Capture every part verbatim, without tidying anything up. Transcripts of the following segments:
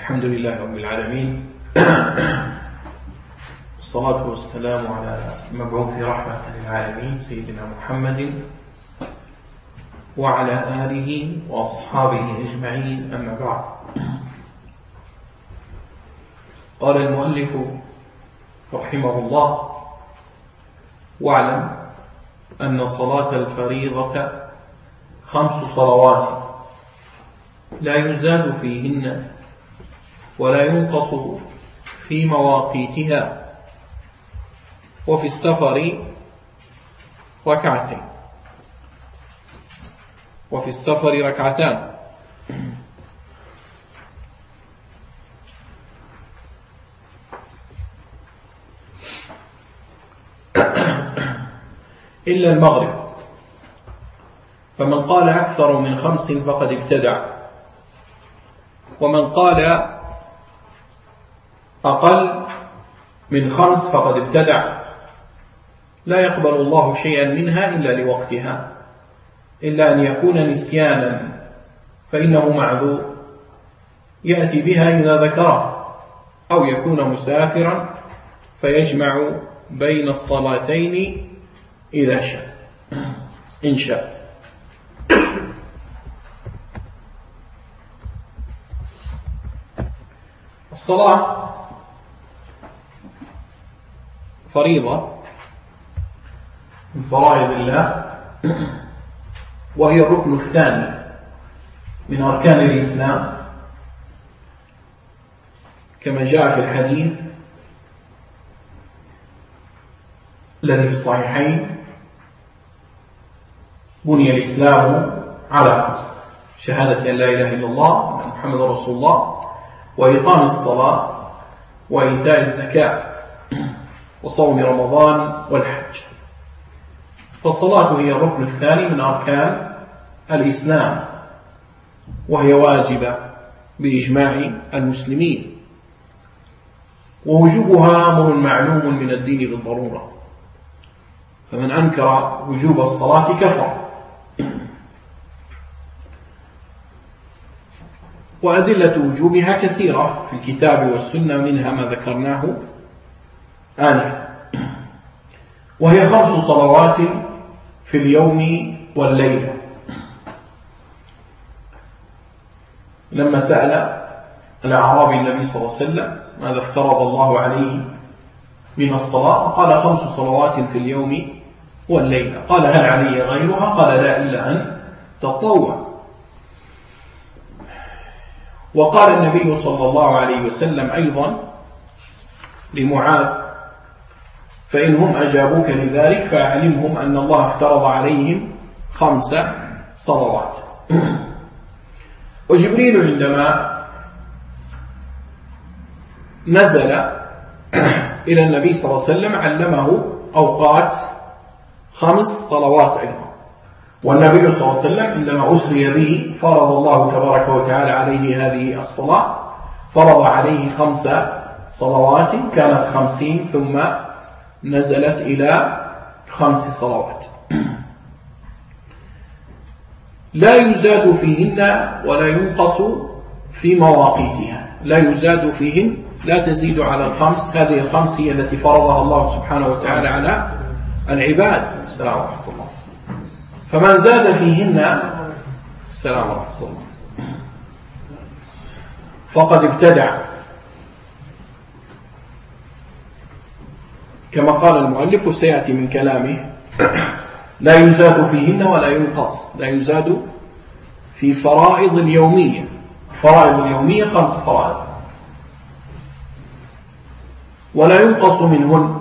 الحمد لله رب العالمين، والصلاة والسلام على المبعوث رحمة للعالمين سيدنا محمد وعلى آله وأصحابه أجمعين، أما بعد. قال المؤلف رحمه الله: واعلم أن صلاة الفريضة خمس صلوات لا يزاد فيهن ولا ينقص في مواقيتها، وفي السفر ركعتين وفي السفر ركعتان. إلا المغرب، فمن قال أكثر من خمس فقد ابتدع، ومن قال أقل من خمس فقد ابتدع. لا يقبل الله شيئا منها إلا لوقتها، إلا أن يكون نسيانا فإنه معذور يأتي بها إذا ذكره، أو يكون مسافرا فيجمع بين الصلاتين إذا شاء إن شاء. الصلاة فريضة من فرائض الله، وهي الركن الثاني من أركان الإسلام، كما جاء في الحديث الذي في الصحيحين: بني الإسلام على خمس: شهادة أن لا إله إلا الله وأن محمد رسول الله، وإقام الصلاة، وإيتاء الزكاة، وصوم رمضان، والحج. فالصلاة هي الركن الثاني من أركان الإسلام، وهي واجبة بإجماع المسلمين، ووجوبها أمر معلوم من الدين بالضرورة، فمن أنكر وجوب الصلاة كفر. وأدلة وجوبها كثيرة في الكتاب والسنة، منها ما ذكرناه آنفا. وهي خمس صلوات في اليوم والليلة. لما سأل الأعرابي النبي صلى الله عليه وسلم ماذا افترض الله عليه من الصلاة، قال: خمس صلوات في اليوم والليلة. قال: هل علي غيرها؟ قال: لا، إلا أن تطوع. وقال النبي صلى الله عليه وسلم أيضا لمعاذ: فإنهم أجابوك لذلك فأعلمهم أن الله افترض عليهم خمس صلوات. وجبريل عندما نزل إلى النبي صلى الله عليه وسلم علمه أوقات خمس صلوات أيضا. والنبي صلى الله عليه وسلم عندما أسري به فرض الله تبارك وتعالى عليه هذه الصلاة، فرض عليه خمس صلوات كانت خمسين، ثم نزلت إلى خمس صلوات لا يزاد فيهن ولا ينقص في مواقيتها. لا يزاد فيهن، لا تزيد على الخمس. هذه الخمس هي التي فرضها الله سبحانه وتعالى على العباد. السلام ورحمة الله. فمن زاد فيهن السلام ورحمة الله فقد ابتدع، كما قال المؤلف وسيأتي من كلامه: لا يزاد فيهن ولا ينقص. لا يزاد في فرائض اليومية. فرائض اليومية خمس فرائض، ولا ينقص منهن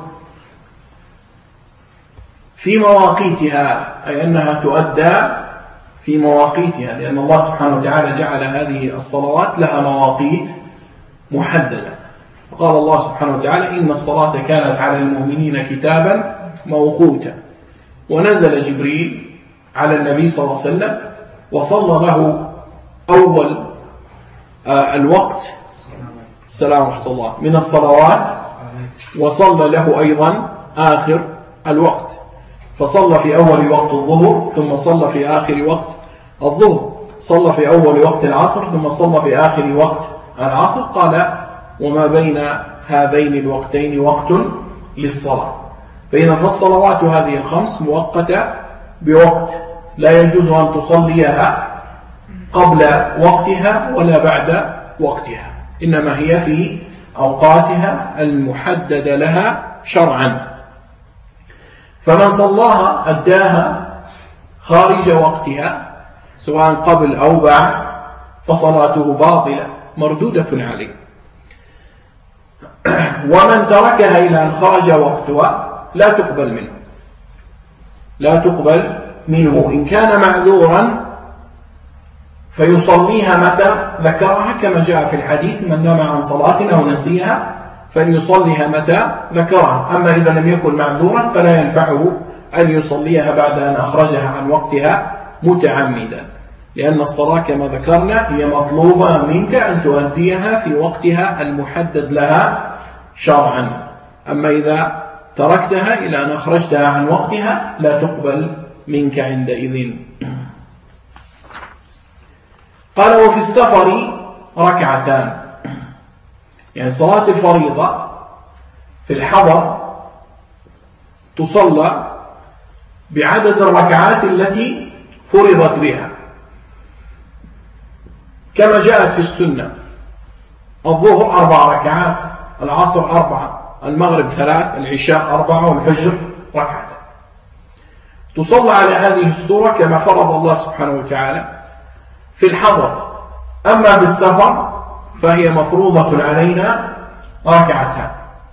في مواقيتها، أي أنها تؤدى في مواقيتها، لأن الله سبحانه وتعالى جعل هذه الصلوات لها مواقيت محددة. قال الله سبحانه وتعالى: إن الصلاة كانت على المؤمنين كتابا موقوتا. ونزل جبريل على النبي صلى الله عليه وسلم وصلى له أول آه الوقت السلام ورحمة الله من الصلوات، وصلى له أيضا آخر الوقت. فصلى في أول وقت الظهر، ثم صلى في آخر وقت الظهر. صلى في أول وقت العصر، ثم صلى في آخر وقت العصر، قال وما بين هذين الوقتين وقت للصلاة. فإذا فالصلوات هذه الخمس مؤقتة بوقت، لا يجوز أن تصليها قبل وقتها ولا بعد وقتها، إنما هي في أوقاتها المحددة لها شرعا. فمن صلاها أداها خارج وقتها سواء قبل أو بعد فصلاته باطلة مردودة عليه. ومن تركها إلى أن خرج وقتها لا تقبل منه لا تقبل منه إن كان معذورا فيصليها متى ذكرها، كما جاء في الحديث: من نام عن صلاة أو نسيها فليصليها متى ذكرها. أما إذا لم يكن معذورا فلا ينفعه أن يصليها بعد أن أخرجها عن وقتها متعمدا، لأن الصلاة كما ذكرنا هي مطلوبة منك أن تؤديها في وقتها المحدد لها شرعا. أما إذا تركتها إلى أن أخرجتها عن وقتها لا تقبل منك عندئذ. قال: وفي السفر ركعتان، يعني صلاة الفريضة في الحضر تصلى بعدد الركعات التي فرضت بها كما جاءت في السنة: الظهر أربع ركعات، العصر أربعة، المغرب ثلاث، العشاء أربعة، والفجر ركعة. تصلى على هذه الصورة كما فرض الله سبحانه وتعالى في الحضر. أما في السفر فهي مفروضة علينا ركعتان،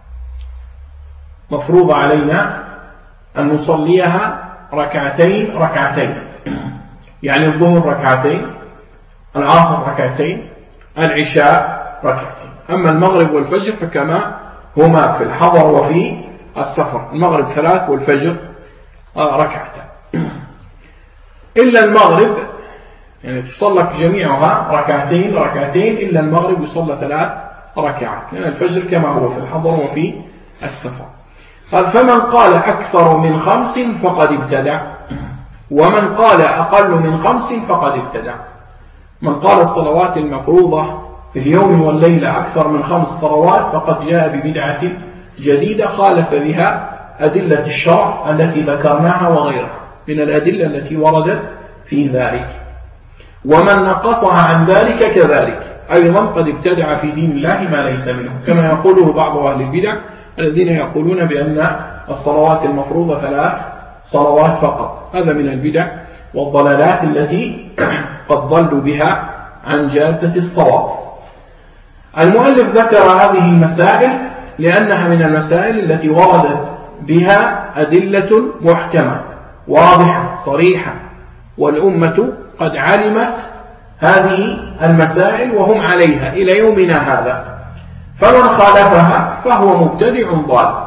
مفروضة علينا أن نصليها ركعتين ركعتين، يعني الظهر ركعتين، العصر ركعتين، العشاء ركعتين. أما المغرب والفجر فكما هما في الحضر وفي السفر، المغرب ثلاث والفجر ركعتان. إلا المغرب يعني تصلى جميعها ركعتين ركعتين، إلا المغرب يصلى ثلاث ركعات، لأن الفجر كما هو في الحضر وفي السفر. قال: فمن قال أكثر من خمس فقد ابتدع، ومن قال أقل من خمس فقد ابتدع. من قال الصلوات المفروضة في اليوم والليلة أكثر من خمس صلوات فقد جاء ببدعة جديدة خالف بها أدلة الشرع التي ذكرناها وغيرها من الأدلة التي وردت في ذلك. ومن نقصها عن ذلك كذلك أيضا قد ابتدع في دين الله ما ليس منه، كما يقوله بعض أهل البدع الذين يقولون بأن الصلوات المفروضة ثلاث صلوات فقط. هذا من البدع والضلالات التي قد ضلوا بها عن جادة الصواب. المؤلف ذكر هذه المسائل لأنها من المسائل التي وردت بها أدلة محكمة واضحة صريحة، والأمة قد علمت هذه المسائل وهم عليها إلى يومنا هذا، فمن خالفها فهو مبتدع ضال.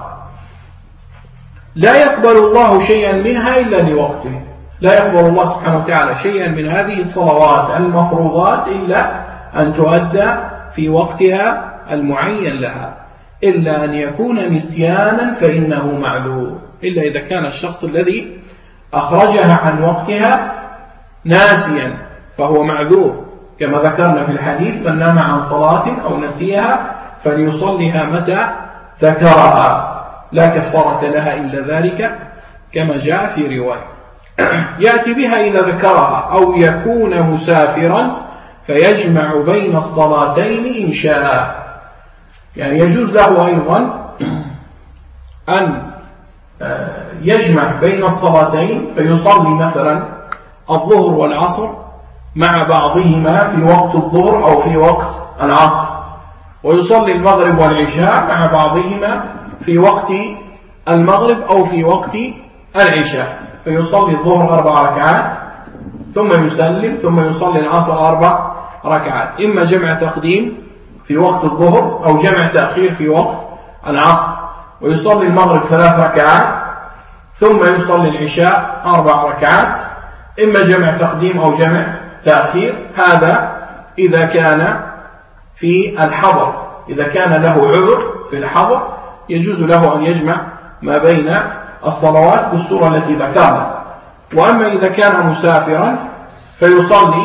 لا يقبل الله شيئا منها إلا لوقته، لا يقبل الله سبحانه وتعالى شيئا من هذه الصلوات المفروضات إلا أن تؤدى في وقتها المعين لها، إلا أن يكون نسيانا فإنه معذور، إلا إذا كان الشخص الذي أخرجها عن وقتها ناسيا فهو معذور، كما ذكرنا في الحديث: من نام عن صلاة أو نسيها فليصليها متى ذكرها، لا كفارة لها إلا ذلك، كما جاء في رواية. يأتي بها إذا ذكرها، أو يكون مسافرا فيجمع بين الصلاتين إن شاء، يعني يجوز له أيضا أن يجمع بين الصلاتين فيصلي مثلا الظهر والعصر مع بعضهما في وقت الظهر أو في وقت العصر، ويصلي المغرب والعشاء مع بعضهما في وقت المغرب أو في وقت العشاء، فيصلي الظهر أربع ركعات ثم يسلم، ثم يصلي العصر أربع ركعات، إما جمع تقديم في وقت الظهر أو جمع تأخير في وقت العصر، ويصلي المغرب ثلاث ركعات ثم يصلي العشاء أربع ركعات، إما جمع تقديم أو جمع تأخير. هذا إذا كان في الحضر، إذا كان له عذر في الحضر يجوز له أن يجمع ما بين الصلوات بالصورة التي ذكرنا. وأما إذا كان مسافرا فيصلي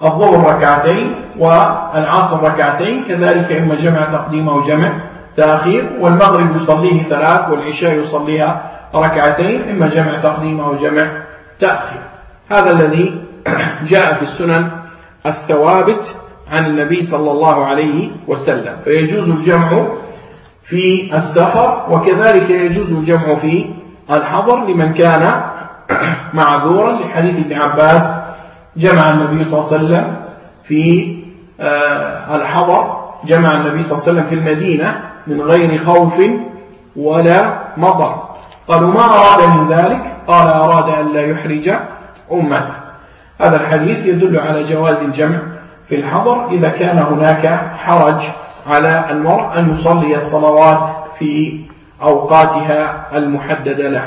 الظهر ركعتين والعصر ركعتين، كذلك إما جمع تقديم أو جمع تأخير، والمغرب يصليه ثلاث والعشاء يصليها ركعتين، إما جمع تقديم أو جمع تأخير. هذا الذي جاء في السنن الثوابت عن النبي صلى الله عليه وسلم. فيجوز الجمع في السفر، وكذلك يجوز الجمع في الحضر لمن كان معذورا، لحديث ابن عباس جمع النبي صلى الله عليه وسلم في الحضر، جمع النبي صلى الله عليه وسلم في المدينة من غير خوف ولا مطر. قالوا ما أراد من ذلك؟ قال أراد أن لا يحرج أمته. هذا الحديث يدل على جواز الجمع في الحضر إذا كان هناك حرج على المرء أن يصلي الصلوات في أوقاتها المحددة له.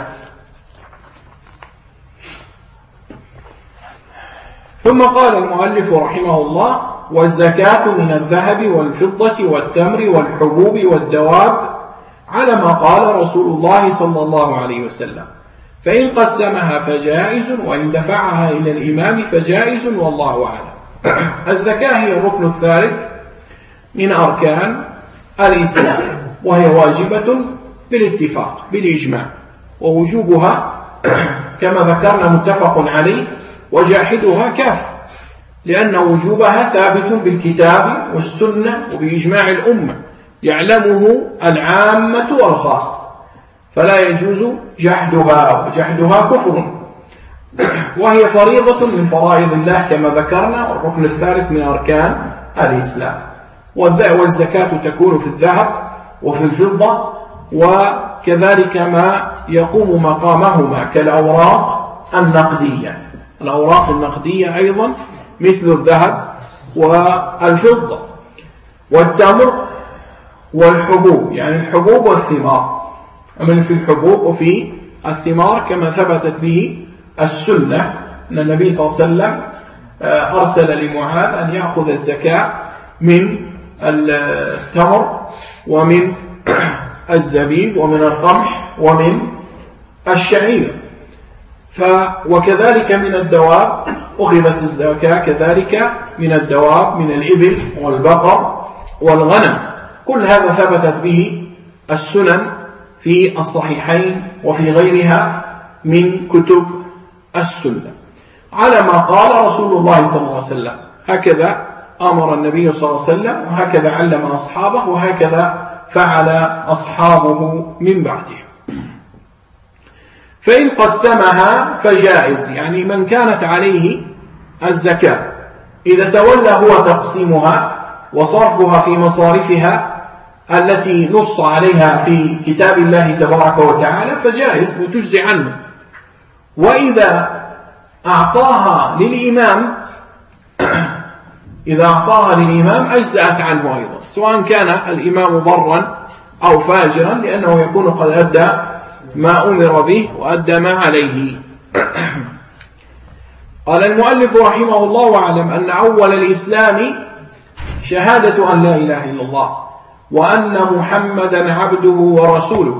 ثم قال المؤلف رحمه الله: والزكاة من الذهب والفضة والتمر والحبوب والدواب على ما قال رسول الله صلى الله عليه وسلم، فإن قسمها فجائز، وإن دفعها إلى الإمام فجائز، والله أعلم. الزكاة هي الركن الثالث من أركان الإسلام، وهي واجبة بالاتفاق بالإجماع، ووجوبها كما ذكرنا متفق عليه، وجاحدها كافر، لأن وجوبها ثابت بالكتاب والسنة وبإجماع الأمة يعلمه العامة والخاص، فلا يجوز جحدها، وجحدها كفر، وهي فريضة من فرائض الله كما ذكرنا، والركن الثالث من أركان الإسلام. والزكاة تكون في الذهب وفي الفضة، وكذلك ما يقوم مقامهما كالأوراق النقدية. الأوراق النقدية أيضا مثل الذهب والفضة، والتمر والحبوب، يعني الحبوب والثمار، أما في الحبوب وفي الثمار كما ثبتت به السنة أن النبي صلى الله عليه وسلم أرسل لمعاذ أن يأخذ الزكاة من التمر ومن الزبيب ومن القمح ومن الشعير. ف وكذلك من الدواب أخذت الزكاة، كذلك من الدواب من الإبل والبقر والغنم. كل هذا ثبتت به السنن في الصحيحين وفي غيرها من كتب السنة على ما قال رسول الله صلى الله عليه وسلم. هكذا أمر النبي صلى الله عليه وسلم، وهكذا علم أصحابه، وهكذا فعل أصحابه من بعده. فإن قسمها فجائز، يعني من كانت عليه الزكاة إذا تولى هو تقسيمها وصرفها في مصارفها التي نص عليها في كتاب الله تبارك وتعالى فجائز وتجزي عنه. وإذا أعطاها للإمام إذا أعطاها للإمام أجزأت عنه أيضا، سواء كان الإمام ضرا أو فاجرا، لأنه يكون قد أدى ما أمر به وأدى ما عليه. قال المؤلف رحمه الله: واعلم أن أول الإسلام شهادة أن لا إله إلا الله وأن محمدا عبده ورسوله.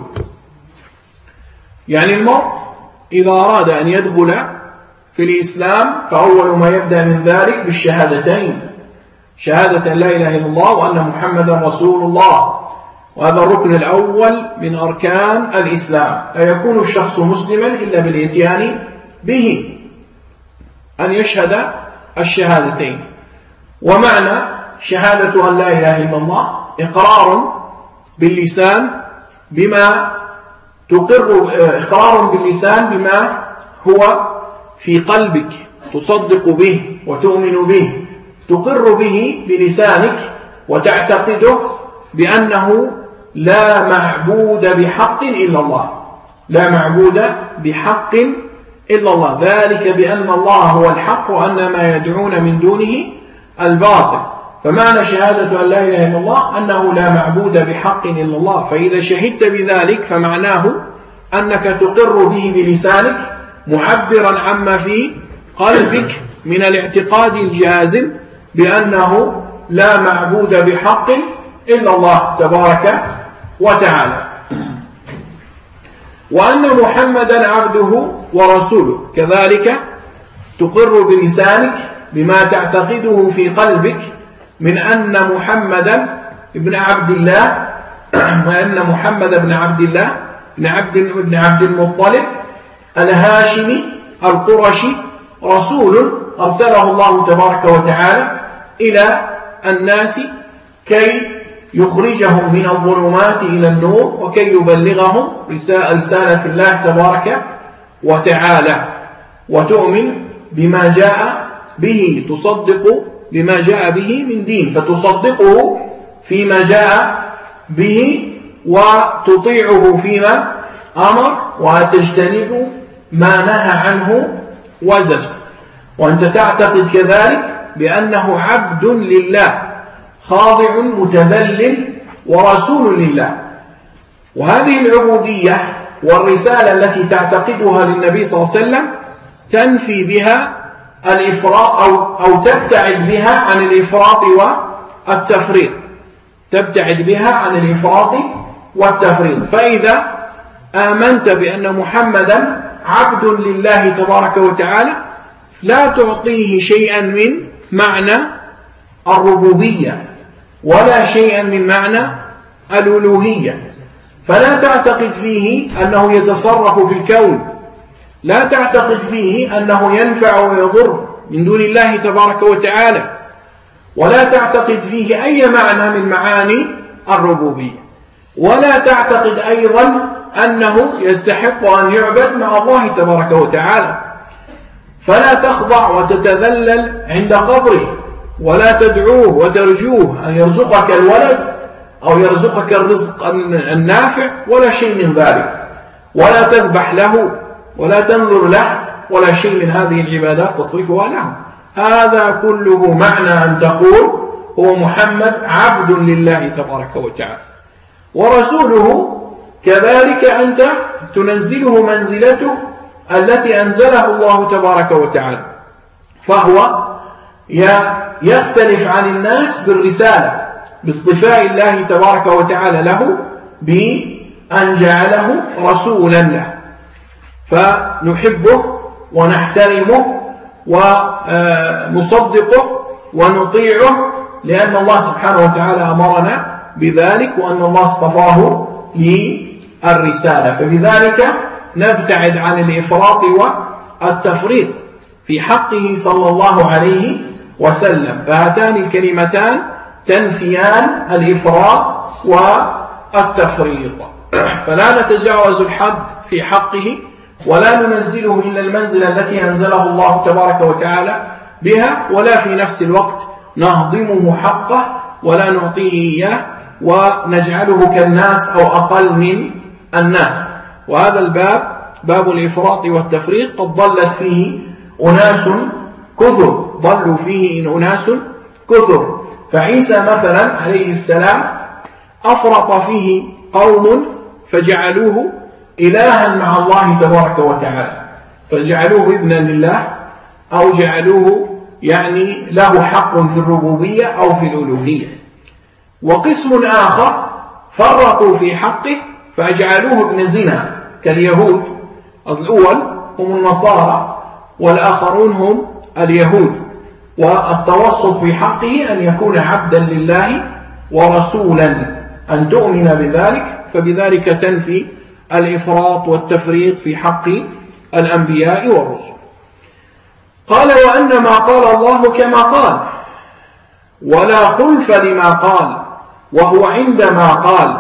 يعني المرء إذا أراد أن يدخل في الإسلام فأول ما يبدأ من ذلك بالشهادتين، شهادة أن لا إله إلا الله وأن محمدا رسول الله، وهذا الركن الأول من أركان الإسلام. لا يكون الشخص مسلما إلا بالإتيان به، أن يشهد الشهادتين. ومعنى شهادة أن لا إله إلا الله إقرار باللسان بما تقر إقرار باللسان بما هو في قلبك، تصدق به وتؤمن به، تقر به بلسانك وتعتقده بأنه لا معبود بحق إلا الله، لا معبود بحق إلا الله، ذلك بأن الله هو الحق وأن ما يدعون من دونه الباطل. فمعنى شهادة أن لا إله إلا الله أنه لا معبود بحق إلا الله. فإذا شهدت بذلك فمعناه أنك تقر به بلسانك معبرا عما في قلبك من الاعتقاد الجازم بأنه لا معبود بحق إلا الله تبارك وتعالى، وأن محمدا عبده ورسوله، كذلك تقر بلسانك بما تعتقده في قلبك من أن محمدا ابن عبد الله وأن محمد بن عبد الله بن عبد, بن عبد المطلب الهاشمي القرشي رسول أرسله الله تبارك وتعالى إلى الناس كي يخرجهم من الظلمات إلى النور وكي يبلغهم رسالة الله تبارك وتعالى، وتؤمن بما جاء به، تصدق بما جاء به من دين، فتصدقه فيما جاء به وتطيعه فيما أمر وتجتنب ما نهى عنه وزجر. وأنت تعتقد كذلك بأنه عبد لله خاضع متذلل ورسول لله. وهذه العبودية والرسالة التي تعتقدها للنبي صلى الله عليه وسلم تنفي بها الإفراط أو, أو تبتعد بها عن الإفراط والتفريط، تبتعد بها عن الإفراط والتفريط. فإذا آمنت بأن محمدا عبد لله تبارك وتعالى لا تعطيه شيئا من معنى الربوبية ولا شيئا من معنى الألوهية، فلا تعتقد فيه أنه يتصرف في الكون، لا تعتقد فيه أنه ينفع ويضر من دون الله تبارك وتعالى، ولا تعتقد فيه أي معنى من معاني الربوبية، ولا تعتقد أيضا أنه يستحق أن يعبد مع الله تبارك وتعالى، فلا تخضع وتتذلل عند قبره، ولا تدعوه وترجوه أن يرزقك الولد أو يرزقك الرزق النافع ولا شيء من ذلك، ولا تذبح له ولا تنظر له ولا شيء من هذه العبادات تصرفها له. هذا كله معنى أن تقول هو محمد عبد لله تبارك وتعالى ورسوله، كذلك أنت تنزله منزلته التي أنزله الله تبارك وتعالى، فهو يختلف عن الناس بالرسالة، باصطفاء الله تبارك وتعالى له بأن جعله رسولا له، فنحبه ونحترمه ونصدقه ونطيعه لأن الله سبحانه وتعالى أمرنا بذلك، وأن الله اصطفاه للرسالة، فبذلك نبتعد عن الإفراط والتفريط في حقه صلى الله عليه وسلم. فهاتان الكلمتان تنفيان الإفراط والتفريط، فلا نتجاوز الحد في حقه ولا ننزله إلا المنزلة التي أنزله الله تبارك وتعالى بها، ولا في نفس الوقت نهضمه حقه ولا نعطيه إياه ونجعله كالناس أو أقل من الناس. وهذا الباب باب الإفراط والتفريط قد ضلت فيه أناس كثر، ضلوا فيه أناس كثر. فعيسى مثلا عليه السلام أفرط فيه قوم فجعلوه إلها مع الله تبارك وتعالى، فجعلوه ابنا لله أو جعلوه يعني له حق في الربوبية أو في الألوهية. وقسم آخر فرطوا في حقه فأجعلوه ابن زنا كاليهود، الأول هم النصارى والآخرون هم اليهود. والتوسط في حقه أن يكون عبدا لله ورسولا، أن تؤمن بذلك، فبذلك تنفي الإفراط والتفريط في حق الأنبياء والرسل. قال وأن ما قال الله كما قال ولا خلف لما قال وهو عندما قال.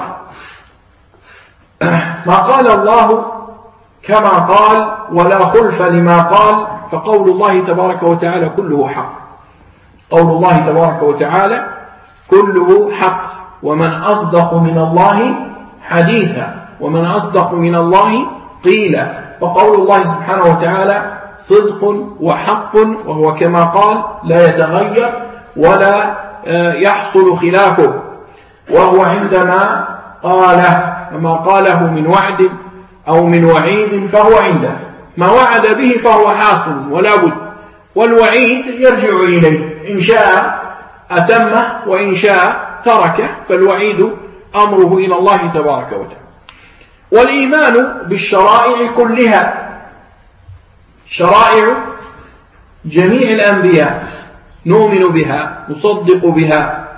ما قال الله كما قال ولا خلف لما قال، فقول الله تبارك وتعالى كله حق، قول الله تبارك وتعالى كله حق، ومن أصدق من الله حديثا ومن أصدق من الله قيلا. فقول الله سبحانه وتعالى صدق وحق، وهو كما قال لا يتغير ولا يحصل خلافه، وهو عندما قاله ما قاله من وعد أو من وعيد فهو عنده، ما وعد به فهو حاصل ولا بد، والوعيد يرجع إليه، إن شاء أتمه وإن شاء تركه، فالوعيد أمره إلى الله تبارك وتعالى. والإيمان بالشرائع كلها، شرائع جميع الأنبياء نؤمن بها نصدق بها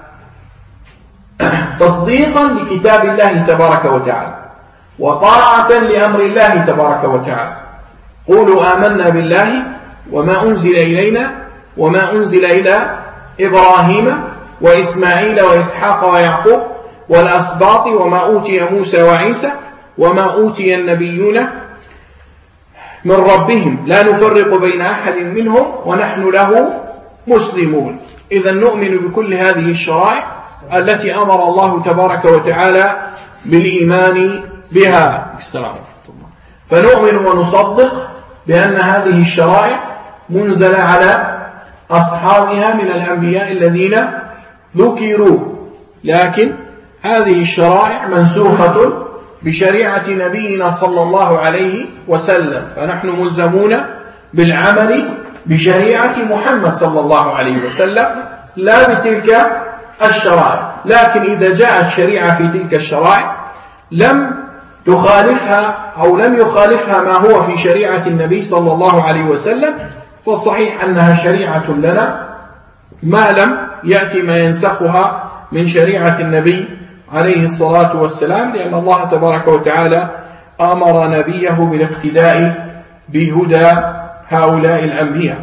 تصديقا لكتاب الله تبارك وتعالى وطاعة لأمر الله تبارك وتعالى. قولوا آمنا بالله وما أنزل إلينا وما أنزل إلى إبراهيم وإسماعيل وإسحاق ويعقوب والأسباط وما أوتي موسى وعيسى وما أوتي النبيون من ربهم لا نفرق بين أحد منهم ونحن له مسلمون. إذا نؤمن بكل هذه الشرائع التي أمر الله تبارك وتعالى بالإيمان بها. فنؤمن ونصدق بأن هذه الشرائع منزلة على أصحابها من الأنبياء الذين ذكروا، لكن هذه الشرائع منسوخة بشريعة نبينا صلى الله عليه وسلم، فنحن ملزمون بالعمل بشريعة محمد صلى الله عليه وسلم لا بتلك الشرائع. لكن إذا جاءت شريعة في تلك الشرائع لم تخالفها أو لم يخالفها ما هو في شريعة النبي صلى الله عليه وسلم فالصحيح أنها شريعة لنا ما لم يأتي ما ينسخها من شريعة النبي عليه الصلاة والسلام، لأن الله تبارك وتعالى أمر نبيه بالاقتداء بهدى هؤلاء الأنبياء.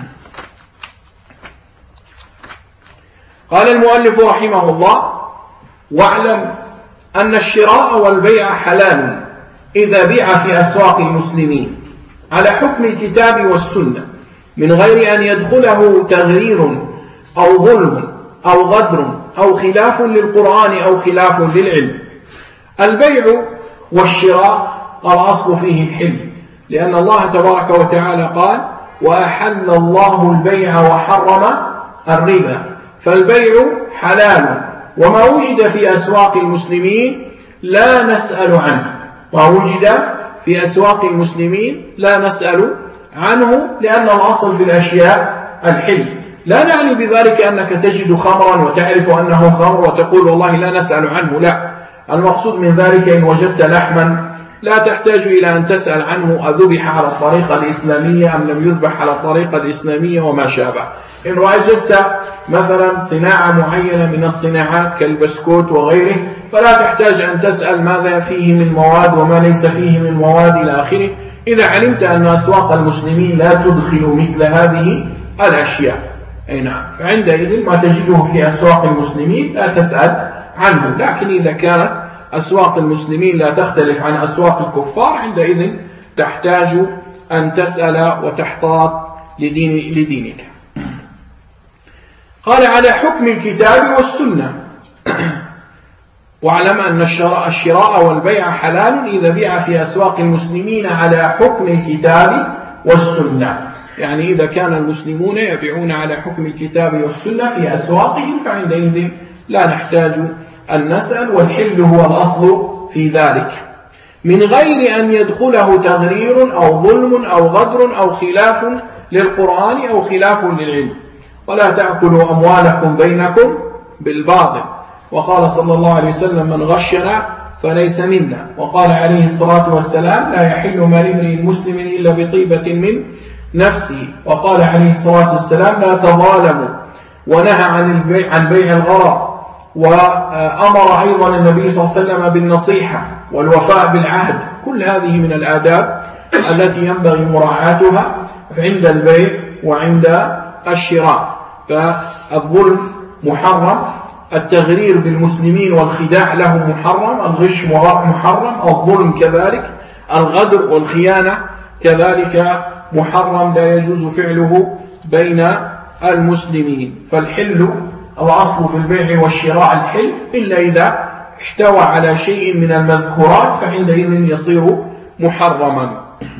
قال المؤلف رحمه الله: واعلم أن الشراء والبيع حلال إذا بيع في أسواق المسلمين على حكم الكتاب والسنة من غير أن يدخله تغيير أو ظلم أو غدر أو خلاف للقرآن أو خلاف للعلم. البيع والشراء الأصل فيه الحل، لأن الله تبارك وتعالى قال: وأحل الله البيع وحرم الربا. فالبيع حلال، وما وجد في أسواق المسلمين لا نسأل عنه، ما وجد في أسواق المسلمين لا نسأل عنه، لأن الأصل في الأشياء الحل. لا نعني بذلك أنك تجد خمرا وتعرف أنه خمر وتقول والله لا نسأل عنه، لا، المقصود من ذلك إن وجدت لحما لا تحتاج إلى أن تسأل عنه أذبح على الطريقة الإسلامية أم لم يذبح على الطريقة الإسلامية وما شابه. إن وجدت مثلا صناعة معينة من الصناعات كالبسكوت وغيره فلا تحتاج أن تسأل ماذا فيه من مواد وما ليس فيه من مواد إلى آخره. إذا علمت أن أسواق المسلمين لا تدخل مثل هذه الأشياء، أي نعم، فعندئذ ما تجده في أسواق المسلمين لا تسأل عنه. لكن إذا كانت أسواق المسلمين لا تختلف عن أسواق الكفار عندئذ تحتاج أن تسأل وتحتاط لدين لدينك. قال: على حكم الكتاب والسنة. واعلم أن الشراء والبيع حلال إذا بيع في أسواق المسلمين على حكم الكتاب والسنة، يعني إذا كان المسلمون يبيعون على حكم الكتاب والسنة في أسواقهم فعندئذ لا نحتاج أن نسأل، والحل هو الأصل في ذلك، من غير أن يدخله تغرير أو ظلم أو غدر أو خلاف للقرآن أو خلاف للعلم. ولا تأكلوا أموالكم بينكم بالباطل، وقال صلى الله عليه وسلم: من غشنا فليس منا. وقال عليه الصلاة والسلام: لا يحل مال امرئ مسلم إلا بطيبة من نفسه. وقال عليه الصلاة والسلام: لا تظالموا. ونهى عن البيع عن بيع الغرر، وأمر أيضا النبي صلى الله عليه وسلم بالنصيحة والوفاء بالعهد. كل هذه من الآداب التي ينبغي مراعاتها عند البيع وعند الشراء. فالظلم محرم، التغرير بالمسلمين والخداع له محرم، الغش محرم، الظلم كذلك، الغدر والخيانة كذلك محرم، لا يجوز فعله بين المسلمين. فالحل الأصل في البيع والشراء الحل، إلا إذا احتوى على شيء من المذكورات فعندئذ يصير محرما.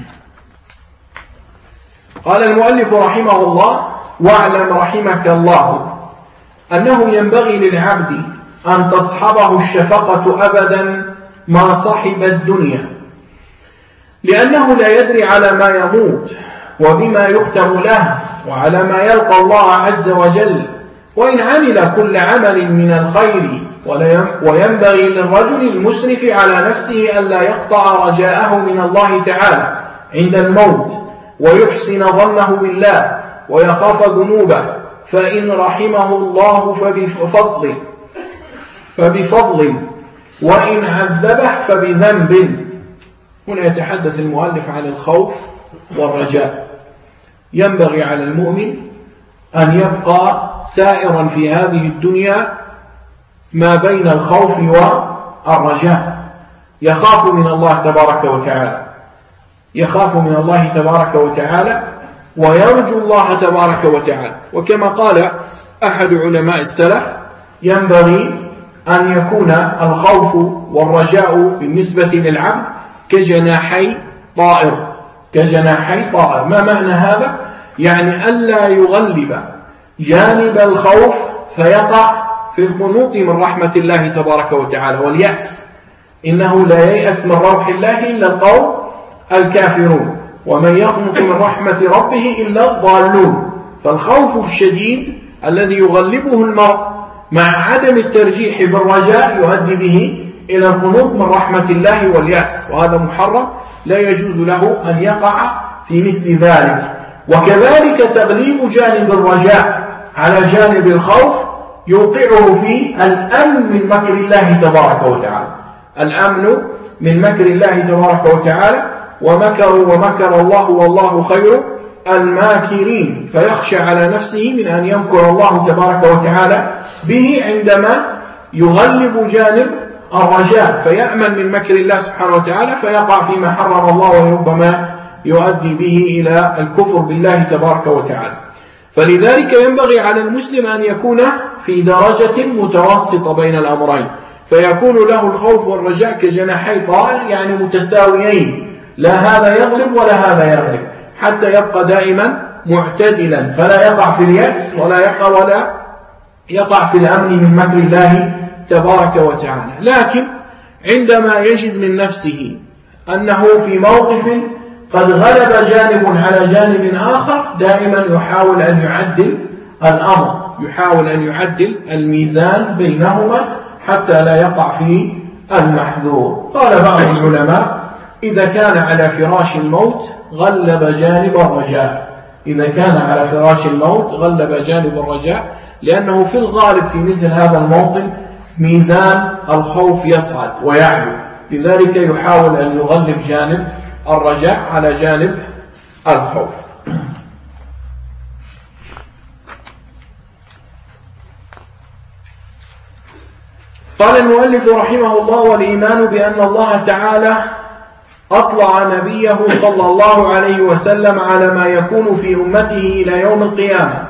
قال المؤلف رحمه الله: واعلم رحمك الله أنه ينبغي للعبد أن تصحبه الشفقة أبدا ما صحب الدنيا، لأنه لا يدري على ما يموت وبما يختم له وعلى ما يلقى الله عز وجل. وإن عمل كل عمل من الخير، وينبغي للرجل المسرف على نفسه ألا يقطع رجاءه من الله تعالى عند الموت، ويحسن ظنه بالله ويخاف ذنوبه فإن رحمه الله فبفضل فبفضل وإن عذبه فبذنب. هنا يتحدث المؤلف عن الخوف والرجاء. ينبغي على المؤمن أن يبقى سائرا في هذه الدنيا ما بين الخوف والرجاء، يخاف من الله تبارك وتعالى يخاف من الله تبارك وتعالى ويرجو الله تبارك وتعالى. وكما قال أحد علماء السلف: ينبغي أن يكون الخوف والرجاء بالنسبة للعبد كجناحي طائر كجناحي طائر. ما معنى هذا؟ يعني ألا يغلب جانب الخوف فيقع في القنوط من رحمة الله تبارك وتعالى واليأس. إنه لا ييأس من روح الله إلا القوم الكافرون، ومن يقنط من رحمة ربه إلا الضالون. فالخوف الشديد الذي يغلبه المرء مع عدم الترجيح بالرجاء يؤدي به إلى القنوط من رحمة الله واليأس، وهذا محرم، لا يجوز له أن يقع في مثل ذلك. وكذلك تغليب جانب الرجاء على جانب الخوف يوقعه في الأمن من مكر الله تبارك وتعالى الأمن من مكر الله تبارك وتعالى. ومكروا ومكر الله والله خير الماكرين، فيخشى على نفسه من أن يمكر الله تبارك وتعالى به عندما يغلب جانب الرجاء، فيأمن من مكر الله سبحانه وتعالى فيقع فيما حرم الله، وربما يؤدي به إلى الكفر بالله تبارك وتعالى. فلذلك ينبغي على المسلم أن يكون في درجة متوسطة بين الأمرين، فيكون له الخوف والرجاء كجناحي طائر، يعني متساويين، لا هذا يغلب ولا هذا يغلب، حتى يبقى دائما معتدلا، فلا يقع في اليأس ولا يقع ولا يقع في الأمن من مكر الله تبارك وتعالى. لكن عندما يجد من نفسه أنه في موقف قد غلب جانب على جانب آخر، دائما يحاول أن يعدل الأمر، يحاول أن يعدل الميزان بينهما حتى لا يقع في المحذور. قال بعض العلماء: إذا كان على فراش الموت غلب جانب الرجاء إذا كان على فراش الموت غلب جانب الرجاء لأنه في الغالب في مثل هذا الموطن ميزان الخوف يصعد ويعلو، لذلك يحاول أن يغلب جانب الرجاء على جانب الخوف. قال المؤلف رحمه الله: والإيمان بأن الله تعالى أطلع نبيه صلى الله عليه وسلم على ما يكون في أمته إلى يوم القيامة.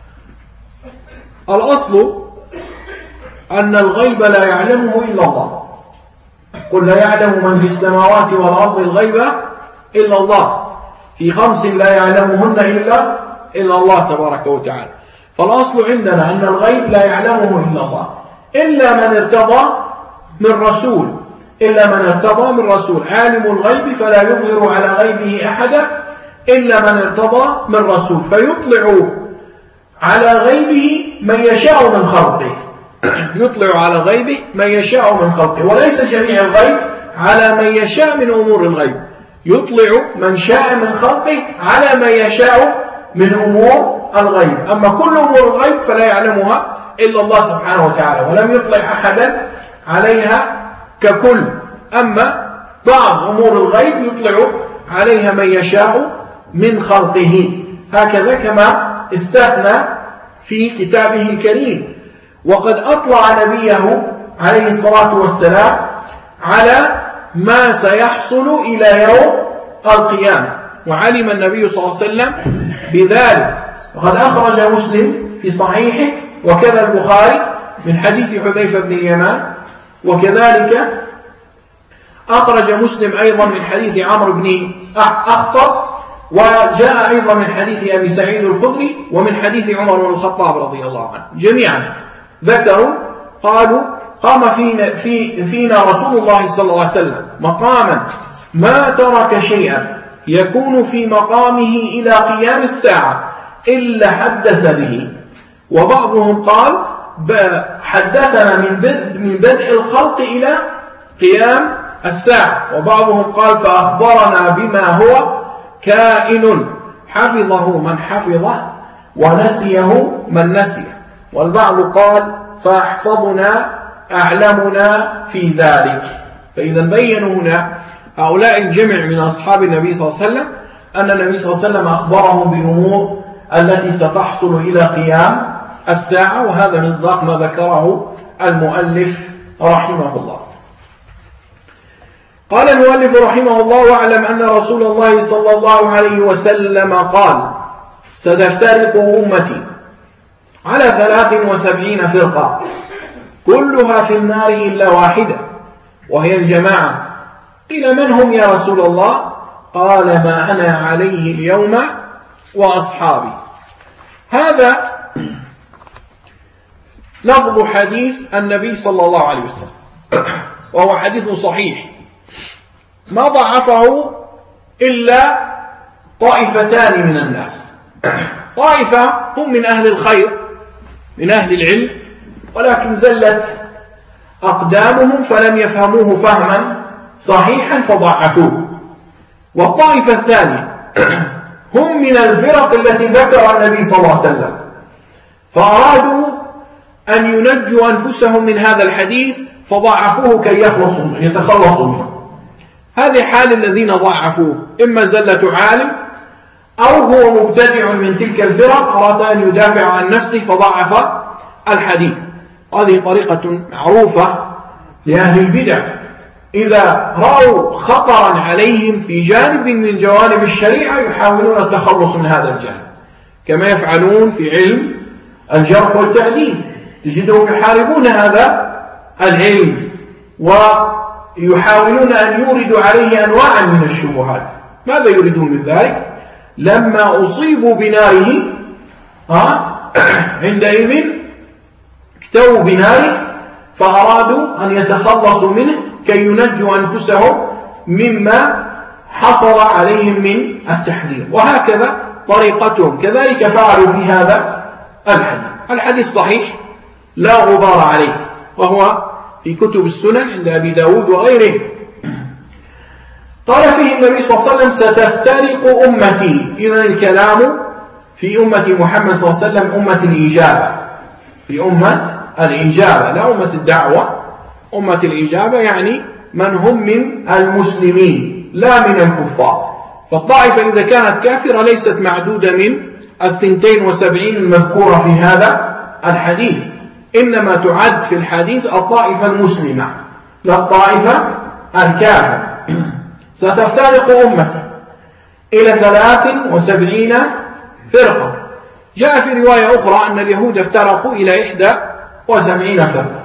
الأصل أن الغيب لا يعلمه إلا الله، قل لا يعلم من في السماوات والأرض الغيب إلا الله، في خمس لا يعلمهن إلا إلا الله تبارك وتعالى. فالأصل عندنا أن الغيب لا يعلمه إلا الله، إلا من ارتضى من رسول إلا من ارتضى من رسول عالم الغيب فلا يظهر على غيبه أحدا إلا من ارتضى من رسول، فيطلع على غيبه من يشاء من خلقه يطلع على غيبه من يشاء من خلقه، وليس جميع الغيب على من يشاء من أمور الغيب، يطلع من شاء من خلقه على من يشاء من أمور الغيب. أما كل أمور الغيب فلا يعلمها إلا الله سبحانه وتعالى، ولم يطلع أحدا عليها ككل. أما بعض أمور الغيب يطلع عليها من يشاء من خلقه، هكذا كما استثنى في كتابه الكريم. وقد أطلع نبيه عليه الصلاة والسلام على ما سيحصل إلى يوم القيامة، وعلم النبي صلى الله عليه وسلم بذلك. وقد أخرج مسلم في صحيحه وكذا البخاري من حديث حذيفة بن اليمان، وكذلك أخرج مسلم أيضا من حديث عمرو بن أخطب، وجاء أيضا من حديث أبي سعيد الخدري ومن حديث عمر بن الخطاب رضي الله عنه. جميعا ذكروا قالوا: قام فينا, في فينا رسول الله صلى الله عليه وسلم مقاما ما ترك شيئا يكون في مقامه إلى قيام الساعة إلا حدث به. وبعضهم قال: حدثنا من بدء, من بدء الخلق إلى قيام الساعة. وبعضهم قال: فأخبرنا بما هو كائن حفظه من حفظه ونسيه من نسيه. والبعض قال فأحفظنا أعلمنا في ذلك. فإذا بينوا هنا هؤلاء الجمع من أصحاب النبي صلى الله عليه وسلم أن النبي صلى الله عليه وسلم أخبرهم بأمور التي ستحصل إلى قيام الساعة، وهذا مصداق ما ذكره المؤلف رحمه الله. قال المؤلف رحمه الله: واعلم أن رسول الله صلى الله عليه وسلم قال: ستفترق أمتي على ثلاث وسبعين فرقة كلها في النار إلا واحدة وهي الجماعة. قيل: من هم يا رسول الله؟ قال: ما أنا عليه اليوم وأصحابي. هذا لفظ حديث النبي صلى الله عليه وسلم، وهو حديث صحيح ما ضعفه إلا طائفتان من الناس. طائفة هم من أهل الخير من أهل العلم، ولكن زلت أقدامهم فلم يفهموه فهما صحيحا فضعفوه. والطائفة الثانية هم من الفرق التي ذكر النبي صلى الله عليه وسلم، فأرادوا أن ينجوا أنفسهم من هذا الحديث فضعفوه كي يخلصوا يتخلصوا منه. هذه حال الذين ضعفوه، إما زلة عالم أو هو مبتدع من تلك الفرق أراد أن يدافع عن نفسه فضعف الحديث. هذه طريقة معروفة لأهل البدع، إذا رأوا خطرا عليهم في جانب من جوانب الشريعة يحاولون التخلص من هذا الجانب، كما يفعلون في علم الجرح والتعديل، تجدهم يحاربون هذا العلم ويحاولون أن يوردوا عليه أنواعا من الشبهات. ماذا يريدون من ذلك؟ لما أصيبوا بناره عندئذ اكتووا بناره فأرادوا أن يتخلصوا منه كي ينجوا أنفسهم مما حصل عليهم من التحذير. وهكذا طريقتهم، كذلك فعلوا في هذا الحديث. الحديث صحيح لا غبار عليه، وهو في كتب السنن عند أبي داود وغيره. قال فيه النبي صلى الله عليه وسلم: ستفترق أمتي. إذن الكلام في أمة محمد صلى الله عليه وسلم أمة الإجابة، في أمة الإجابة لا أمة الدعوة. أمة الإجابة يعني من هم من المسلمين لا من الكفار. فالطائفة إذا كانت كافرة ليست معدودة من الثنتين وسبعين المذكورة في هذا الحديث، إنما تعد في الحديث الطائفة المسلمة لا الطائفة الكافرة. ستفترق أمتي إلى ثلاث وسبعين فرقة. جاء في رواية أخرى أن اليهود افترقوا إلى إحدى وسبعين فرقة،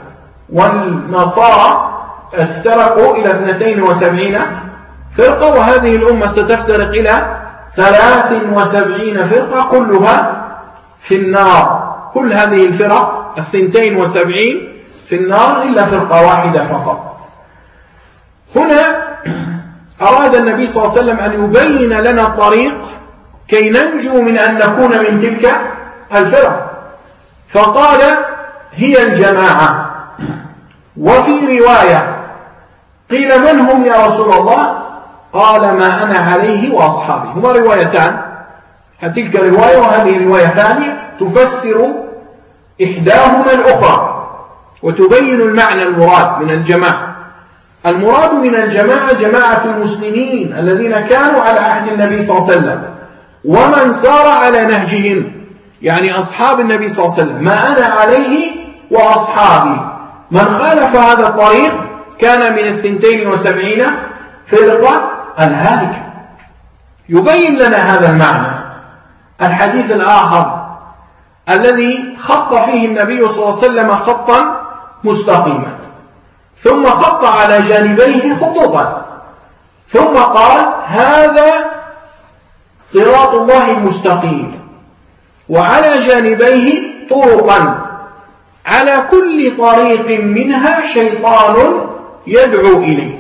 والنصارى افترقوا إلى اثنتين وسبعين فرقة، وهذه الأمة ستفترق إلى ثلاث وسبعين فرقة كلها في النار. كل هذه الفرق الثنتين وسبعين في النار إلا فرقة واحدة فقط. هنا أراد النبي صلى الله عليه وسلم أن يبين لنا الطريق كي ننجو من أن نكون من تلك الفرق، فقال: هي الجماعة. وفي رواية قيل: من هم يا رسول الله؟ قال: ما أنا عليه وأصحابي. هما روايتان، تلك الرواية وهذه رواية ثانية تفسر إحداهما الأخرى وتبين المعنى المراد من الجماعة. المراد من الجماعة جماعة المسلمين الذين كانوا على عهد النبي صلى الله عليه وسلم ومن سار على نهجهم، يعني أصحاب النبي صلى الله عليه وسلم، ما أنا عليه وأصحابي. من خالف هذا الطريق كان من الثنتين وسبعين فرقة الهالكة. يبين لنا هذا المعنى الحديث الآخر الذي خط فيه النبي صلى الله عليه وسلم خطا مستقيما، ثم خط على جانبيه خطوطا، ثم قال: هذا صراط الله المستقيم، وعلى جانبيه طرقا، على كل طريق منها شيطان يدعو إليه.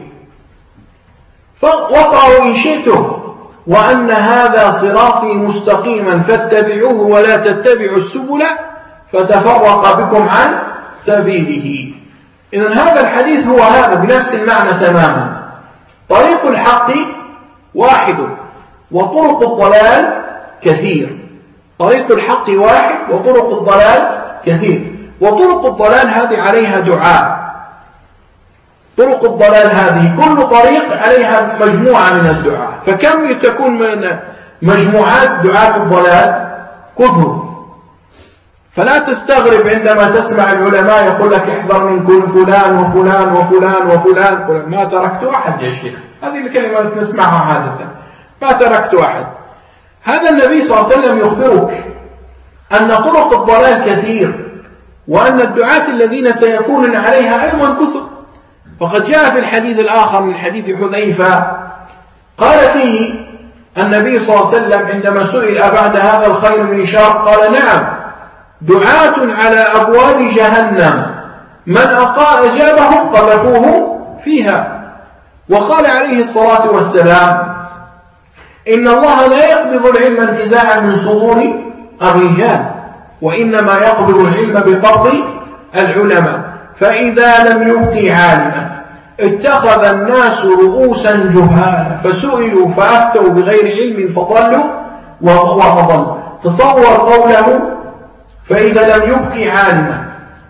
فوقعوا إن شئتم وأن هذا صراطي مستقيما فاتبعوه ولا تتبعوا السبل فتفرق بكم عن سبيله. إذن هذا الحديث هو هذا بنفس المعنى تماما. طريق الحق واحد وطرق الضلال كثير. طريق الحق واحد وطرق الضلال كثير. وطرق الضلال هذه عليها دعاء، طرق الضلال هذه كل طريق عليها مجموعة من الدعاء، فكم تكون من مجموعات دعاة الضلال؟ كثر. فلا تستغرب عندما تسمع العلماء يقول لك احذر من كل فلان وفلان وفلان وفلان. ما تركت أحد يا شيخ، هذه الكلمة التي نسمعها عادة، ما تركت أحد. هذا النبي صلى الله عليه وسلم يخبرك أن طرق الضلال كثير، وأن الدعاة الذين سيكونون عليها أيضا كثر. وقد جاء في الحديث الآخر من حديث حذيفة قال فيه النبي صلى الله عليه وسلم عندما سئل أبعد هذا الخير من شر قال نعم، دعاة على أبواب جهنم من أجابهم قذفوه فيها. وقال عليه الصلاة والسلام إن الله لا يقبض العلم انتزاعا من صدور الرجال، وإنما يقبض العلم بقبض العلماء، فإذا لم يبقي عالما اتخذ الناس رؤوسا جهالا فسئلوا فأفتوا بغير علم فضلوا وأضلوا. تصور قوله فإذا لم يبقي عالما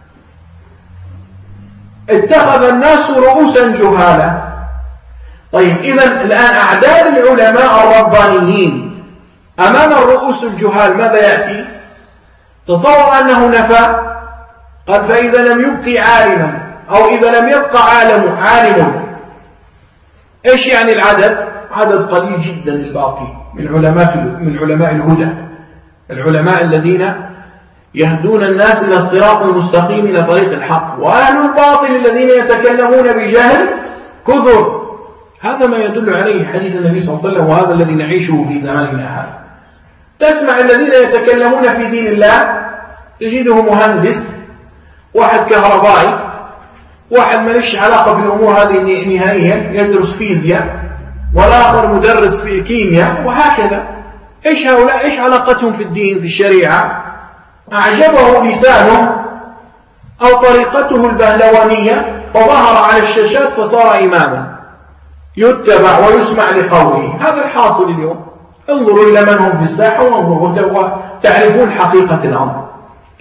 اتخذ الناس رؤوسا جهالا. طيب إذن الآن أعداد العلماء الربانيين أمام الرؤوس الجهال ماذا يأتي؟ تصور أنه نفى، قال فإذا لم يبقي عالما أو إذا لم يبقى عالم عالم. إيش يعني العدد؟ عدد قليل جدا الباقي من علماء من علماء الهدى، العلماء الذين يهدون الناس إلى الصراط المستقيم إلى طريق الحق. وأهل الباطل الذين يتكلمون بجهل كثر. هذا ما يدل عليه حديث النبي صلى الله عليه وسلم، وهذا الذي نعيشه في زماننا هذا. تسمع الذين يتكلمون في دين الله تجده مهندس، واحد كهربائي، واحد ماليش علاقة بالأمور هذه نهائيا يدرس فيزياء، والآخر مدرس في كيمياء، وهكذا. إيش هؤلاء؟ إيش علاقتهم في الدين في الشريعة؟ أعجبه لسانه أو طريقته البهلوانية فظهر على الشاشات فصار إماما يتبع ويسمع لقوله. هذا الحاصل اليوم. انظروا إلى من هم في الساحة وانظروا تعرفون حقيقة الأمر.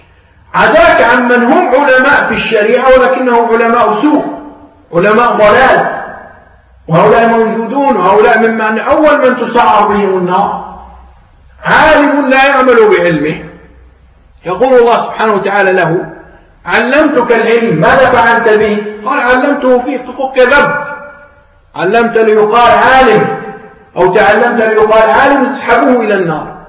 عداك عن من هم علماء في الشريعة ولكنهم علماء سوء، علماء ضلال، وهؤلاء موجودون، وهؤلاء ممن أول من تسعر بهم النار. عالم لا يعمل بعلمه، يقول الله سبحانه وتعالى له علمتك العلم ماذا فعلت به؟ قال علمته فيك. كذبت، علمت ليقال عالم أو تعلمت ليقال عالم تسحبه إلى النار.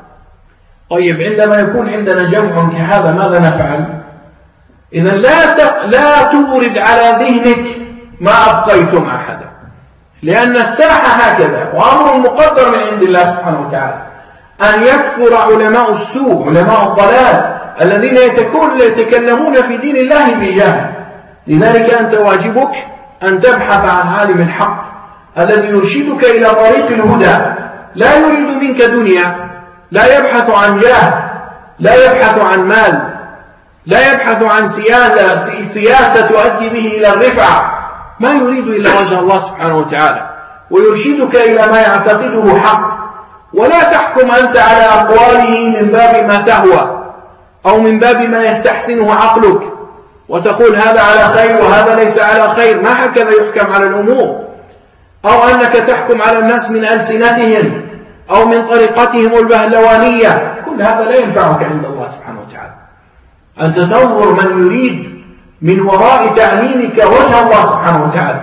طيب عندما يكون عندنا جمع كهذا ماذا نفعل؟ إذن لا لا تورد على ذهنك ما أبقيتم أحدا، لأن الساحة هكذا، وأمر مقدر من عند الله سبحانه وتعالى أن يكثر علماء السوء، علماء الضلال الذين يتكلمون في دين الله بجهل. لذلك أنت واجبك أن تبحث عن عالم الحق الذي يرشدك إلى طريق الهدى، لا يريد منك دنيا، لا يبحث عن جاه، لا يبحث عن مال، لا يبحث عن سياسة, سياسة تؤدي به إلى الرفعة، ما يريد إلا وجه الله سبحانه وتعالى، ويرشدك إلى ما يعتقده حق. ولا تحكم أنت على أقواله من باب ما تهوى أو من باب ما يستحسنه عقلك وتقول هذا على خير وهذا ليس على خير. ما هكذا يحكم على الأمور. أو أنك تحكم على الناس من ألسنتهم أو من طريقتهم البهلوانية، كل هذا لا ينفعك عند الله سبحانه وتعالى. أنت تنظر من يريد من وراء تعليمك وجه الله سبحانه وتعالى،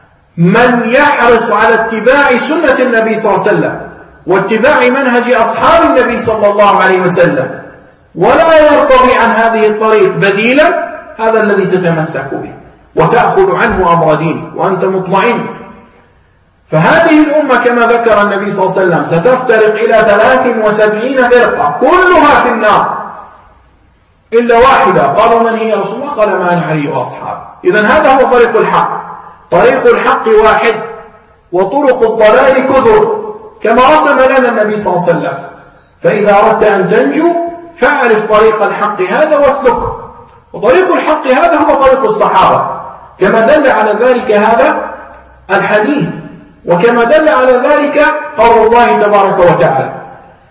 من يحرص على اتباع سنة النبي صلى الله عليه وسلم واتباع منهج أصحاب النبي صلى الله عليه وسلم، ولا يرتضي عن هذه الطريق بديلا، هذا الذي تتمسك به وتأخذ عنه أمر دينك وأنت مطمئن. فهذه الأمة كما ذكر النبي صلى الله عليه وسلم ستفترق إلى ثلاث وسبعين فرقة كلها في النار إلا واحدة. قالوا من هي رسول الله؟ قال ما أنا عليه وأصحابي. إذن هذا هو طريق الحق. طريق الحق واحد وطرق الضلال كثر كما رسم لنا النبي صلى الله عليه وسلم. فإذا أردت أن تنجو فاعرف طريق الحق هذا واسلكه. وطريق الحق هذا هو طريق الصحابة كما دل على ذلك هذا الحديث، وكما دل على ذلك قول الله تبارك وتعالى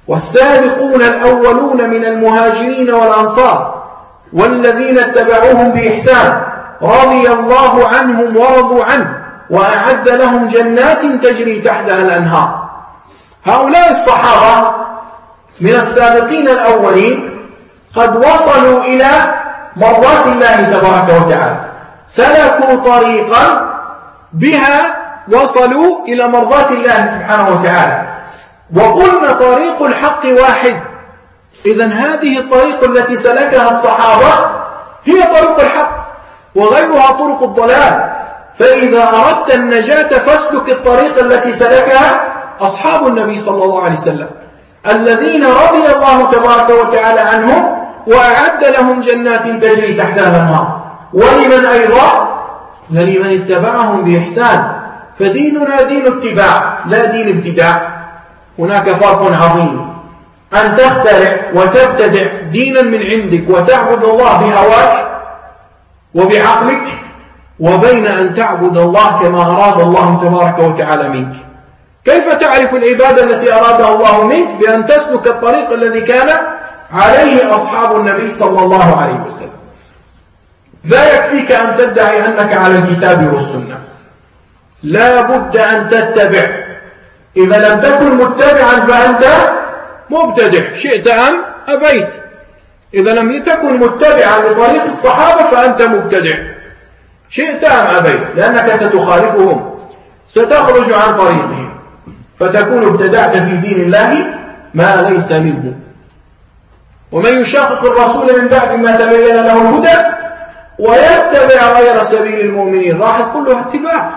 والسابقون الأولون من المهاجرين والأنصار والذين اتبعوهم بإحسان رضي الله عنهم ورضوا عنه وأعد لهم جنات تجري تحتها الأنهار. هؤلاء الصحابة من السابقين الأولين قد وصلوا إلى مرضاة الله تبارك وتعالى، سلكوا طريقا بها وصلوا إلى مرضاة الله سبحانه وتعالى. وقلنا طريق الحق واحد، إذن هذه الطريق التي سلكها الصحابة هي طريق الحق وغيرها طرق الضلال. فإذا أردت النجاة فاسلك الطريق التي سلكها أصحاب النبي صلى الله عليه وسلم الذين رضي الله تبارك وتعالى عنهم وأعد لهم جنات تجري تحتها الأنهار. ولمن أيضا؟ لمن اتبعهم بإحسان. فديننا دين اتباع لا دين ابتداع. هناك فرق عظيم أن تخترع وتبتدع دينا من عندك وتعبد الله بهواك وبعقلك، وبين أن تعبد الله كما أراد الله تبارك وتعالى منك. كيف تعرف العبادة التي أرادها الله منك؟ بأن تسلك الطريق الذي كان عليه أصحاب النبي صلى الله عليه وسلم. لا يكفيك أن تدعي أنك على الكتاب والسنة، لا بد أن تتبع. إذا لم تكن متبعا فأنت مبتدع شئت أم أبيت. إذا لم تكن متبعا لطريق الصحابة فأنت مبتدع شئت أم أبيت، لأنك ستخالفهم، ستخرج عن طريقهم، فتكون ابتدعت في دين الله ما ليس منه. ومن يشاقق الرسول من بعد ما تبين له الهدى ويتبع غير سبيل المؤمنين راح كلها اتباع،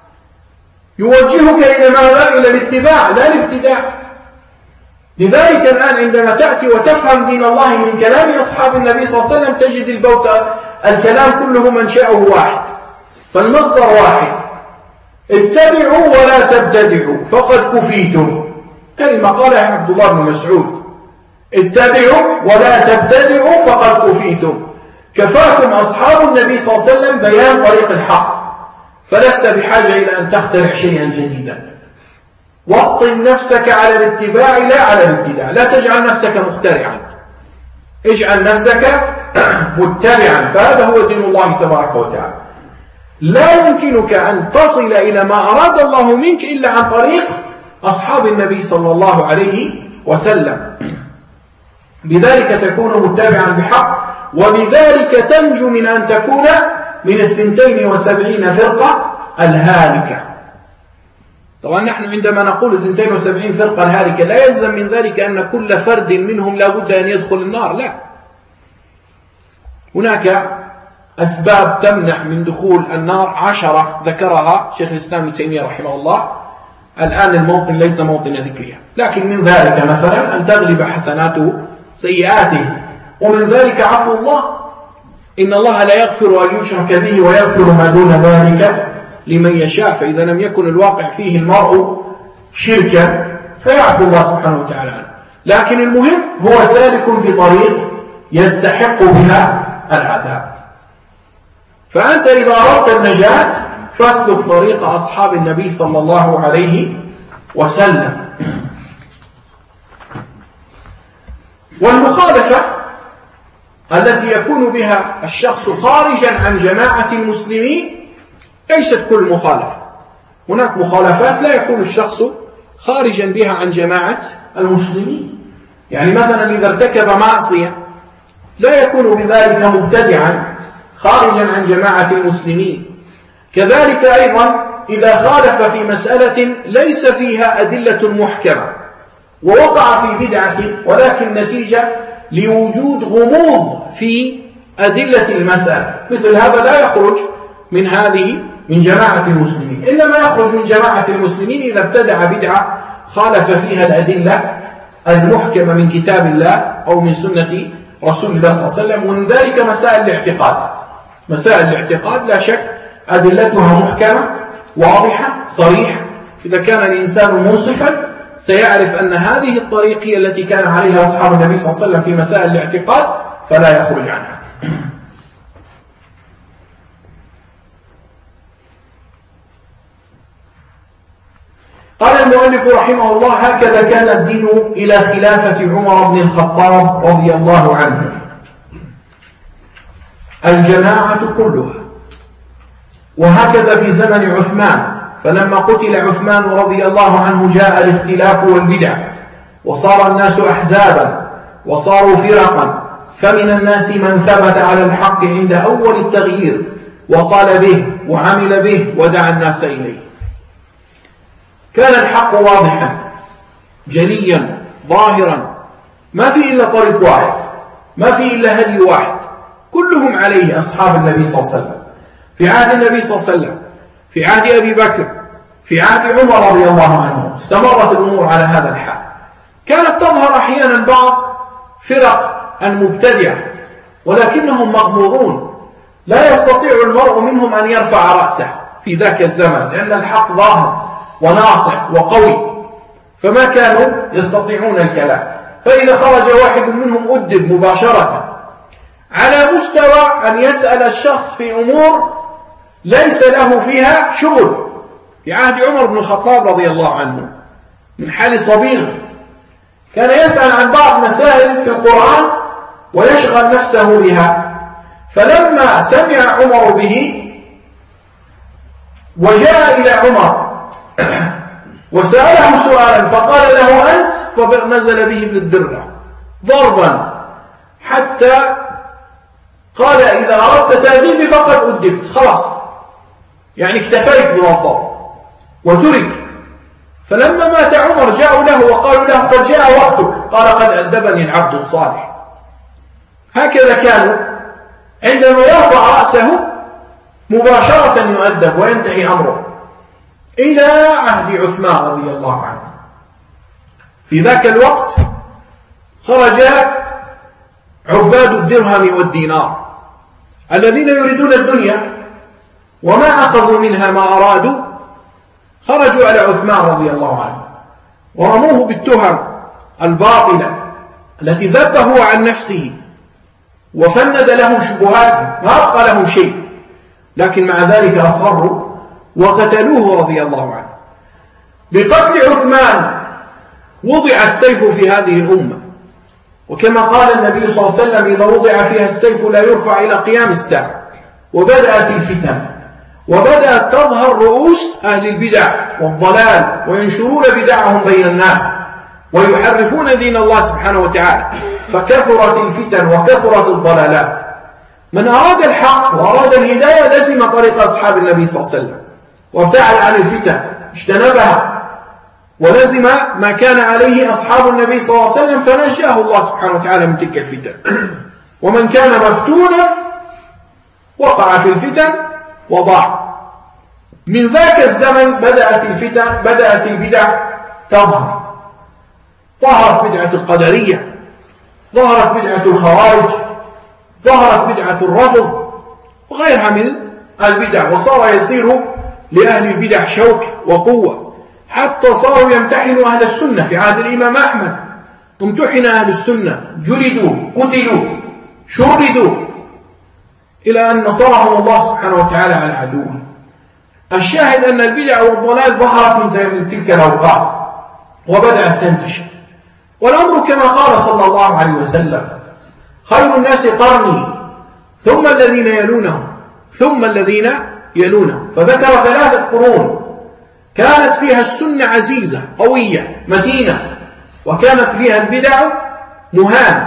يوجهك إلى ماذا؟ إلى الاتباع لا الابتداع. لذلك الآن عندما تأتي وتفهم دين الله من كلام أصحاب النبي صلى الله عليه وسلم تجد البوت الكلام كله منشأه واحد، فالمصدر واحد. اتبعوا ولا تبتدعوا فقد كفيتم، كلمة قالها عبد الله بن مسعود. اتبعوا ولا تبتدعوا فقد كفيتم، كفاكم أصحاب النبي صلى الله عليه وسلم بيان طريق الحق، فلست بحاجة إلى أن تخترع شيئا جديدا. وطن نفسك على الاتباع لا على الابتداع، لا تجعل نفسك مخترعا، اجعل نفسك متبعا، فهذا هو دين الله تبارك وتعالى. لا يمكنك أن تصل إلى ما أراد الله منك إلا عن طريق أصحاب النبي صلى الله عليه وسلم. بذلك تكون متبعا بحق، وبذلك تنجو من أن تكون من الثنتين وسبعين فرقة الهالكة. طبعا نحن عندما نقول اثنتين وسبعين فرقة الهالكة لا يلزم من ذلك أن كل فرد منهم لا بد أن يدخل النار، لا. هناك أسباب تمنع من دخول النار عشرة ذكرها شيخ الإسلام ابن تيمية رحمه الله. الآن الموطن ليس موطن ذكرها، لكن من ذلك مثلا أن تغلب حسناته سيئاته، ومن ذلك عفو الله. إن الله لا يغفر أن يشرك به ويغفر ما دون ذلك لمن يشاء. فإذا لم يكن الواقع فيه المرء شركا فيعفو الله سبحانه وتعالى عنه، لكن المهم هو سالك في طريق يستحق بها العذاب. فأنت إذا أردت النجاة فاسلك طريق أصحاب النبي صلى الله عليه وسلم. والمخالفة التي يكون بها الشخص خارجا عن جماعة المسلمين ليست كل مخالفة. هناك مخالفات لا يكون الشخص خارجا بها عن جماعة المسلمين، يعني مثلا إذا ارتكب معصية لا يكون بذلك مبتدعا خارجا عن جماعة المسلمين. كذلك أيضا إذا خالف في مسألة ليس فيها أدلة محكمة ووقع في بدعة، ولكن نتيجة لوجود غموض في أدلة المسألة، مثل هذا لا يخرج من هذه من جماعة المسلمين، إنما يخرج من جماعة المسلمين إذا ابتدع بدعة خالف فيها الأدلة المحكمة من كتاب الله أو من سنة رسول الله صلى الله عليه وسلم. ومن ذلك مسائل الاعتقاد. مسائل الاعتقاد لا شك أدلتها محكمة واضحة صريحة. إذا كان الإنسان منصفا سيعرف أن هذه الطريقة هي التي كان عليها أصحاب النبي صلى الله عليه وسلم في مسائل الاعتقاد، فلا يخرج عنها. قال المؤلف رحمه الله: هكذا كان الدين إلى خلافة عمر بن الخطاب رضي الله عنه، الجماعة كلها. وهكذا في زمن عثمان، فلما قتل عثمان رضي الله عنه جاء الاختلاف والبدع، وصار الناس أحزابا وصاروا فرقا، فمن الناس من ثبت على الحق عند أول التغيير وقال به وعمل به ودعا الناس إليه. كان الحق واضحا جليا ظاهرا، ما في إلا طريق واحد، ما في إلا هدي واحد، كلهم عليه أصحاب النبي صلى الله عليه وسلم، في عهد النبي صلى الله عليه وسلم، في عهد أبي بكر، في عهد عمر رضي الله عنه، استمرت الأمور على هذا الحال. كانت تظهر أحيانا بعض فرق المبتدعة ولكنهم مغمورون، لا يستطيع المرء منهم أن يرفع رأسه في ذاك الزمن، لأن الحق ظاهر وناصع وقوي، فما كانوا يستطيعون الكلام. فإذا خرج واحد منهم أدب مباشرة على مستوى أن يسأل الشخص في أمور ليس له فيها شغل. في عهد عمر بن الخطاب رضي الله عنه من حال صبيغ كان يسأل عن بعض مسائل في القرآن ويشغل نفسه بها، فلما سمع عمر به وجاء إلى عمر وسأله سؤالا فقال له أنت، فنزل به في الدرة ضربا حتى قال: إذا أردت تأديبي فقد أدبت، خلاص يعني اكتفيت من الضرب وترك. فلما مات عمر جاءوا له وقالوا له: قد جاء وقتك، قال: قد أدبني العبد الصالح. هكذا كانوا عندما يرفع رأسه مباشرة يؤدب وينتهي أمره، إلى عهد عثمان رضي الله عنه. في ذاك الوقت خرج عباد الدرهم والدينار الذين يريدون الدنيا وما أخذوا منها ما أرادوا، خرجوا على عثمان رضي الله عنه ورموه بالتهم الباطلة التي ذبه عن نفسه وفند لهم شبهات، ما أبقى لهم شيء، لكن مع ذلك أصروا وقتلوه رضي الله عنه. بقتل عثمان وضع السيف في هذه الأمة، وكما قال النبي صلى الله عليه وسلم: إذا وضع فيها السيف لا يرفع إلى قيام الساعة. وبدأت الفتن وبدأت تظهر رؤوس أهل البدع والضلال وينشرون بدعهم بين الناس ويحرفون دين الله سبحانه وتعالى، فكثرت الفتن وكثرت الضلالات. من أراد الحق وأراد الهداية لزم طريق أصحاب النبي صلى الله عليه وسلم وابتعد عن الفتن، اجتنبها ولزم ما كان عليه أصحاب النبي صلى الله عليه وسلم، فنجاه الله سبحانه وتعالى من تلك الفتن. ومن كان مفتونا وقع في الفتن وضاع. من ذاك الزمن بدأت الفتن بدأت البدع تظهر. ظهرت بدعة القدرية، ظهرت بدعة الخوارج، ظهرت بدعة الرفض وغيرها من البدع، وصار يصير لأهل البدع شوك وقوة، حتى صاروا يمتحنوا أهل السنة. في عهد الإمام أحمد امتحن أهل السنة، جلدوا، قتلوا، شردوا، إلى أن نصرهم الله سبحانه وتعالى على عدوه. الشاهد أن البدع والضلال ظهرت من تلك الأوقات وبدأت تنتشر، والأمر كما قال صلى الله عليه وسلم: خير الناس قرني ثم الذين يلونهم ثم الذين يلونهم. فذكر ثلاثة قرون كانت فيها السنة عزيزة قوية متينة، وكانت فيها البدع مهانة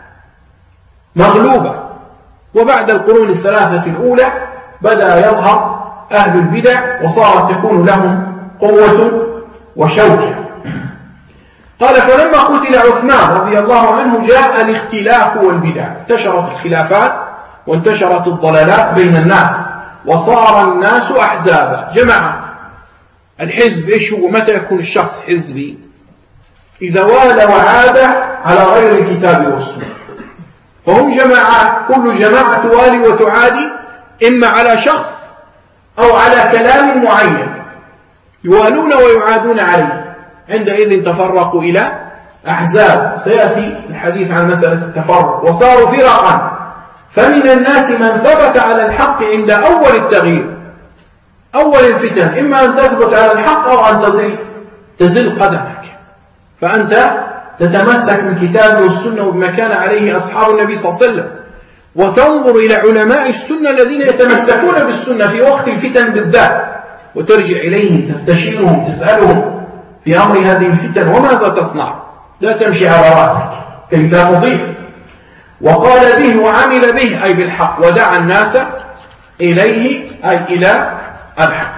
مغلوبة. وبعد القرون الثلاثة الأولى بدأ يظهر أهل البدع وصارت تكون لهم قوة وشوكة. قال: فلما قتل عثمان رضي الله عنه جاء الاختلاف والبدع، انتشرت الخلافات وانتشرت الضلالات بين الناس، وصار الناس أحزابا، جماعات. الحزب إيش هو؟ متى يكون الشخص حزبي؟ إذا والى وعاد على غير الكتاب والسنة. فهم جماعات، كل جماعة توالي وتعادي إما على شخص أو على كلام معين، يوالون ويعادون عليه. عندئذ تفرقوا إلى أحزاب، سيأتي الحديث عن مسألة التفرق. وصاروا فرقا، فمن الناس من ثبت على الحق عند أول التغيير، أول الفتن، إما أن تثبت على الحق أو أن تضل تزل قدمك، فأنت تتمسك بالكتاب والسنة وبما كان عليه أصحاب النبي صلى الله عليه وسلم، وتنظر إلى علماء السنة الذين يتمسكون بالسنة في وقت الفتن بالذات، وترجع إليهم تستشيرهم تسألهم في أمر هذه الفتن وماذا تصنع، لا تمشي على رأسك كي لا تضيع. وقال به وعمل به أي بالحق، ودعا الناس إليه أي إلى الحق.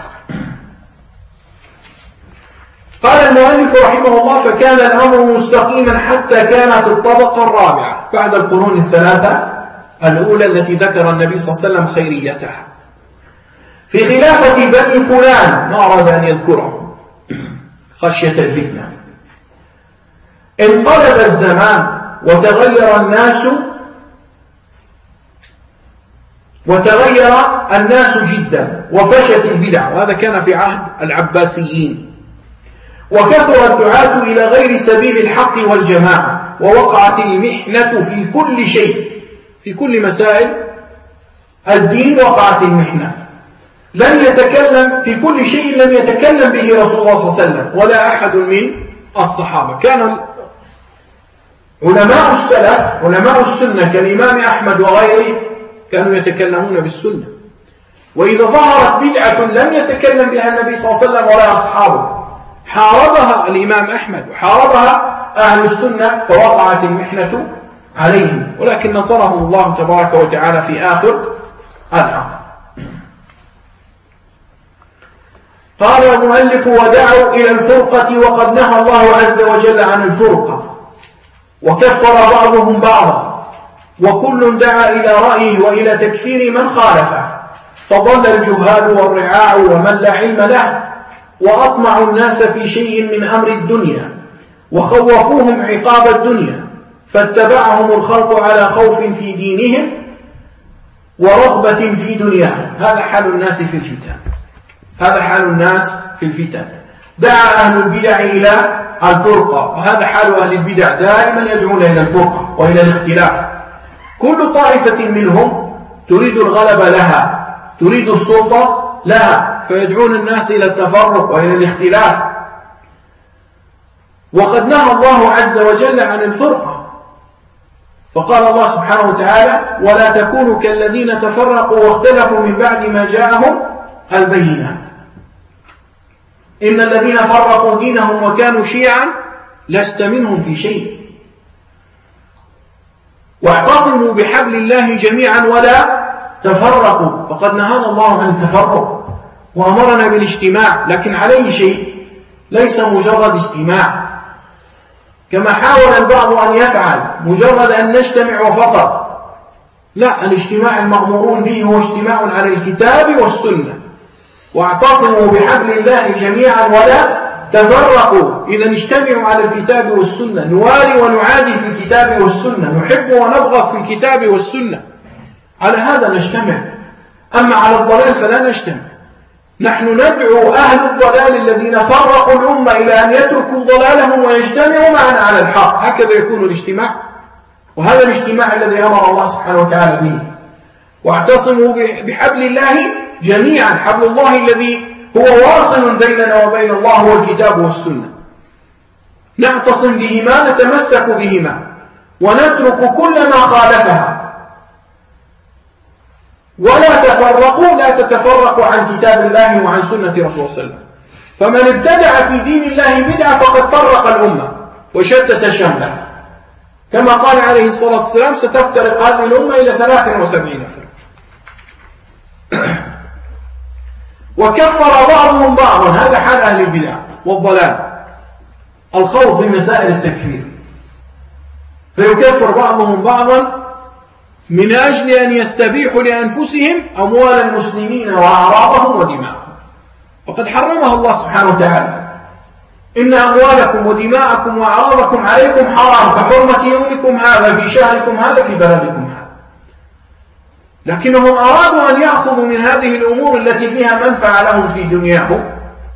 قال المؤلف رحمه الله: فكان الأمر مستقيما حتى كانت الطبقة الرابعة بعد القرون الثلاثة الأولى التي ذكر النبي صلى الله عليه وسلم خيريتها في خلافة بني فلان، ما أراد أن يذكره خشية الفتنة. انقلب الزمان وتغير الناس وتغير الناس جدا، وفشت البدع، وهذا كان في عهد العباسيين، وكثر الدعاة إلى غير سبيل الحق والجماعة، ووقعت المحنة في كل شيء، في كل مسائل الدين وقعت المحنة. لم يتكلم في كل شيء لم يتكلم به رسول الله صلى الله عليه وسلم ولا أحد من الصحابة. كان علماء السلف علماء السنة كالإمام أحمد وغيره كانوا يتكلمون بالسنة، وإذا ظهرت بدعة لم يتكلم بها النبي صلى الله عليه وسلم ولا أصحابه حاربها الإمام أحمد وحاربها أهل السنة، فوقعت المحنة عليهم، ولكن نصرهم الله تبارك وتعالى في آخر الأمر. قال المؤلف: ودعوا إلى الفرقة، وقد نهى الله عز وجل عن الفرقة، وكفر بعضهم بعضا، وكل دعا إلى رأيه وإلى تكفير من خالفه، فضل الجهال والرعاع ومن لا علم له، وأطمعوا الناس في شيء من أمر الدنيا، وخوفوهم عقاب الدنيا، فاتبعهم الخلق على خوف في دينهم ورغبة في دنياهم. هذا حال الناس في الفتن هذا حال الناس في الفتن دعا أهل البدع إلى الفرقة، وهذا حال أهل البدع، دائما يدعون إلى الفرقة وإلى الاختلاف. كل طائفة منهم تريد الغلبة لها، تريد السلطة لها، فيدعون الناس إلى التفرق وإلى الاختلاف. وقد نهى الله عز وجل عن الفرقة، فقال الله سبحانه وتعالى: ولا تكونوا كالذين تفرقوا واختلفوا من بعد ما جاءهم البينات، إن الذين فرقوا دينهم وكانوا شيعا لست منهم في شيء، واعتصموا بحبل الله جميعا ولا تفرقوا. فقد نهانا الله عن التفرق وأمرنا بالاجتماع، لكن عليه شيء، ليس مجرد اجتماع كما حاول البعض أن يفعل، مجرد أن نجتمع فقط. لا، الاجتماع المأمورون به هو اجتماع على الكتاب والسنة، واعتصموا بحبل الله جميعا ولا تفرقوا. إذا نجتمع على الكتاب والسنة، نوالي ونعادي في الكتاب والسنة، نحب ونبغض في الكتاب والسنة، على هذا نجتمع. أما على الضلال فلا نجتمع. نحن ندعو أهل الضلال الذين فرقوا الأمة إلى أن يتركوا ضلالهم ويجتمعوا معنا على الحق، هكذا يكون الاجتماع، وهذا الاجتماع الذي أمر الله سبحانه وتعالى به. واعتصموا بحبل الله جميعا، حبل الله الذي هو واصل بيننا وبين الله هو الكتاب والسنة، نعتصم بهما، نتمسك بهما، ونترك كل ما خالفها. ولا تفرقوا، لا تتفرقوا عن كتاب الله وعن سنة رسول الله صلى الله عليه وسلم. فمن ابتدع في دين الله بدعة فقد فرق الأمة وشتت شملها، كما قال عليه الصلاة والسلام: ستفترق هذه الأمة إلى ثلاث وسبعين فرقة. وكفر بعضهم بعضا، هذا حال أهل البدع والضلال، الخوض في مسائل التكفير، فيكفر بعضهم بعضا من أجل أن يستبيحوا لأنفسهم أموال المسلمين وأعراضهم ودماءهم، وقد حرمها الله سبحانه وتعالى: إن أموالكم ودماءكم وأعراضكم عليكم حرام كحرمة يومكم هذا في شهركم هذا في بلدكم هذا. لكنهم أرادوا أن يأخذوا من هذه الأمور التي فيها منفعة لهم في دنياهم،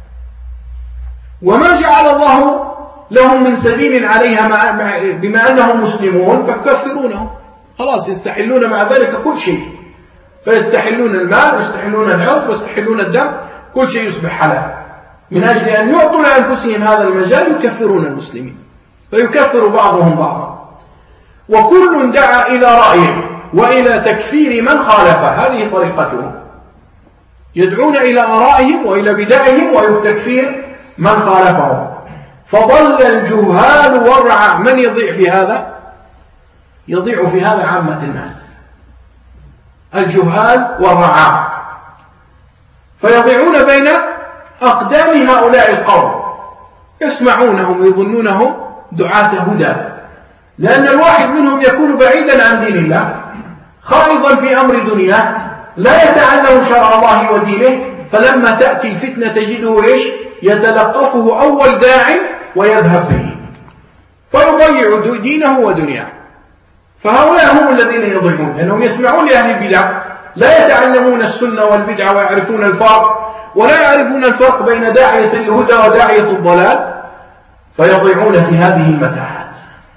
وما جعل الله لهم من سبيل عليها بما أنهم مسلمون، فكفرونهم، خلاص يستحلون مع ذلك كل شيء، فيستحلون المال ويستحلون العرض ويستحلون الدم، كل شيء يصبح حلال. من أجل أن يعطوا لأنفسهم هذا المجال يكفرون المسلمين، فيكفر بعضهم بعضا، وكل دعا إلى رأيه وإلى تكفير من خالفه. هذه طريقتهم، يدعون إلى آرائهم وإلى بدعهم ويتكفير من خالفهم. فضل الجهال والرعاع. من يضيع في هذا؟ يضيع في هذا عامة الناس، الجهال والرعاع، فيضيعون بين أقدام هؤلاء القوم، يسمعونهم ويظنونهم دعاة هدى، لأن الواحد منهم يكون بعيدا عن دين الله، خائضا في أمر دنياه، لا يتعلم شرع الله ودينه، فلما تأتي الفتنة تجده إيش؟ يتلقفه أول داع ويذهب فيه، فيضيع دينه ودنياه. فهؤلاء هم الذين يضيعون، لأنهم يسمعون لأهل البدع، لا يتعلمون السنة والبدع ويعرفون الفرق، ولا يعرفون الفرق بين داعية الهدى وداعية الضلال، فيضيعون في هذه المتاهات.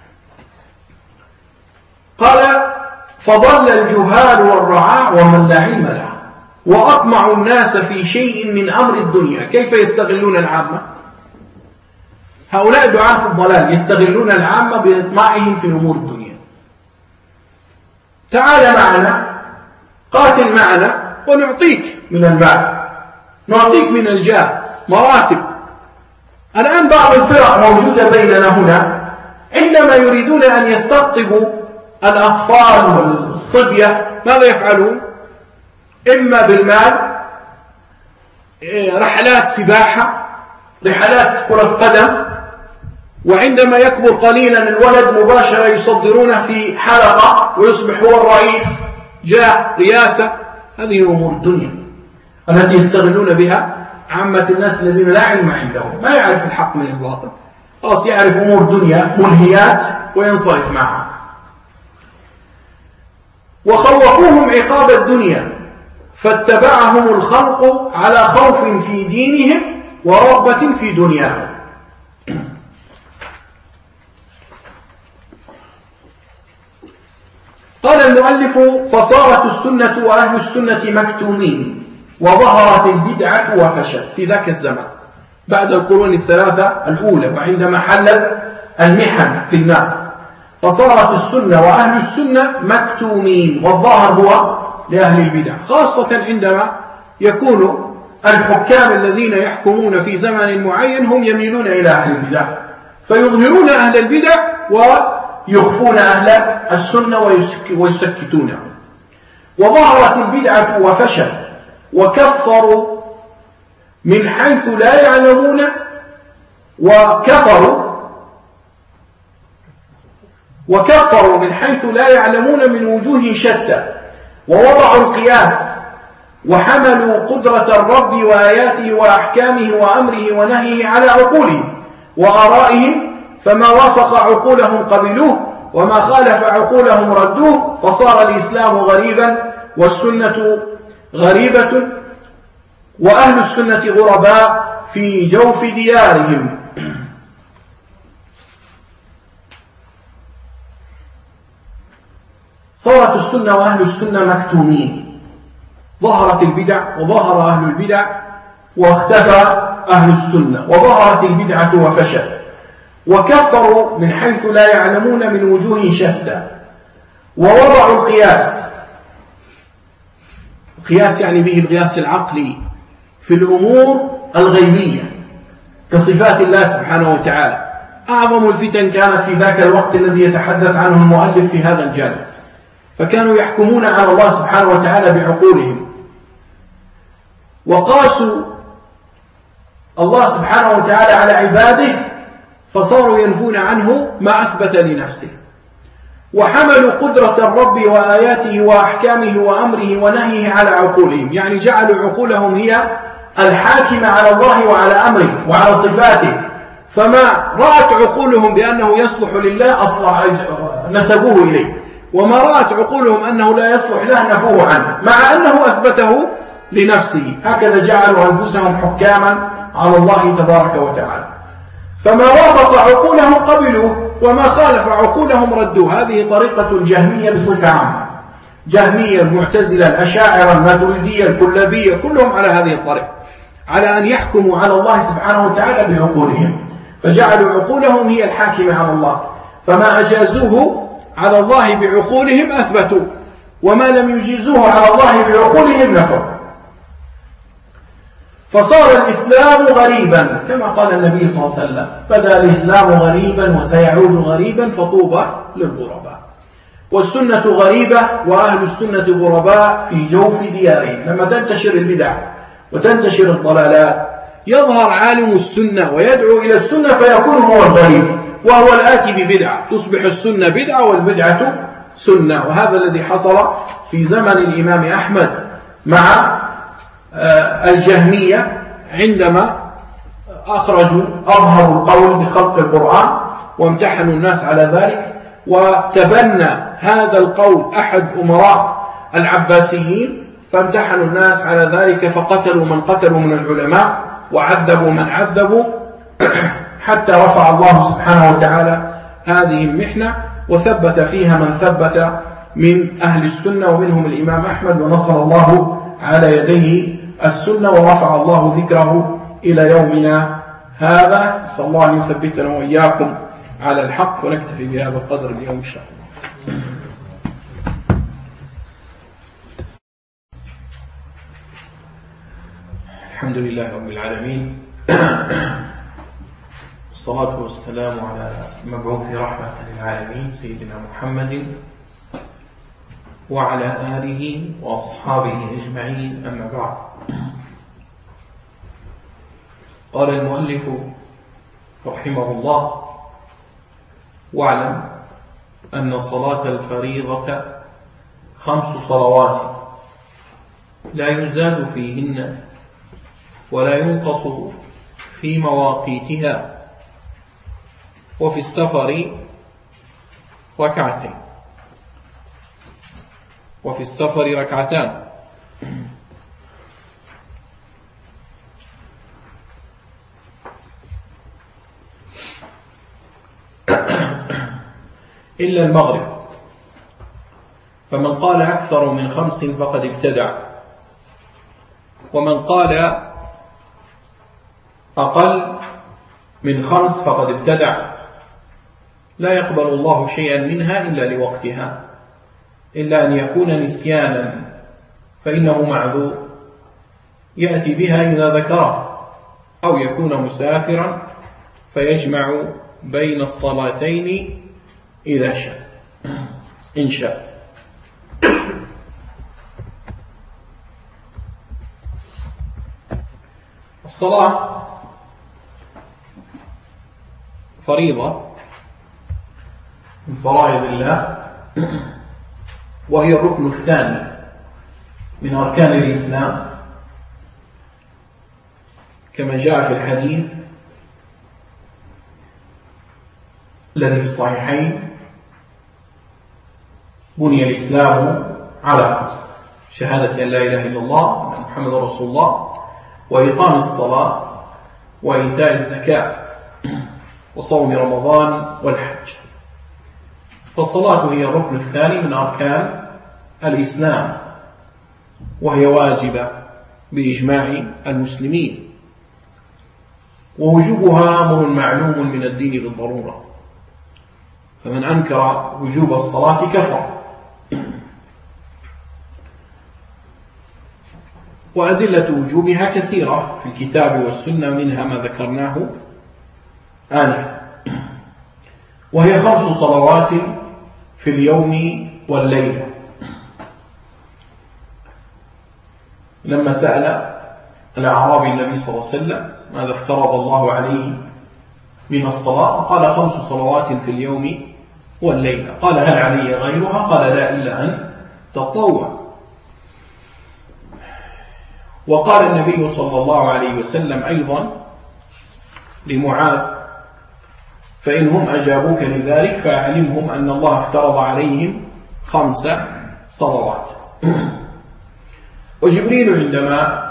قال: فضل الجهال والرعاع ومن لا علم له، وأطمع الناس في شيء من أمر الدنيا. كيف يستغلون العامة؟ هؤلاء دعاة الضلال يستغلون العامة بإطماعهم في أمور الدنيا. تعال معنا، قاتل معنا، ونعطيك من المال، نعطيك من الجاه، مراتب. الآن بعض الفرق موجودة بيننا هنا، عندما يريدون أن يستقطبوا الأطفال والصبية ماذا يفعلون؟ إما بالمال، رحلات سباحة، رحلات كرة قدم، وعندما يكبر قليلا الولد مباشرة يصدرونه في حلقة ويصبح هو الرئيس، جاء رياسة. هذه أمور الدنيا التي يستغلون بها عامة الناس الذين لا علم عندهم، ما يعرف الحق من الباطل، خلاص يعرف أمور دنيا ملهيات وينصرف معها. وخوفوهم عقاب الدنيا فاتبعهم الخلق على خوف في دينهم ورغبة في دنياهم. قال المؤلف: فصارت السنة وأهل السنة مكتومين، وظهرت البدعة وفشت في ذاك الزمان بعد القرون الثلاثة الأولى، وعندما حلت المحن في الناس، فصارت السنة وأهل السنة مكتومين، والظاهر هو لأهل البدع، خاصة عندما يكون الحكام الذين يحكمون في زمن معين هم يميلون إلى أهل البدع، فيظهرون أهل البدع ويخفون أهل السنة ويسكتونهم. وظهرت البدعة وفشت، وكفروا من حيث لا يعلمون، وكفروا وكفروا من حيث لا يعلمون من وجوه شتى، ووضعوا القياس، وحملوا قدرة الرب وآياته وأحكامه وأمره ونهيه على عقولهم وآرائهم، فما وافق عقولهم قبلوه، وما خالف عقولهم ردوه، فصار الإسلام غريبا والسنة غريبة، وأهل السنة غرباء في جوف ديارهم. صارت السنة وأهل السنة مكتومين، ظهرت البدع وظهر أهل البدع، واختفى أهل السنة، وظهرت البدعة وفشت، وكفروا من حيث لا يعلمون من وجوه شتى، ووضعوا القياس. القياس يعني به القياس العقلي في الأمور الغيبية كصفات الله سبحانه وتعالى. أعظم الفتن كانت في ذاك الوقت الذي يتحدث عنه المؤلف في هذا الجانب، فكانوا يحكمون على الله سبحانه وتعالى بعقولهم، وقاسوا الله سبحانه وتعالى على عباده، فصاروا ينفون عنه ما أثبت لنفسه، وحملوا قدرة الرب وآياته وأحكامه وأمره ونهيه على عقولهم، يعني جعلوا عقولهم هي الحاكمة على الله وعلى أمره وعلى صفاته، فما رأت عقولهم بأنه يصلح لله أصلح نسبوه إليه، وما رأت عقولهم أنه لا يصلح له نفوه عنه، مع أنه أثبته لنفسه. هكذا جعلوا أنفسهم حكاما على الله تبارك وتعالى، فما وافق عقولهم قبلوه، وما خالف عقولهم ردوه. هذه طريقة الجهمية بصفة عامة، جهمية، المعتزلة، الأشاعرة، الماتريدية، الكلابية، كلهم على هذه الطريقة. على أن يحكموا على الله سبحانه وتعالى بعقولهم، فجعلوا عقولهم هي الحاكمة على الله، فما أجازوه على الله بعقولهم أثبتوا، وما لم يجيزوه على الله بعقولهم نفوا. فصار الإسلام غريبا كما قال النبي صلى الله عليه وسلم: بدأ الإسلام غريبا وسيعود غريبا فطوبى للغرباء. والسنة غريبة وأهل السنة غرباء في جوف ديارهم. لما تنتشر البدع وتنتشر الضلالات يظهر عالم السنة ويدعو إلى السنة فيكون هو الغريب، وهو الآتي ببدعة، تصبح السنة بدعة والبدعة سنة. وهذا الذي حصل في زمن الإمام أحمد مع الجهمية عندما أخرجوا أظهروا القول بخلق القرآن وامتحنوا الناس على ذلك، وتبنى هذا القول أحد أمراء العباسيين فامتحنوا الناس على ذلك، فقتلوا من قتلوا من العلماء وعذبوا من عذبوا حتى رفع الله سبحانه وتعالى هذه المحنة وثبت فيها من ثبت من أهل السنة ومنهم الإمام أحمد، ونصر الله على يديه السنة ورفع الله ذكره إلى يومنا هذا. نسأل الله أن يثبتنا وإياكم على الحق، ونكتفي بهذا القدر اليوم إن شاء الله. الحمد لله رب العالمين، الصلاة والسلام على المبعوث رحمة للعالمين سيدنا محمد وعلى آله وأصحابه أجمعين، أما بعد. قال المؤلف رحمه الله: واعلم أن صلاة الفريضة خمس صلوات لا يزاد فيهن ولا ينقص في مواقيتها، وفي السفر ركعتين وفي السفر ركعتان. إلا المغرب، فمن قال أكثر من خمس فقد ابتدع، ومن قال أقل من خمس فقد ابتدع. لا يقبل الله شيئا منها إلا لوقتها، إلا أن يكون نسيانا فإنه معذور يأتي بها إذا ذكره، أو يكون مسافرا فيجمع بين الصلاتين إذا شاء إن شاء. الصلاة فريضة من فرائض الله، وهي الركن الثاني من أركان الإسلام، كما جاء في الحديث الذي في الصحيحين: بني الإسلام على خمس: شهادة أن لا إله إلا الله وأن محمد رسول الله، وإقام الصلاة، وإيتاء الزكاة، وصوم رمضان، والحج. فالصلاة هي الركن الثاني من أركان الإسلام، وهي واجبة بإجماع المسلمين، ووجوبها أمر معلوم من الدين بالضرورة، فمن أنكر وجوب الصلاة كفر. وأدلة وجوبها كثيرة في الكتاب والسنة، منها ما ذكرناه آنفا. وهي خمس صلوات في اليوم والليلة. لما سأل الأعرابي النبي صلى الله عليه وسلم ماذا افترض الله عليه من الصلاة، قال: خمس صلوات في اليوم والليلة. قال: هل علي غيرها؟ قال: لا، إلا أن تطوع. وقال النبي صلى الله عليه وسلم أيضا لمعاذ: فإنهم أجابوك لذلك فأعلمهم أن الله افترض عليهم خمس صلوات. وجبريل عندما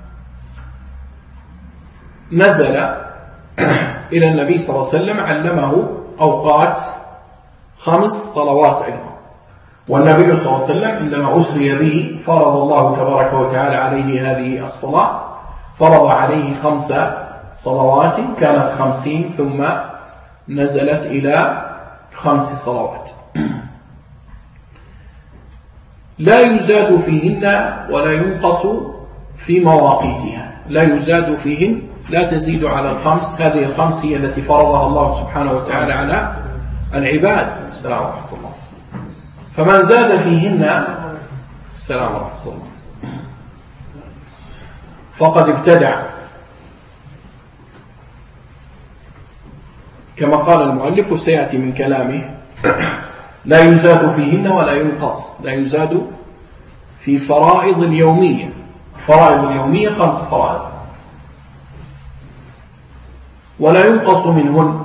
نزل إلى النبي صلى الله عليه وسلم علمه أوقات خمس صلوات أيضا. والنبي صلى الله عليه وسلم عندما أسري به فرض الله تبارك وتعالى عليه هذه الصلاة، فرض عليه خمس صلوات كانت خمسين ثم نزلت إلى خمس صلوات لا يزاد فيهن ولا ينقص في مواقيتها. لا يزاد فيهن، لا تزيد على الخمس. هذه الخمس هي التي فرضها الله سبحانه وتعالى على العباد. السلام ورحمة الله. فمن زاد فيهن السلام ورحمة الله فقد ابتدع، كما قال المؤلف وسيأتي من كلامه. لا يزاد فيهن ولا ينقص. لا يزاد في فرائض اليومية. فرائض اليومية خمس فرائض، ولا ينقص منهن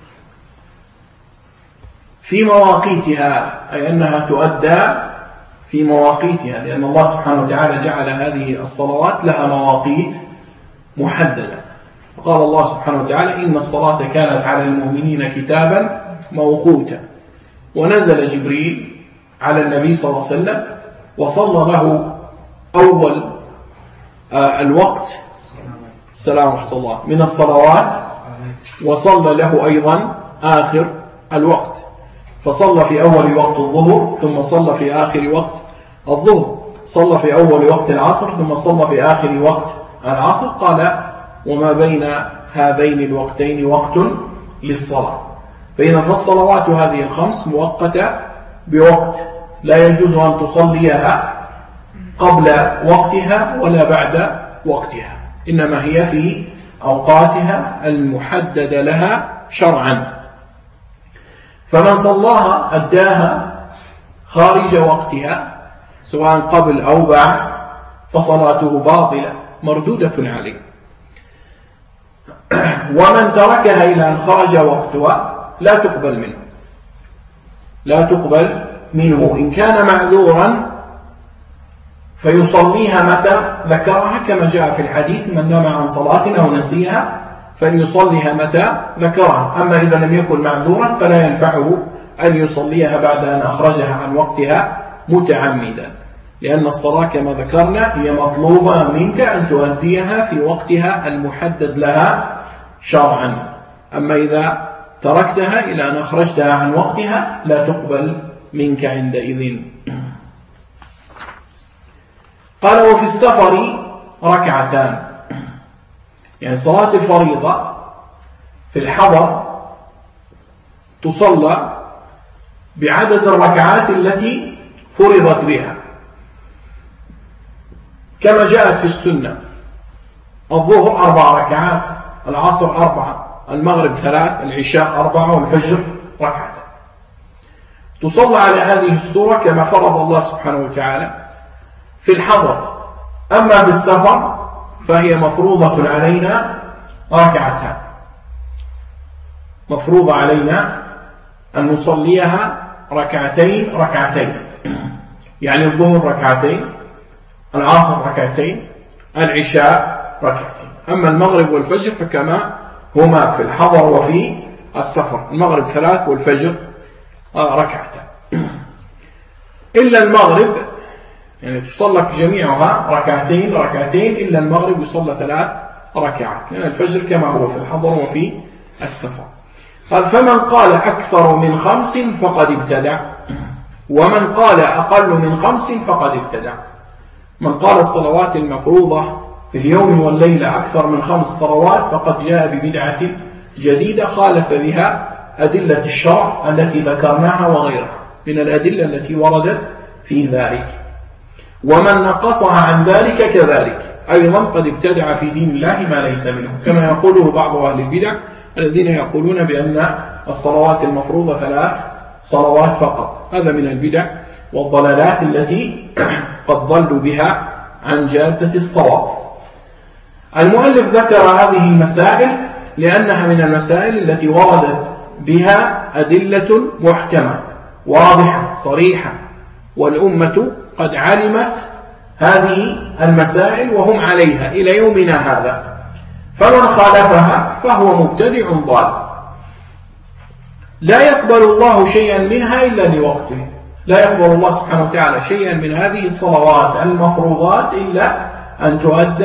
في مواقيتها، أي أنها تؤدى في مواقيتها، لأن الله سبحانه وتعالى جعل هذه الصلوات لها مواقيت محددة. قال الله سبحانه وتعالى إن الصلاة كانت على المؤمنين كتابا موقوتا. ونزل جبريل على النبي صلى الله عليه وسلم وصلى له أول آه الوقت السلام ورحمة الله من الصلوات، وصلى له أيضا آخر الوقت، فصلى في أول وقت الظهر ثم صلى في آخر وقت الظهر، صلى في أول وقت العصر ثم صلى في آخر وقت العصر. قال وما بين هذين الوقتين وقت للصلاة. فإذا فالصلوات هذه الخمس مؤقتة بوقت، لا يجوز أن تصليها قبل وقتها ولا بعد وقتها، إنما هي في أوقاتها المحددة لها شرعا. فمن صلاها أداها خارج وقتها سواء قبل أو بعد فصلاته باطلة مردودة عليه. ومن تركها إلى أن خرج وقتها لا تقبل منه، لا تقبل منه إن كان معذورا فيصليها متى ذكرها، كما جاء في الحديث من نام عن صلاة أو نسيها فليصليها متى ذكرها. أما إذا لم يكن معذورا فلا ينفعه أن يصليها بعد أن أخرجها عن وقتها متعمدا، لأن الصلاة كما ذكرنا هي مطلوبة منك أن تؤديها في وقتها المحدد لها شرعا. أما إذا تركتها إلى أن أخرجتها عن وقتها لا تقبل منك عندئذ. قال وفي السفر ركعتان، يعني صلاة الفريضة في الحضر تصلى بعدد الركعات التي فرضت بها كما جاءت في السنة. الظهر أربع ركعات، العصر أربعة، المغرب ثلاث، العشاء أربعة، والفجر ركعة. تصلى على هذه الصورة كما فرض الله سبحانه وتعالى في الحضر. أما في السفر فهي مفروضة علينا ركعتان، مفروضة علينا أن نصليها ركعتين ركعتين، يعني الظهر ركعتين، العصر ركعتين، العشاء ركعتين. أما المغرب والفجر فكما هما في الحضر وفي السفر، المغرب ثلاث والفجر ركعتان، إلا المغرب يعني تصلى جميعها ركعتين ركعتين، إلا المغرب يصلى ثلاث ركعات، لأن الفجر كما هو في الحضر وفي السفر. قال فمن قال أكثر من خمس فقد ابتدع، ومن قال أقل من خمس فقد ابتدع. من قال الصلوات المفروضة في اليوم والليلة أكثر من خمس صلوات فقد جاء ببدعة جديدة خالف بها أدلة الشرع التي ذكرناها وغيرها من الأدلة التي وردت في ذلك. ومن نقصها عن ذلك كذلك أيضا قد ابتدع في دين الله ما ليس منه، كما يقوله بعض أهل البدع الذين يقولون بأن الصلوات المفروضة ثلاث صلوات فقط. هذا من البدع والضلالات التي قد ضلوا بها عن جادة الصواب. المؤلف ذكر هذه المسائل لأنها من المسائل التي وردت بها أدلة محكمة واضحة صريحة، والأمة قد علمت هذه المسائل وهم عليها إلى يومنا هذا، فمن خالفها فهو مبتدع ضال. لا يقبل الله شيئا منها إلا لوقته، لا يقبل الله سبحانه وتعالى شيئا من هذه الصلوات المفروضات إلا أن تؤدى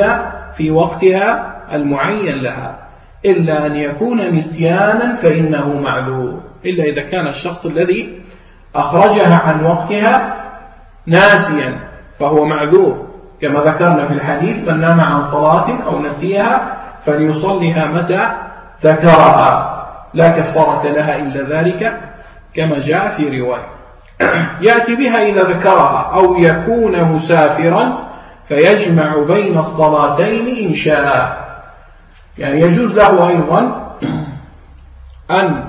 في وقتها المعين لها، إلا أن يكون نسيانا فإنه معذور، إلا إذا كان الشخص الذي أخرجها عن وقتها ناسيا فهو معذور، كما ذكرنا في الحديث: من نام عن صلاة أو نسيها فليصلها متى ذكرها، لا كفارة لها إلا ذلك، كما جاء في رواية. يأتي بها إذا ذكرها، أو يكون مسافرا فيجمع بين الصلاتين إن شاء، يعني يجوز له أيضا أن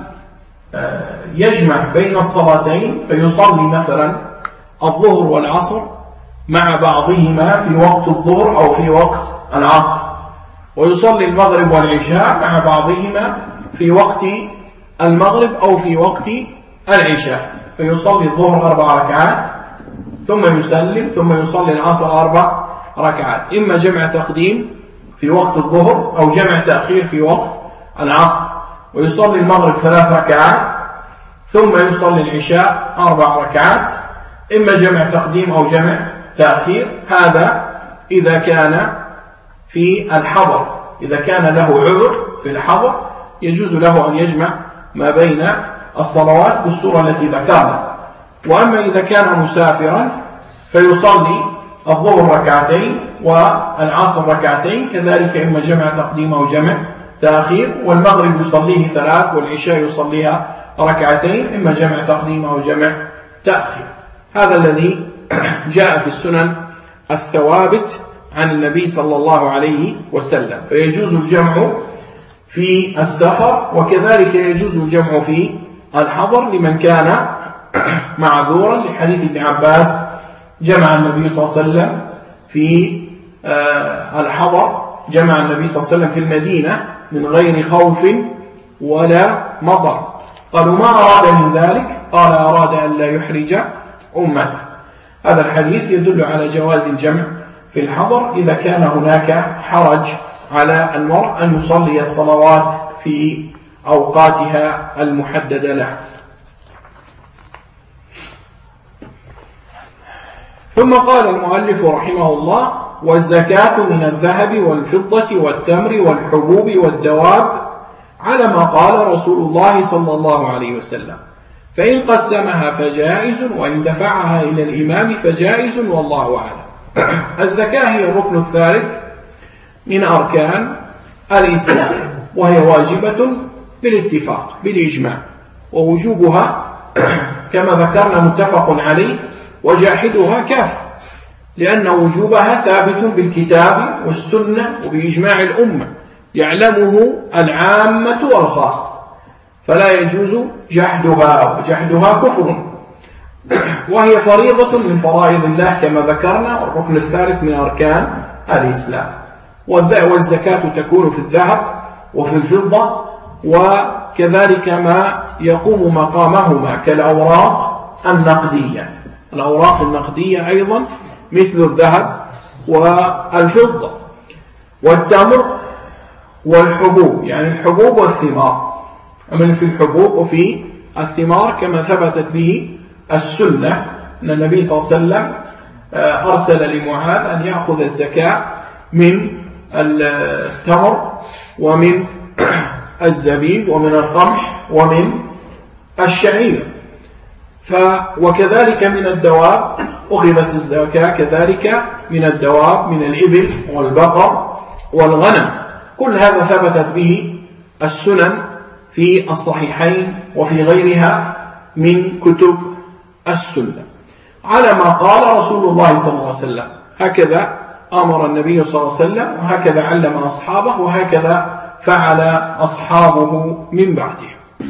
يجمع بين الصلاتين، فيصلي مثلا الظهر والعصر مع بعضهما في وقت الظهر أو في وقت العصر، ويصلي المغرب والعشاء مع بعضهما في وقت المغرب أو في وقت العشاء، فيصلي الظهر أربع ركعات ثم يسلم، ثم يصلي العصر أربع ركعات، إما جمع تقديم في وقت الظهر أو جمع تأخير في وقت العصر، ويصلي المغرب ثلاث ركعات ثم يصلي العشاء أربع ركعات، إما جمع تقديم أو جمع تأخير. هذا إذا كان في الحضر، إذا كان له عذر في الحضر يجوز له أن يجمع ما بين الصلوات بالصورة التي ذكرنا. وأما إذا كان مسافرا فيصلي الظهر ركعتين والعصر ركعتين، كذلك إما جمع تقديم أو جمع تأخير، والمغرب يصليه ثلاث والعشاء يصليها ركعتين، إما جمع تقديم أو جمع تأخير. هذا الذي جاء في السنن الثوابت عن النبي صلى الله عليه وسلم، فيجوز الجمع في السفر، وكذلك يجوز الجمع في الحضر لمن كان معذورا، لحديث ابن عباس: جمع النبي صلى الله عليه وسلم في الحضر، جمع النبي صلى الله عليه وسلم في المدينة من غير خوف ولا مطر. قالوا: ما أراد من ذلك؟ قال: أراد أن لا يحرج أمته. هذا الحديث يدل على جواز الجمع في الحضر إذا كان هناك حرج على المرء أن يصلي الصلوات في أوقاتها المحددة له. ثم قال المؤلف رحمه الله: والزكاة من الذهب والفضة والتمر والحبوب والدواب على ما قال رسول الله صلى الله عليه وسلم، فإن قسمها فجائز، وإن دفعها إلى الإمام فجائز، والله أعلم. الزكاة هي الركن الثالث من أركان الإسلام، وهي واجبة بالاتفاق بالإجماع، ووجوبها كما ذكرنا متفق عليه، وجاحدها كافر، لأن وجوبها ثابت بالكتاب والسنة وبإجماع الأمة، يعلمه العامة والخاص، فلا يجوز جحدها، وجحدها كفر، وهي فريضة من فرائض الله كما ذكرنا، الركن الثالث من أركان الإسلام. والزكاة تكون في الذهب وفي الفضة، وكذلك ما يقوم مقامهما كالأوراق النقدية. الأوراق النقدية أيضا مثل الذهب والفضة، والتمر والحبوب، يعني الحبوب والثمار، أما في الحبوب وفي الثمار كما ثبتت به السنة أن النبي صلى الله عليه وسلم أرسل لمعاذ أن يأخذ الزكاة من التمر ومن الزبيب ومن القمح ومن الشعير. ف وكذلك من الدواب أخذت الزكاة، كذلك من الدواب من الإبل والبقر والغنم. كل هذا ثبتت به السنن في الصحيحين وفي غيرها من كتب السنة، على ما قال رسول الله صلى الله عليه وسلم. هكذا أمر النبي صلى الله عليه وسلم، وهكذا علم أصحابه، وهكذا فعل أصحابه من بعده.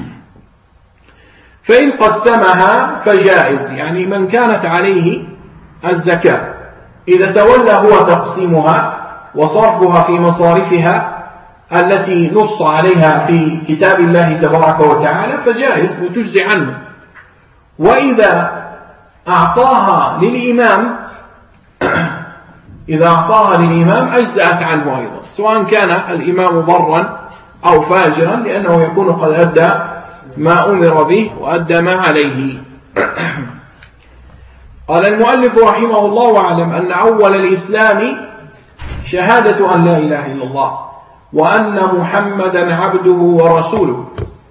فإن قسمها فجائز، يعني من كانت عليه الزكاة إذا تولى هو تقسيمها وصرفها في مصارفها التي نص عليها في كتاب الله تبارك وتعالى فجائز وتجزي عنه. وإذا أعطاها للإمام إذا أعطاها للإمام أجزأت عنه أيضا، سواء كان الإمام ضرا أو فاجرا، لأنه يكون قد أدى ما أمر به وأدى ما عليه. قال المؤلف رحمه الله: واعلم أن أول الإسلام شهادة أن لا إله إلا الله وأن محمدا عبده ورسوله.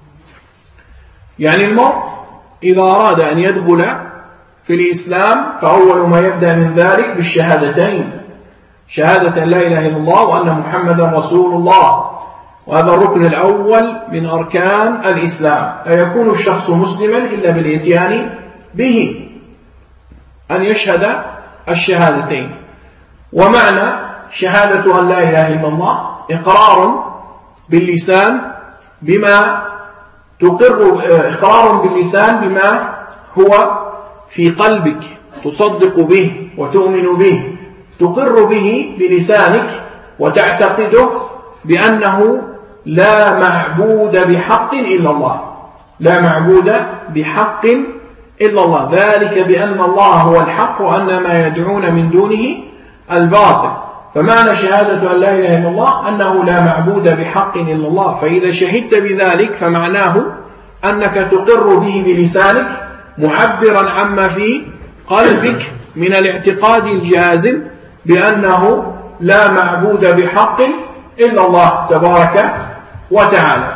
يعني المرء إذا أراد أن يدخل في الإسلام فأول ما يبدأ من ذلك بالشهادتين، شهادة أن لا إله إلا الله وأن محمدا رسول الله، وهذا الركن الأول من أركان الإسلام. لا يكون الشخص مسلما إلا بالإتيان به، أن يشهد الشهادتين. ومعنى شهادة أن لا إله إلا الله إقرار باللسان بما تقر إقرار باللسان بما هو في قلبك، تصدق به وتؤمن به، تقر به بلسانك وتعتقده بأنه لا معبود بحق إلا الله، لا معبود بحق إلا الله، ذلك بأن الله هو الحق وأن ما يدعون من دونه الباطل. فمعنى شهادة أن لا إله إلا الله أنه لا معبود بحق إلا الله. فإذا شهدت بذلك فمعناه أنك تقر به بلسانك معبرا عما في قلبك من الاعتقاد الجازم بأنه لا معبود بحق إلا الله تبارك وتعالى،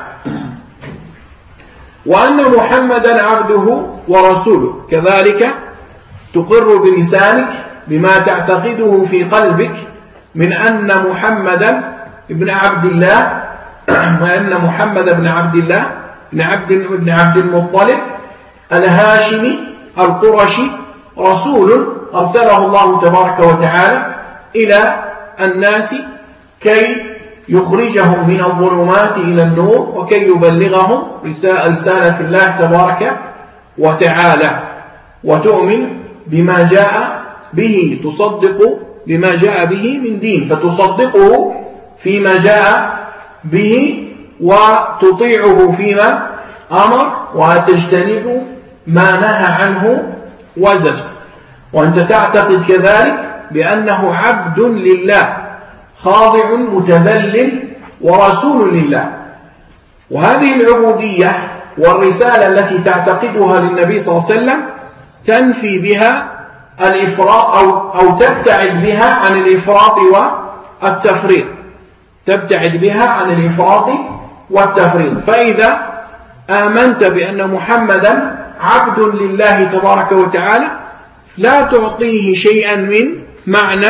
وأن محمدا عبده ورسوله. كذلك تقر بلسانك بما تعتقده في قلبك من أن محمدا ابن عبد الله وأن محمد بن عبد الله بن عبد بن عبد المطلب الهاشمي القرشي رسول أرسله الله تبارك وتعالى إلى الناس كي يخرجهم من الظلمات إلى النور وكي يبلغهم رسالة الله تبارك وتعالى. وتؤمن بما جاء به، تصدق بما جاء به من دين، فتصدقه فيما جاء به وتطيعه فيما أمر وتجتنب ما نهى عنه وزجر. وأنت تعتقد كذلك بأنه عبد لله خاضع متذلل ورسول لله. وهذه العبودية والرسالة التي تعتقدها للنبي صلى الله عليه وسلم تنفي بها الإفراط أو, أو تبتعد بها عن الإفراط والتفريط، تبتعد بها عن الإفراط والتفريط. فإذا آمنت بأن محمدا عبد لله تبارك وتعالى لا تعطيه شيئا من معنى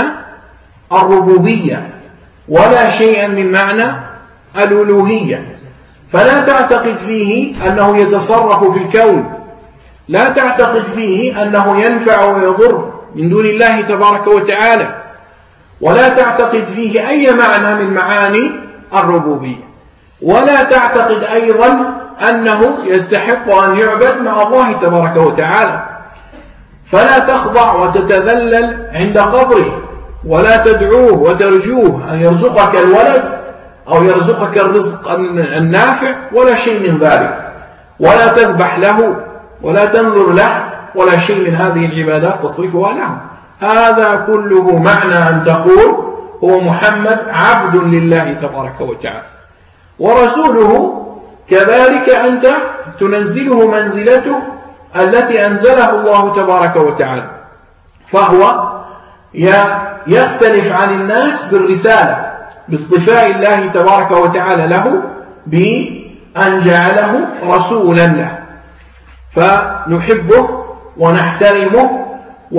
الربوبية ولا شيئا من معنى الألوهية، فلا تعتقد فيه أنه يتصرف في الكون، لا تعتقد فيه أنه ينفع ويضر من دون الله تبارك وتعالى، ولا تعتقد فيه أي معنى من معاني الربوبية، ولا تعتقد أيضا أنه يستحق أن يعبد مع الله تبارك وتعالى. فلا تخضع وتتذلل عند قبره، ولا تدعوه وترجوه أن يرزقك الولد أو يرزقك الرزق النافع ولا شيء من ذلك، ولا تذبح له ولا تنظر له ولا شيء من هذه العبادات تصرفها له. هذا كله معنى أن تقول هو محمد عبد لله تبارك وتعالى ورسوله. كذلك أنت تنزله منزلته التي أنزله الله تبارك وتعالى، فهو يختلف عن الناس بالرسالة، باصطفاء الله تبارك وتعالى له بأن جعله رسولا له، فنحبه ونحترمه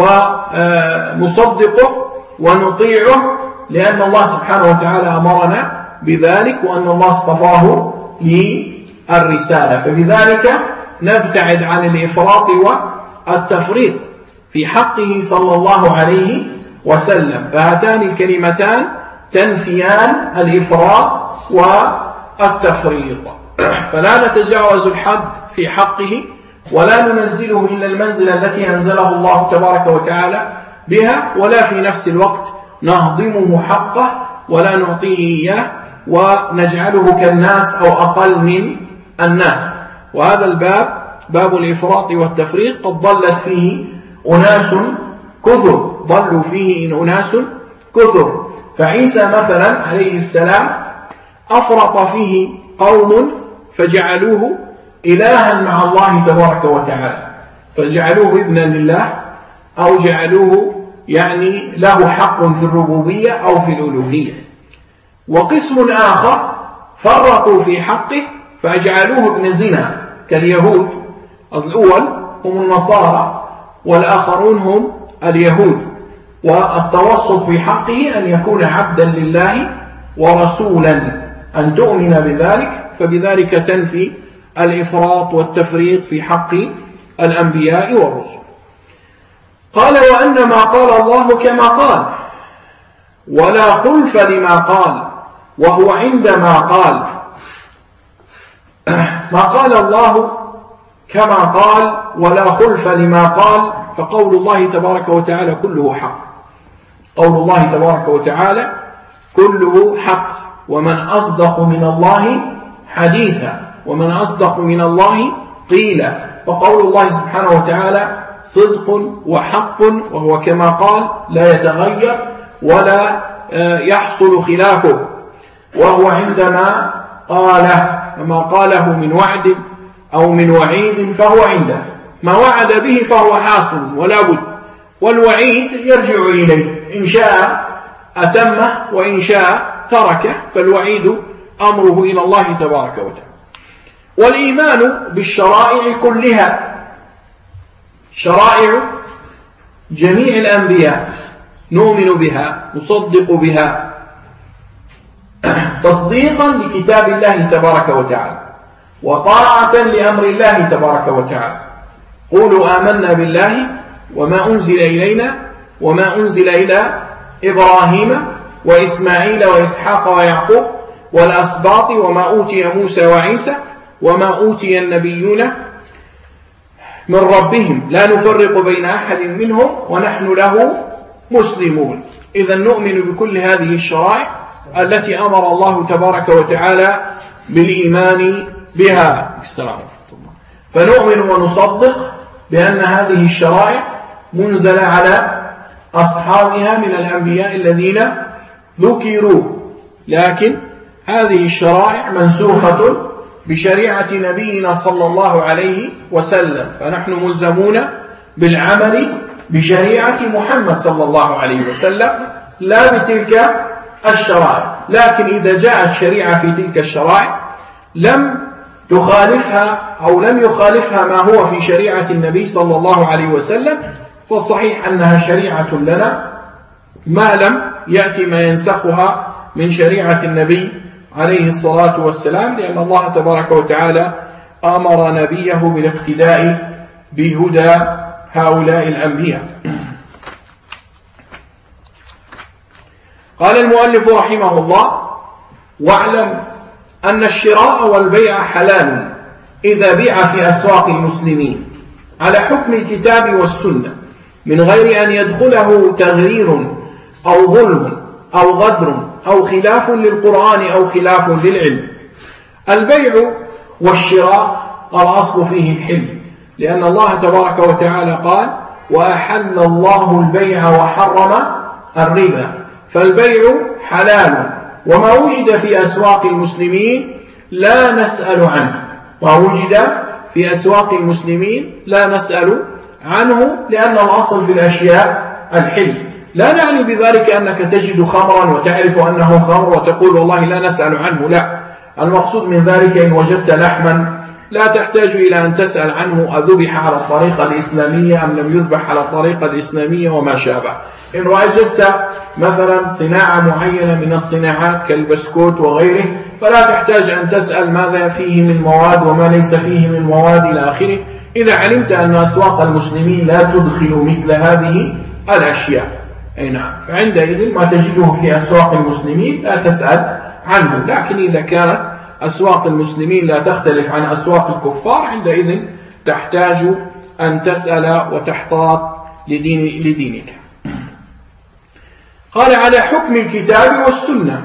ونصدقه ونطيعه لأن الله سبحانه وتعالى أمرنا بذلك وأن الله اصطفاه للرسالة. فبذلك نبتعد عن الإفراط والتفريط في حقه صلى الله عليه وسلم. فهاتان الكلمتان تنفيان الإفراط والتفريط، فلا نتجاوز الحد في حقه ولا ننزله إلا المنزلة التي أنزله الله تبارك وتعالى بها، ولا في نفس الوقت نهضمه حقه ولا نعطيه إياه ونجعله كالناس أو أقل من الناس. وهذا الباب باب الإفراط والتفريط قد ضلت فيه أناس كثر، ضلوا فيه أناس كثر. فعيسى مثلا عليه السلام أفرط فيه قوم فجعلوه إلها مع الله تبارك وتعالى، فجعلوه ابنا لله أو جعلوه يعني له حق في الربوبية أو في الألوهية. وقسم آخر فرقوا في حقه فأجعلوه ابن زنا كاليهود، الأول هم النصارى والآخرون هم اليهود. والتوسط في حقه أن يكون عبدا لله ورسولا، أن تؤمن بذلك، فبذلك تنفي الإفراط والتفريط في حق الأنبياء والرسل. قال وأن ما قال الله كما قال ولا خلف لما قال، وهو عندما قال ما قال الله كما قال ولا خلف لما قال، فقول الله تبارك وتعالى كله حق. قول الله تبارك وتعالى كله حق، ومن أصدق من الله حديثا، ومن أصدق من الله قيلا. فقول الله سبحانه وتعالى صدق وحق، وهو كما قال لا يتغير ولا يحصل خلافه. وهو عندما قاله، فما قاله من وعد أو من وعيد فهو عنده، ما وعد به فهو حاصل ولا بد، والوعيد يرجع إليه، إن شاء أتمه وإن شاء تركه، فالوعيد أمره إلى الله تبارك وتعالى. والإيمان بالشرائع كلها، شرائع جميع الأنبياء نؤمن بها نصدق بها تصديقا لكتاب الله تبارك وتعالى وطاعة لأمر الله تبارك وتعالى. قولوا آمنا بالله وما أنزل إلينا وما أنزل إلى إبراهيم وإسماعيل وإسحاق ويعقوب والأسباط وما أوتي موسى وعيسى وما أوتي النبيون من ربهم لا نفرق بين أحد منهم ونحن له مسلمون. إذا نؤمن بكل هذه الشرائع التي أمر الله تبارك وتعالى بالإيمان بها. فنؤمن ونصدق بأن هذه الشرائع منزلة على أصحابها من الأنبياء الذين ذكروا، لكن هذه الشرائع منسوخة بشريعة نبينا صلى الله عليه وسلم، فنحن ملزمون بالعمل بشريعة محمد صلى الله عليه وسلم لا بتلك الشرائع. لكن إذا جاءت شريعة في تلك الشرائع لم تخالفها أو لم يخالفها ما هو في شريعة النبي صلى الله عليه وسلم، فالصحيح أنها شريعة لنا ما لم يأتي ما ينسخها من شريعة النبي عليه الصلاة والسلام، لأن الله تبارك وتعالى أمر نبيه بالاقتداء بهدى هؤلاء الأنبياء. قال المؤلف رحمه الله: واعلم أن الشراء والبيع حلال إذا بيع في أسواق المسلمين على حكم الكتاب والسنة من غير أن يدخله تغرير أو ظلم أو غدر أو خلاف للقرآن أو خلاف للعلم. البيع والشراء الأصل فيه الحل، لأن الله تبارك وتعالى قال: وأحل الله البيع وحرم الربا. فالبيع حلال، وما وجد في أسواق المسلمين لا نسأل عنه، ما وجد في أسواق المسلمين لا نسأل عنه، لأن الأصل في الأشياء الحل. لا نعني بذلك أنك تجد خمرا وتعرف أنه خمر وتقول والله لا نسأل عنه، لا، المقصود من ذلك إن وجدت لحما لا تحتاج إلى أن تسأل عنه أذبح على الطريقة الإسلامية أم لم يذبح على الطريقة الإسلامية وما شابه. إن وجدت مثلا صناعة معينة من الصناعات كالبسكوت وغيره فلا تحتاج أن تسأل ماذا فيه من مواد وما ليس فيه من مواد إلى آخره. إذا علمت أن أسواق المسلمين لا تدخل مثل هذه الأشياء، أي نعم، فعندئذ ما تجده في أسواق المسلمين لا تسأل عنه. لكن إذا كانت أسواق المسلمين لا تختلف عن أسواق الكفار عندئذ تحتاج أن تسأل وتحتاط لدين لدينك. قال: على حكم الكتاب والسنة.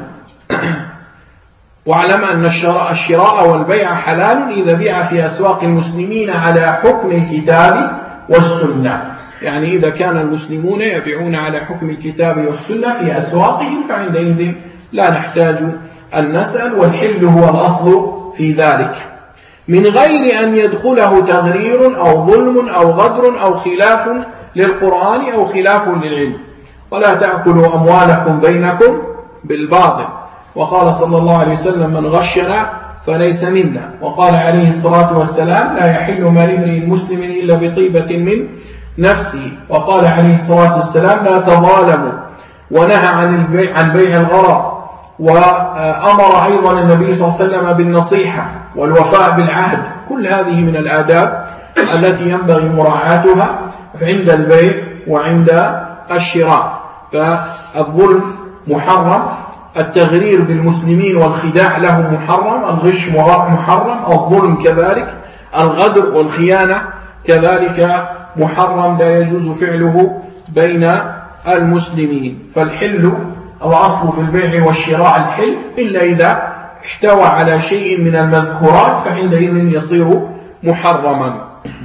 واعلم أن الشراء والبيع حلال إذا بيع في أسواق المسلمين على حكم الكتاب والسنة، يعني إذا كان المسلمون يبيعون على حكم الكتاب والسنة في أسواقهم فعندئذ لا نحتاج أن نسأل، والحل هو الأصل في ذلك، من غير أن يدخله تغرير أو ظلم أو غدر أو خلاف للقرآن أو خلاف للعلم. ولا تأكلوا أموالكم بينكم بالباطل. وقال صلى الله عليه وسلم من غشنا فليس منا. وقال عليه الصلاة والسلام لا يحل مال امرئ مسلم إلا بطيبة من نفسه. وقال عليه الصلاة والسلام لا تظالموا، ونهى عن البيع عن بيع الغرر. وأمر أيضا النبي صلى الله عليه وسلم بالنصيحة والوفاء بالعهد. كل هذه من الآداب التي ينبغي مراعاتها عند البيع وعند الشراء. فالظلم محرم، التغرير بالمسلمين والخداع له محرم، الغش محرم، الظلم كذلك، الغدر والخيانة كذلك محرم، لا يجوز فعله بين المسلمين. فالحل الأصل في البيع والشراء الحل، إلا إذا احتوى على شيء من المذكورات فعندئذ يصير محرما.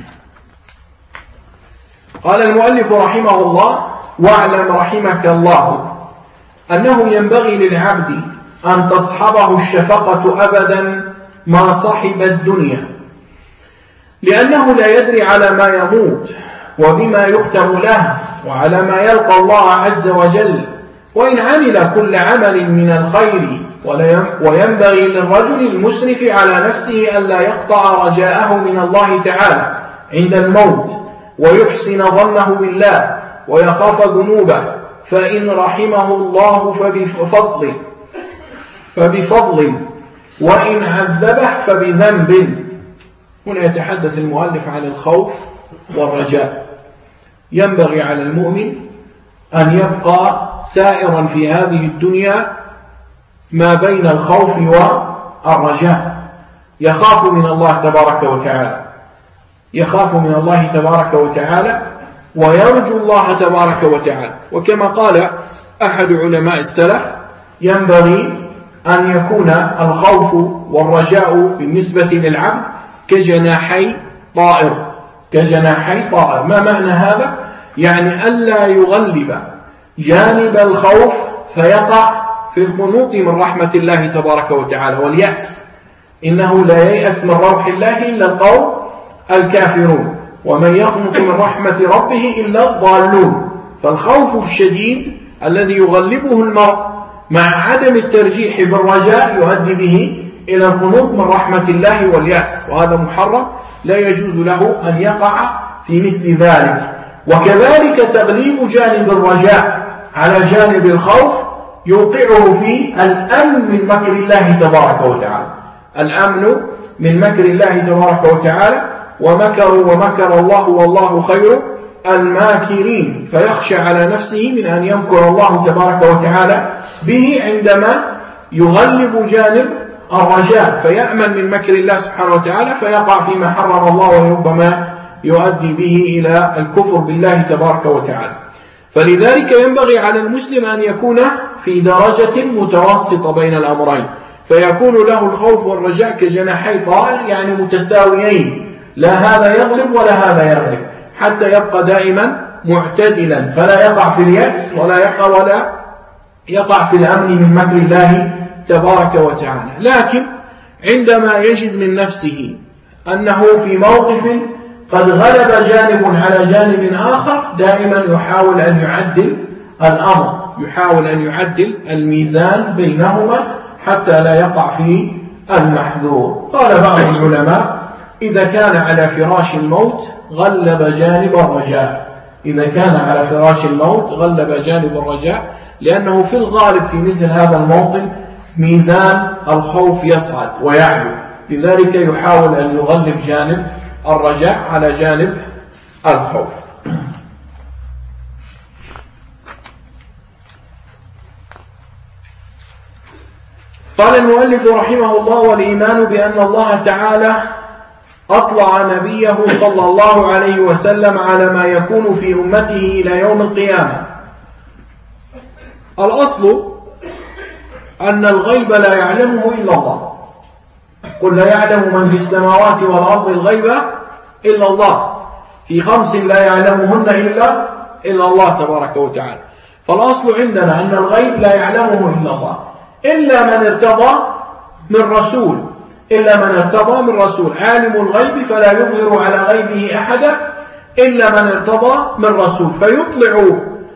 قال المؤلف رحمه الله: واعلم رحمك الله أنه ينبغي للعبد أن تصحبه الشفقة أبدا ما صحب الدنيا، لأنه لا يدري على ما يموت وبما يختم له وعلى ما يلقى الله عز وجل. وإن عمل كل عمل من الخير، وينبغي للرجل المسرف على نفسه ألا يقطع رجاءه من الله تعالى عند الموت، ويحسن ظنه بالله ويخاف ذنوبه، فإن رحمه الله فبفضل فبفضل وإن عذبه فبذنب. هنا يتحدث المؤلف عن الخوف والرجاء. ينبغي على المؤمن أن يبقى سائرا في هذه الدنيا ما بين الخوف والرجاء. يخاف من الله تبارك وتعالى، يخاف من الله تبارك وتعالى ويرجو الله تبارك وتعالى. وكما قال أحد علماء السلف: ينبغي أن يكون الخوف والرجاء بالنسبة للعبد كجناحي طائر، كجناحي طائر. ما معنى هذا؟ يعني ألا يغلب جانب الخوف فيقع في القنوط من رحمة الله تبارك وتعالى واليأس. إنه لا ييأس من روح الله إلا القوم الكافرون، ومن يقنط من رحمة ربه إلا الضالون. فالخوف الشديد الذي يغلبه المرء مع عدم الترجيح بالرجاء يؤدي به إلى القنوط من رحمة الله واليأس، وهذا محرم، لا يجوز له أن يقع في مثل ذلك. وكذلك تغليب جانب الرجاء على جانب الخوف يوقعه في الأمن من مكر الله تبارك وتعالى، الأمن من مكر الله تبارك وتعالى. ومكروا ومكر الله والله خير الماكرين، فيخشى على نفسه من أن يمكر الله تبارك وتعالى به عندما يغلب جانب الرجاء، فيأمن من مكر الله سبحانه وتعالى فيقع فيما حرم الله، وربما يؤدي به إلى الكفر بالله تبارك وتعالى. فلذلك ينبغي على المسلم أن يكون في درجة متوسطة بين الأمرين، فيكون له الخوف والرجاء كجناحي طائر، يعني متساويين، لا هذا يغلب ولا هذا يغلب، حتى يبقى دائما معتدلا، فلا يقع في اليأس ولا يقع ولا يقع في الأمن من مكر الله تبارك وتعالى. لكن عندما يجد من نفسه أنه في موقف قد غلب جانب على جانب آخر، دائما يحاول أن يعدل الأمر، يحاول أن يعدل الميزان بينهما حتى لا يقع في المحذور. قال بعض العلماء: إذا كان على فراش الموت غلب جانب الرجاء، إذا كان على فراش الموت غلب جانب الرجاء، لأنه في الغالب في مثل هذا الموطن ميزان الخوف يصعد ويعلو، لذلك يحاول أن يغلب جانب الرجاء على جانب الخوف. قال المؤلف رحمه الله: والإيمان بأن الله تعالى أطلع نبيه صلى الله عليه وسلم على ما يكون في أمته إلى يوم القيامة. الأصل أن الغيب لا يعلمه إلا الله، قل لا يعلم من في السماوات والأرض الغيب إلا الله، في خمس لا يعلمهن إلا إلا الله تبارك وتعالى. فالأصل عندنا أن الغيب لا يعلمه إلا الله، إلا من ارتضى من رسول، إلا من ارتضى من رسول. عالم الغيب فلا يظهر على غيبه أحدا إلا من ارتضى من رسول، فيطلع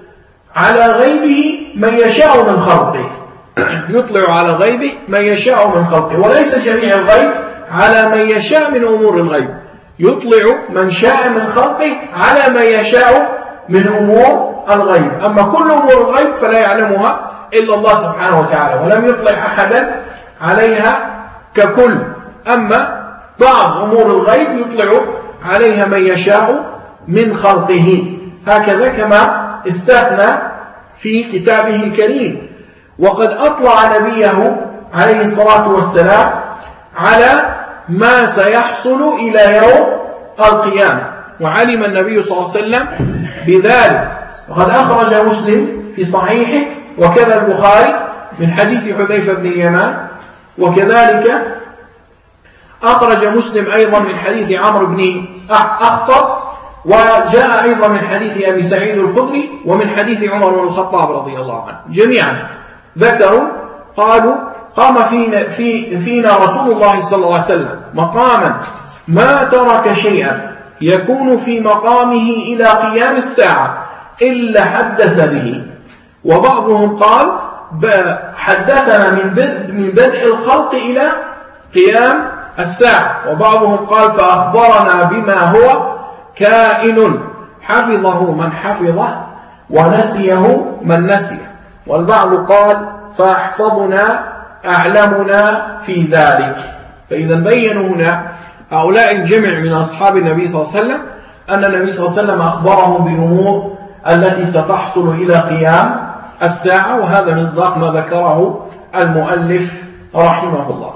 على غيبه من يشاء من خلقه يطلع على غيبه من يشاء من خلقه، وليس جميع الغيب على من يشاء من أمور الغيب، يطلع من شاء من خلقه على من يشاء من أمور الغيب. أما كل أمور الغيب فلا يعلمها إلا الله سبحانه وتعالى، ولم يطلع أحدا عليها ككل. أما بعض أمور الغيب يطلع عليها من يشاء من خلقه، هكذا كما استثنى في كتابه الكريم. وقد أطلع نبيه عليه الصلاة والسلام على ما سيحصل إلى يوم القيامة، وعلم النبي صلى الله عليه وسلم بذلك. وقد أخرج مسلم في صحيحه وكذا البخاري من حديث حذيفة بن اليمان، وكذلك أخرج مسلم أيضا من حديث عمرو بن أخطب، وجاء أيضا من حديث أبي سعيد الخدري ومن حديث عمر بن الخطاب رضي الله عنه، جميعا ذكروا قالوا قام فينا, في فينا رسول الله صلى الله عليه وسلم مقاما ما ترك شيئا يكون في مقامه إلى قيام الساعة إلا حدث به. وبعضهم قال حدثنا من بدء, من بدء الخلق إلى قيام الساعة، وبعضهم قال فأخبرنا بما هو كائن حفظه من حفظه ونسيه من نسيه، والبعض قال فأحفظنا أعلمنا في ذلك. فإذا بينوا هنا هؤلاء الجمع من أصحاب النبي صلى الله عليه وسلم أن النبي صلى الله عليه وسلم أخبرهم بالأمور التي ستحصل إلى قيام الساعة، وهذا مصداق ما ذكره المؤلف رحمه الله.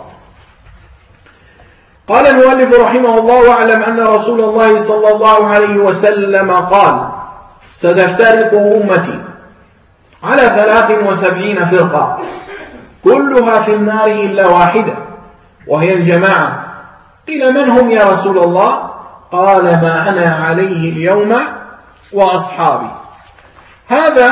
قال المؤلف رحمه الله: واعلم أن رسول الله صلى الله عليه وسلم قال: ستفترق أمتي على ثلاث وسبعين فرقة كلها في النار إلا واحدة وهي الجماعة. قيل: من هم يا رسول الله؟ قال: ما أنا عليه اليوم وأصحابي. هذا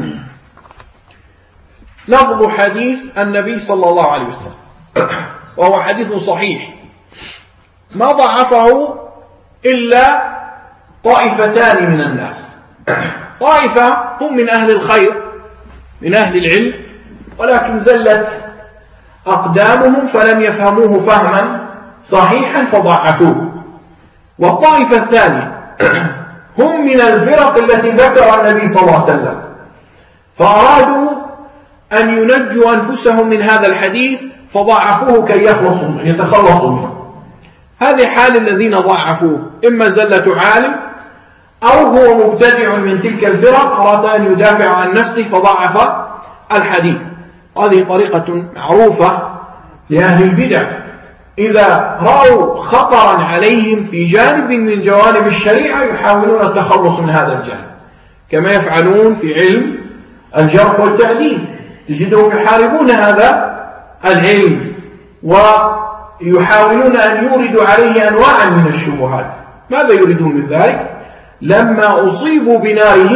لفظ حديث النبي صلى الله عليه وسلم، وهو حديث صحيح ما ضعفه إلا طائفتان من الناس. طائفة هم من أهل الخير من أهل العلم، ولكن زلت أقدامهم فلم يفهموه فهما صحيحا فضعفوه. والطائفة الثانية هم من الفرق التي ذكر النبي صلى الله عليه وسلم، فأرادوا أن ينجوا أنفسهم من هذا الحديث فضعفوه كي يخلصوا يتخلصوا منه. هذه حال الذين ضعفوه، إما زلة عالم أو هو مبتدع من تلك الفرق أراد أن يدافع عن نفسه فضعف الحديث. هذه طريقة معروفة لأهل البدع، إذا رأوا خطرا عليهم في جانب من جوانب الشريعة يحاولون التخلص من هذا الجانب، كما يفعلون في علم الجرح والتعديل، تجدهم يحاربون هذا العلم ويحاولون أن يوردوا عليه أنواعا من الشبهات. ماذا يريدون من ذلك؟ لما أصيبوا بناره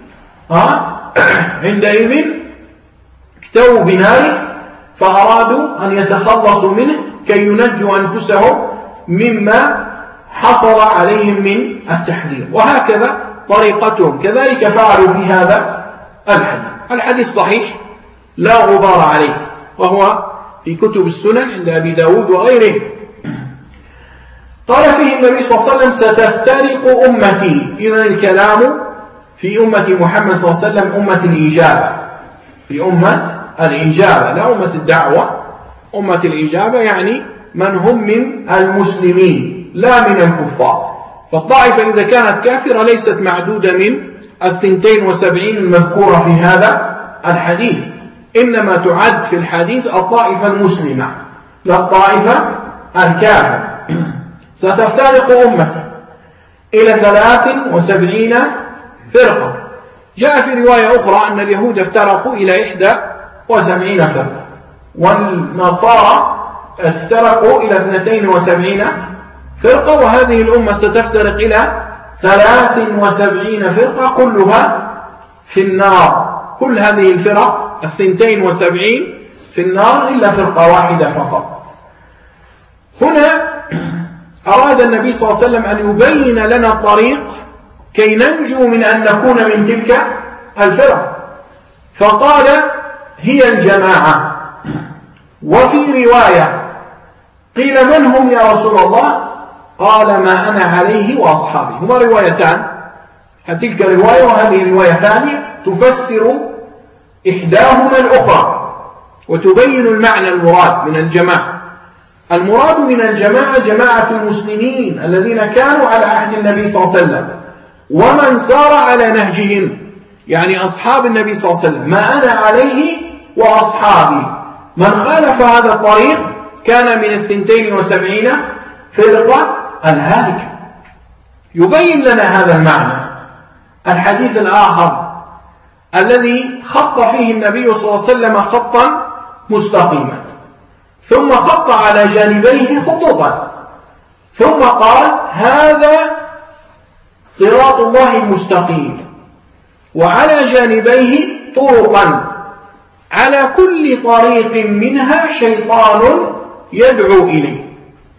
عندئذ اكتووا بناره فأرادوا أن يتخلصوا منه كي ينجوا أنفسهم مما حصل عليهم من التحذير، وهكذا طريقتهم. كذلك فعلوا في هذا الحديث. الحديث صحيح لا غبار عليه، وهو في كتب السنن عند أبي داود وغيره. قال فيه النبي صلى الله عليه وسلم: ستفترق أمتي. إذن الكلام في أمة محمد صلى الله عليه وسلم أمة الإجابة، في أمة الإجابة لا أمة الدعوة. أمة الإجابة يعني من هم من المسلمين لا من الكفار. فالطائفة إذا كانت كافرة ليست معدودة من الثنتين وسبعين المذكورة في هذا الحديث، إنما تعد في الحديث الطائفة المسلمة لا الطائفة الكافرة. ستفترق أمتي إلى ثلاث وسبعين فرقة. جاء في رواية أخرى أن اليهود افترقوا إلى إحدى وسبعين فرقة، والنصارى افترقوا إلى اثنتين وسبعين فرقة، وهذه الأمة ستفترق إلى ثلاث وسبعين فرقة كلها في النار. كل هذه الفرق الثنتين وسبعين في النار إلا فرقة واحدة فقط. هنا أراد النبي صلى الله عليه وسلم أن يبين لنا الطريق كي ننجو من أن نكون من تلك الفرق، فقال هي الجماعة. وفي رواية قيل من هم يا رسول الله؟ قال ما أنا عليه وأصحابي. هما روايتان، تلك رواية وهذه رواية ثانية تفسر إحداهما الأخرى وتبين المعنى المراد من الجماعة. المراد من الجماعة جماعة المسلمين الذين كانوا على عهد النبي صلى الله عليه وسلم ومن سار على نهجهم، يعني أصحاب النبي صلى الله عليه وسلم، ما أنا عليه وأصحابي. من خالف هذا الطريق كان من الثنتين وسبعين فرقة الهالكة. يبين لنا هذا المعنى الحديث الآخر الذي خط فيه النبي صلى الله عليه وسلم خطا مستقيما، ثم خط على جانبيه خطوطا، ثم قال هذا صراط الله المستقيم، وعلى جانبيه طرقا، على كل طريق منها شيطان يدعو إليه.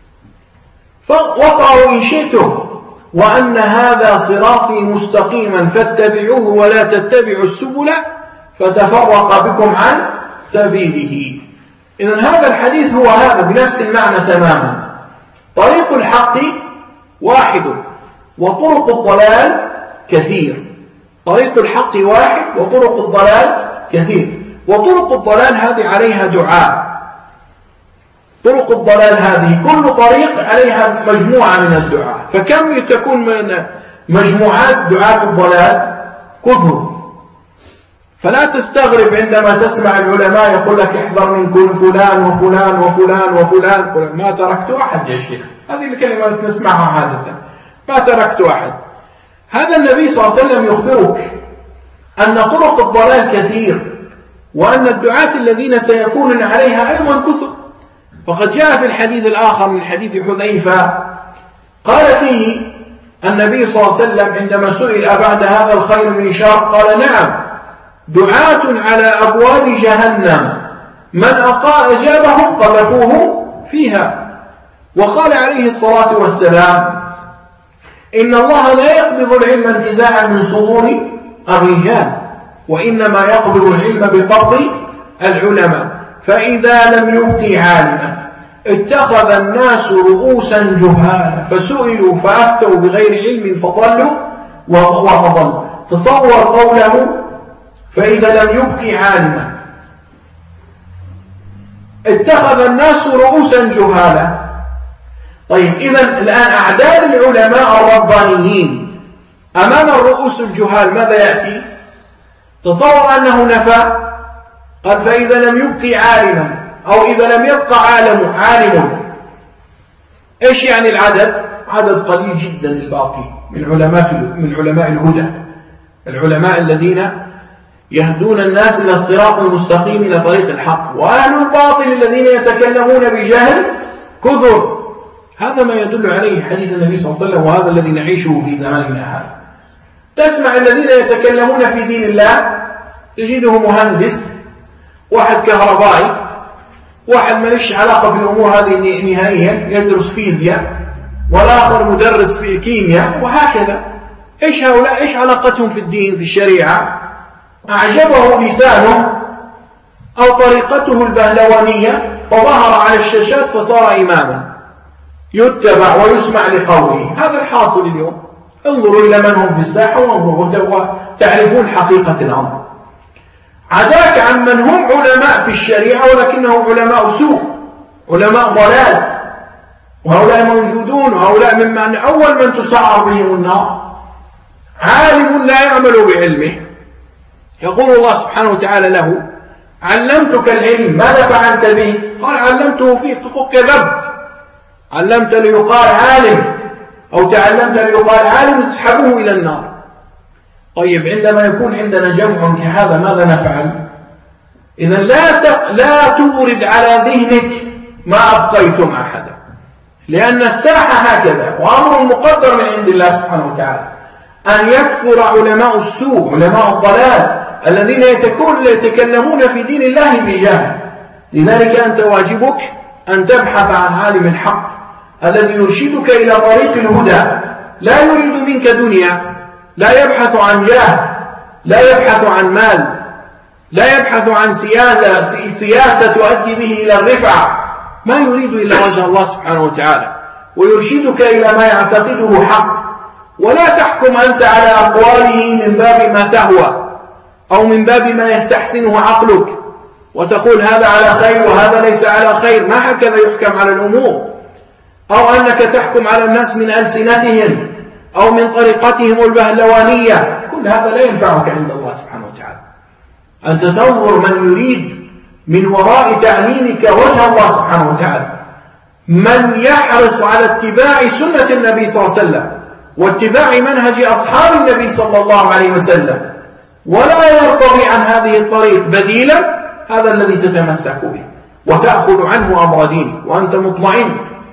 فوقعوا إن شئتم وأن هذا صراطي مستقيما فاتبعوه ولا تتبعوا السبل فتفرق بكم عن سبيله. إذن هذا الحديث هو هذا بنفس المعنى تماما. طريق الحق واحد وطرق الضلال كثير. طريق الحق واحد وطرق الضلال كثير. وطرق الضلال هذه عليها دعاء. طرق الضلال هذه كل طريق عليها مجموعة من الدعاء، فكم تكون من مجموعات دعاة الضلال؟ كثر. فلا تستغرب عندما تسمع العلماء يقول لك احذر من كل فلان وفلان وفلان وفلان. قل ما تركت أحد يا شيخ، هذه الكلمة التي نسمعها عادة، ما تركت أحد. هذا النبي صلى الله عليه وسلم يخبرك أن طرق الضلال كثير، وأن الدعاة الذين سيكونون عليها أيضا كثر. وقد جاء في الحديث الآخر من حديث حذيفة قال فيه النبي صلى الله عليه وسلم عندما سئل أبعد هذا الخير من شر قال نعم، دعاة على أبواب جهنم من أجابهم قذفوه فيها. وقال عليه الصلاة والسلام إن الله لا يقبض العلم انتزاعا من صدور الرجال، وإنما يقبض العلم بقبض العلماء، فإذا لم يبق عالما اتخذ الناس رؤوسا جهالا فسئلوا فأفتوا بغير علم فضلوا وأضلوا. تصور قوله فإذا لم يبق عالما اتخذ الناس رؤوسا جهالا. طيب إذن الآن أعداد العلماء الربانيين أمام الرؤوس الجهال ماذا يأتي؟ تصور أنه نفى، قال فإذا لم يبق عالما، أو إذا لم يبقى عالم عالم. إيش يعني العدد؟ عدد قليل جدا الباقي من علماء من علماء الهدى، العلماء الذين يهدون الناس إلى الصراط المستقيم إلى طريق الحق. وأهل الباطل الذين يتكلمون بجهل كثر. هذا ما يدل عليه حديث النبي صلى الله عليه وسلم، وهذا الذي نعيشه في زماننا هذا. تسمع الذين يتكلمون في دين الله تجده مهندس، واحد كهربائي، واحد ماليش علاقة بالأمور هذه نهائيا يدرس فيزياء، والآخر مدرس في كيمياء، وهكذا. إيش هؤلاء؟ إيش علاقتهم في الدين في الشريعة؟ أعجبه لسانه أو طريقته البهلوانية فظهر على الشاشات فصار إماما يتبع ويسمع لقوله. هذا الحاصل اليوم. انظروا إلى من هم في الساحة وانظروا تعرفون حقيقة الأمر. عداك عن من هم علماء في الشريعة ولكنهم علماء سوء، علماء ضلال، وهؤلاء موجودون، وهؤلاء ممن أول من تسعر بهم النار. عالم لا يعمل بعلمه، يقول الله سبحانه وتعالى له علمتك العلم ماذا فعلت به؟ قال علمته فيك، كذبت. علمت ليقال عالم أو تعلمت ليقال عالم تسحبه إلى النار. طيب عندما يكون عندنا جمع كهذا ماذا نفعل؟ إذا لا لا تورد على ذهنك ما أبقيتم أحدا، لأن الساحة هكذا، وأمر مقدر من عند الله سبحانه وتعالى أن يكثر علماء السوء، علماء الضلال الذين يتكلمون في دين الله بجهل. لذلك أنت واجبك أن تبحث عن عالم الحق الذي يرشدك إلى طريق الهدى، لا يريد منك دنيا، لا يبحث عن جاه، لا يبحث عن مال، لا يبحث عن سياسة, سياسة تؤدي به إلى الرفعة، ما يريد إلا وجه الله سبحانه وتعالى، ويرشدك إلى ما يعتقده حق. ولا تحكم أنت على أقواله من باب ما تهوى أو من باب ما يستحسنه عقلك وتقول هذا على خير وهذا ليس على خير، ما هكذا يحكم على الأمور. أو أنك تحكم على الناس من ألسنتهم أو من طريقتهم البهلوانية، كل هذا لا ينفعك عند الله سبحانه وتعالى. أنت تنظر من يريد من وراء تعليمك وجه الله سبحانه وتعالى، من يحرص على اتباع سنة النبي صلى الله عليه وسلم واتباع منهج أصحاب النبي صلى الله عليه وسلم، ولا يرتضي عن هذه الطريق بديلا، هذا الذي تتمسك به وتأخذ عنه أمر دينك وأنت مطمئن.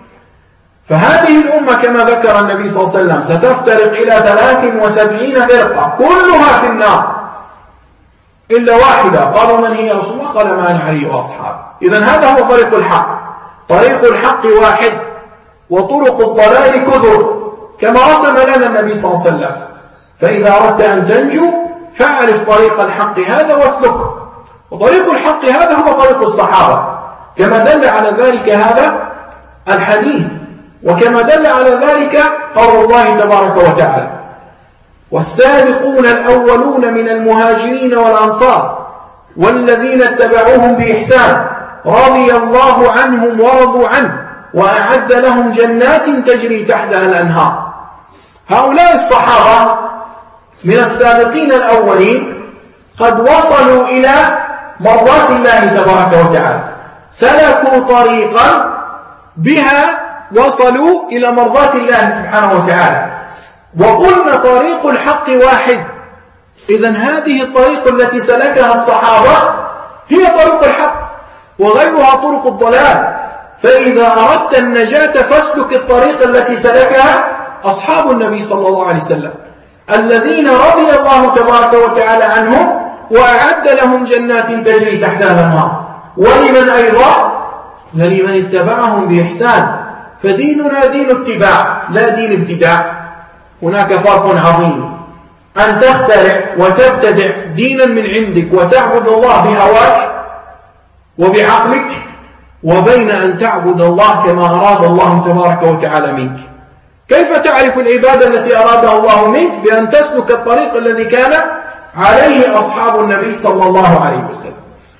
فهذه الأمة كما ذكر النبي صلى الله عليه وسلم ستفترق إلى ثلاث وسبعين فرقة كلها في النار إلا واحدة. قالوا من هي رسول الله؟ قال ما أنا عليه وأصحابي. إذن هذا هو طريق الحق. طريق الحق واحد وطرق الضلال كثر كما رسم لنا النبي صلى الله عليه وسلم. فإذا أردت أن تنجو فاعرف طريق الحق هذا واسلكه. وطريق الحق هذا هو طريق الصحابة كما دل على ذلك هذا الحديث، وكما دل على ذلك قول الله تبارك وتعالى والسابقون الأولون من المهاجرين والأنصار والذين اتبعوهم بإحسان رضي الله عنهم ورضوا عنه وأعد لهم جنات تجري تحتها الأنهار. هؤلاء الصحابة من السابقين الأولين قد وصلوا إلى مرضات الله تبارك وتعالى، سلكوا طريقا بها وصلوا إلى مرضات الله سبحانه وتعالى. وقلنا طريق الحق واحد، إذن هذه الطريق التي سلكها الصحابة هي طريق الحق وغيرها طرق الضلال. فإذا أردت النجاة فاسلك الطريق التي سلكها أصحاب النبي صلى الله عليه وسلم الذين رضي الله تبارك وتعالى عنهم وأعد لهم جنات تجري تحتها الأنهار. ولمن أيضا؟ لمن اتبعهم بإحسان. فديننا دين اتباع لا دين ابتداع. هناك فرق عظيم أن تخترع وتبتدع دينا من عندك وتعبد الله بهواك وبعقلك، وبين أن تعبد الله كما أراد الله تبارك وتعالى منك. كيف تعرف العبادة التي أرادها الله منك؟ بأن تسلك الطريق الذي كان عليه أصحاب النبي صلى الله عليه وسلم.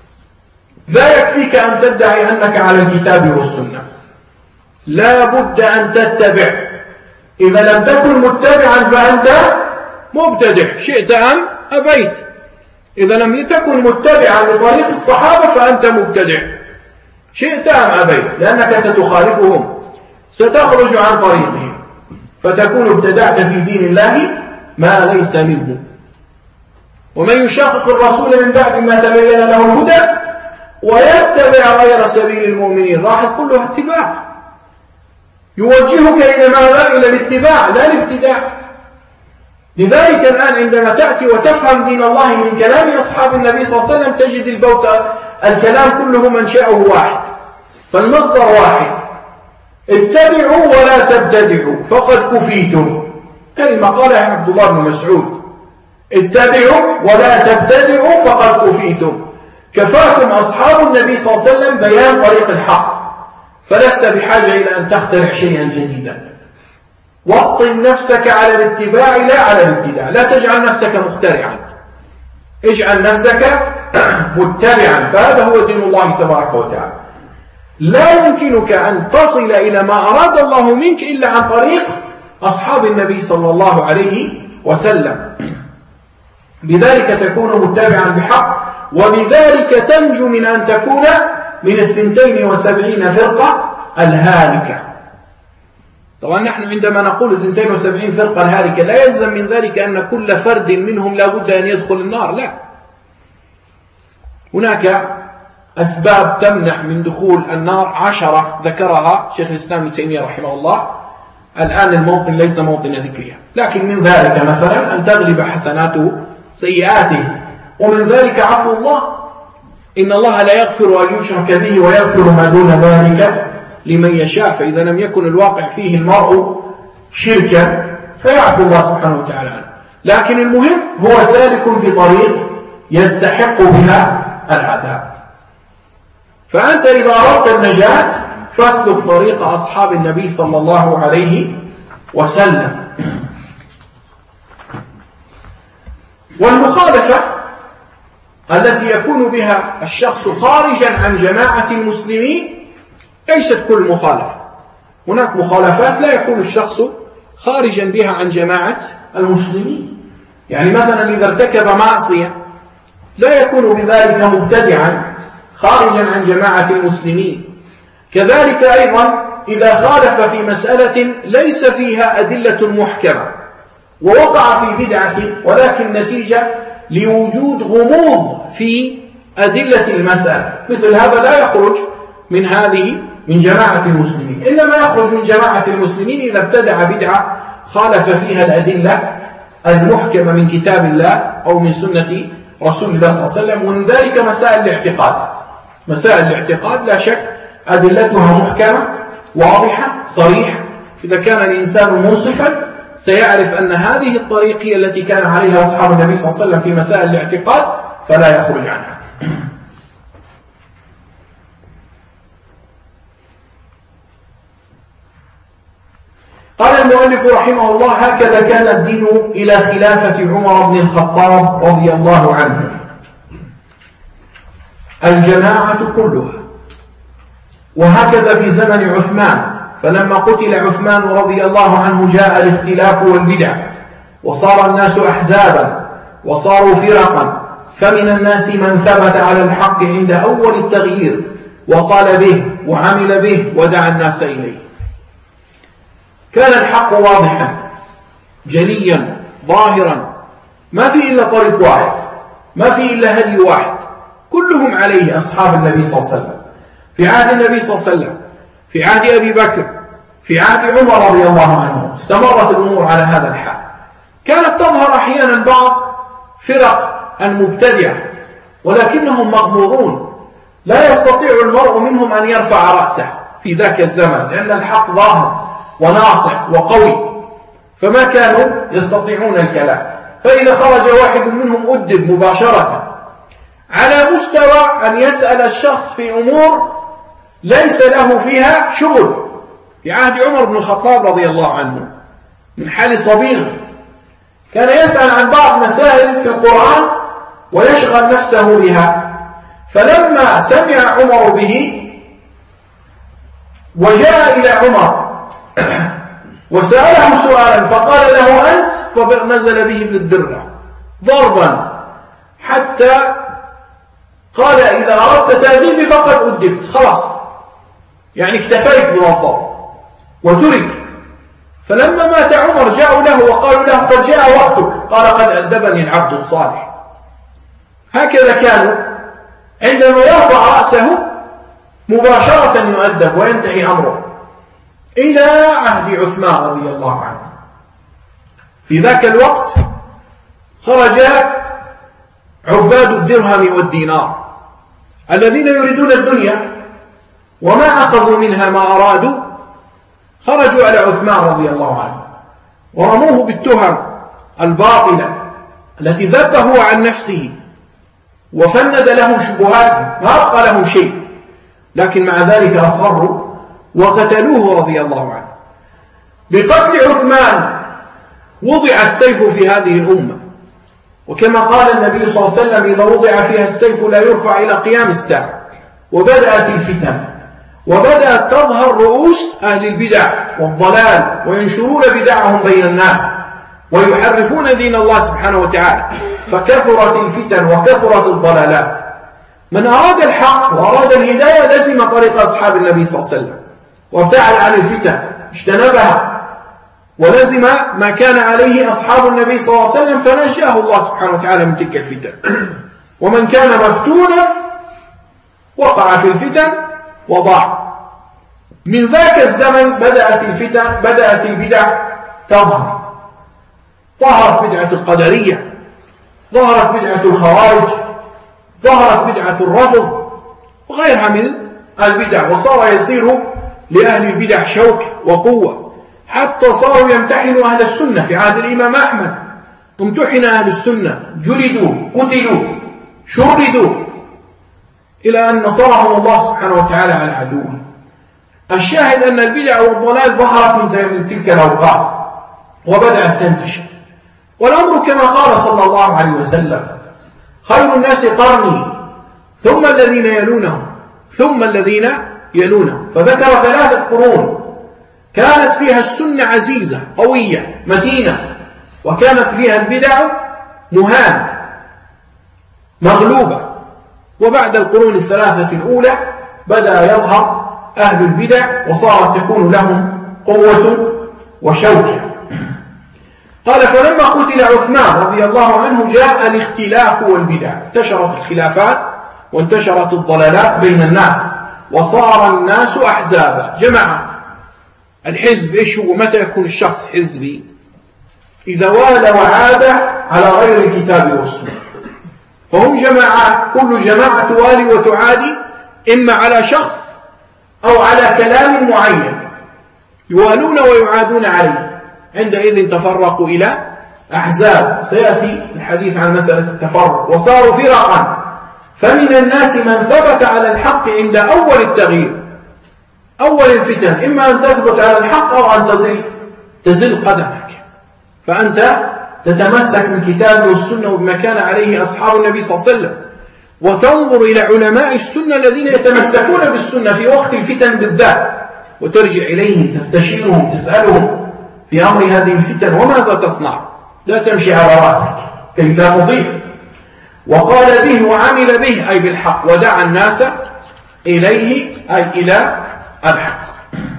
لا يكفيك أن تدعي أنك على الكتاب والسنة، لا بد أن تتبع. إذا لم تكن متبعا فأنت مبتدع شئت أم أبيت. إذا لم تكن متبعا لطريق الصحابة فأنت مبتدع شئت أم أبيت، لأنك ستخالفهم، ستخرج عن طريقهم، فتكون ابتدعت في دين الله ما ليس منه. ومن يشاقق الرسول من بعد ما تبين له الهدى ويتبع غير سبيل المؤمنين، راح كلها اتباع، يوجهك إلى ماذا؟ إلى الاتباع لا الابتداع. لذلك الآن عندما تأتي وتفهم دين الله من كلام أصحاب النبي صلى الله عليه وسلم تجد البوت الكلام كله منشأه واحد، فالمصدر واحد. اتبعوا ولا تبتدعوا فقد كفيتم، كلمة قالها عبد الله بن مسعود. اتبعوا ولا تبتدعوا فقد كفيتم، كفاكم أصحاب النبي صلى الله عليه وسلم بيان طريق الحق، فلست بحاجة إلى أن تخترع شيئا جديدا. وطن نفسك على الاتباع لا على الابتداع، لا تجعل نفسك مخترعا، اجعل نفسك متبعا، فهذا هو دين الله تبارك وتعالى. لا يمكنك أن تصل إلى ما أراد الله منك إلا عن طريق أصحاب النبي صلى الله عليه وسلم. بذلك تكون متبعا بحق، وبذلك تنجو من أن تكون من الثنتين وسبعين فرقة الهالكة. طبعا نحن عندما نقول اثنتين وسبعين فرقة الهالكة لا يلزم من ذلك أن كل فرد منهم لا بد أن يدخل النار، لا. هناك أسباب تمنع من دخول النار عشرة ذكرها شيخ الإسلام ابن تيمية رحمه الله. الآن الموطن ليس موطن ذكرها، لكن من ذلك مثلا أن تغلب حسناته سيئاته، ومن ذلك عفو الله. إن الله لا يغفر أن يشرك به ويغفر ما دون ذلك لمن يشاء. فإذا لم يكن الواقع فيه المرء شركا فيعفو الله سبحانه وتعالى عنه. لكن المهم هو سالك في طريق يستحق بها العذاب. فأنت إذا أردت النجاة فاسلك طريق أصحاب النبي صلى الله عليه وسلم. والمخالفة التي يكون بها الشخص خارجا عن جماعة المسلمين ليست كل مخالفة، هناك مخالفات لا يكون الشخص خارجا بها عن جماعة المسلمين. يعني مثلا إذا ارتكب معصية لا يكون بذلك مبتدعا خارجا عن جماعة المسلمين. كذلك أيضا إذا خالف في مسألة ليس فيها أدلة محكمة ووقع في بدعة ولكن نتيجة لوجود غموض في أدلة المسألة، مثل هذا لا يخرج من هذه من جماعة المسلمين، إنما يخرج من جماعة المسلمين إذا ابتدع بدعة خالف فيها الأدلة المحكمة من كتاب الله أو من سنة رسول الله صلى الله عليه وسلم. ومن ذلك مسائل الاعتقاد. مسائل الاعتقاد لا شك أدلتها محكمة واضحة صريحة، إذا كان الإنسان منصفا سيعرف أن هذه الطريق هي التي كان عليها أصحاب النبي صلى الله عليه وسلم في مسائل الاعتقاد فلا يخرج عنها. قال المؤلف رحمه الله: هكذا كان الدين إلى خلافة عمر بن الخطاب رضي الله عنه، الجماعة كلها. وهكذا في زمن عثمان، فلما قتل عثمان رضي الله عنه جاء الاختلاف والبدع وصار الناس أحزابا وصاروا فرقا، فمن الناس من ثبت على الحق عند أول التغيير وقال به وعمل به ودعا الناس إليه. كان الحق واضحا جليا ظاهرا، ما في إلا طريق واحد، ما في إلا هدي واحد، كلهم عليه أصحاب النبي صلى الله عليه وسلم. في عهد النبي صلى الله عليه وسلم، في عهد أبي بكر، في عهد عمر رضي الله عنه، استمرت الأمور على هذا الحال. كانت تظهر أحيانا بعض فرق المبتدعة ولكنهم مغمورون، لا يستطيع المرء منهم أن يرفع رأسه في ذاك الزمن، لأن الحق ظاهر وناصع وقوي، فما كانوا يستطيعون الكلام. فإذا خرج واحد منهم أدب مباشرة على مستوى أن يسأل الشخص في أمور ليس له فيها شغل. في عهد عمر بن الخطاب رضي الله عنه من حال صبيغ كان يسأل عن بعض مسائل في القرآن ويشغل نفسه بها، فلما سمع عمر به وجاء إلى عمر وسأله سؤالا فقال له أنت، فنزل به في الدرة ضربا حتى قال إذا أردت تأديبي فقد أدبت، خلاص يعني اكتفيت من الضرب وترك. فلما مات عمر جاءوا له وقالوا له قد جاء وقتك، قال قد أدبني العبد الصالح. هكذا كانوا عندما يرفع رأسه مباشرة يؤدب وينتهي أمره، إلى عهد عثمان رضي الله عنه. في ذاك الوقت خرج عباد الدرهم والدينار الذين يريدون الدنيا وما أخذوا منها ما أرادوا، خرجوا على عثمان رضي الله عنه ورموه بالتهم الباطلة التي ذبه عن نفسه وفند لهم شبهات ما أبقى لهم شيء، لكن مع ذلك أصروا وقتلوه رضي الله عنه. بقتل عثمان وضع السيف في هذه الأمة، وكما قال النبي صلى الله عليه وسلم إذا وضع فيها السيف لا يرفع إلى قيام الساعة. وبدأت الفتن وبدأت تظهر رؤوس أهل البدع والضلال وينشرون بدعهم بين الناس ويحرفون دين الله سبحانه وتعالى، فكثرت الفتن وكثرت الضلالات. من أراد الحق وأراد الهداية لزم طريق أصحاب النبي صلى الله عليه وسلم وابتعد عن الفتن، اجتنبها ولزم ما كان عليه أصحاب النبي صلى الله عليه وسلم، فنجاه الله سبحانه وتعالى من تلك الفتن. ومن كان مفتونا وقع في الفتن وضاع. من ذاك الزمن بدأت الفتن بدأت البدع تظهر. ظهرت بدعة القدرية، ظهرت بدعة الخوارج، ظهرت بدعة الرفض وغيرها من البدع، وصار يصير لأهل البدع شوك وقوة، حتى صاروا يمتحنوا أهل السنة في عهد الإمام أحمد امتحن أهل السنة، جلدوا، قتلوا، شردوا، إلى أن نصرهم الله سبحانه وتعالى على عدوه. الشاهد أن البدع والضلال ظهرت من تلك الأوقات وبدأت تنتشر، والأمر كما قال صلى الله عليه وسلم: خير الناس قرني ثم الذين يلونهم ثم الذين يلونهم. فذكر ثلاثة قرون كانت فيها السنة عزيزة قوية متينة، وكانت فيها البدع مهانة مغلوبة. وبعد القرون الثلاثة الأولى بدأ يظهر أهل البدع وصارت تكون لهم قوة وشوكة. قال: فلما قتل عثمان رضي الله عنه جاء الاختلاف والبدع، انتشرت الخلافات وانتشرت الضلالات بين الناس، وصار الناس أحزابا، جماعات. الحزب إيش هو؟ متى يكون الشخص حزبي؟ إذا والى وعاد على غير الكتاب والسنة. فهم جماعات، كل جماعة توالي وتعادي إما على شخص أو على كلام معين، يوالون ويعادون عليه. عندئذ تفرقوا إلى أحزاب، سيأتي الحديث عن مسألة التفرق. وصاروا فرقا، فمن الناس من ثبت على الحق عند أول التغيير، أول الفتن، إما أن تثبت على الحق أو أن تضل تزل قدمك، فأنت تتمسك بالكتاب والسنة وبما كان عليه أصحاب النبي صلى الله عليه وسلم، وتنظر إلى علماء السنة الذين يتمسكون بالسنة في وقت الفتن بالذات، وترجع إليهم تستشيرهم تسألهم في أمر هذه الفتن: وماذا تصنع؟ لا تمشي على رأسك كي لا تضيع. وقال به وعمل به، أي بالحق، ودعا الناس إليه، أي إلى الحق.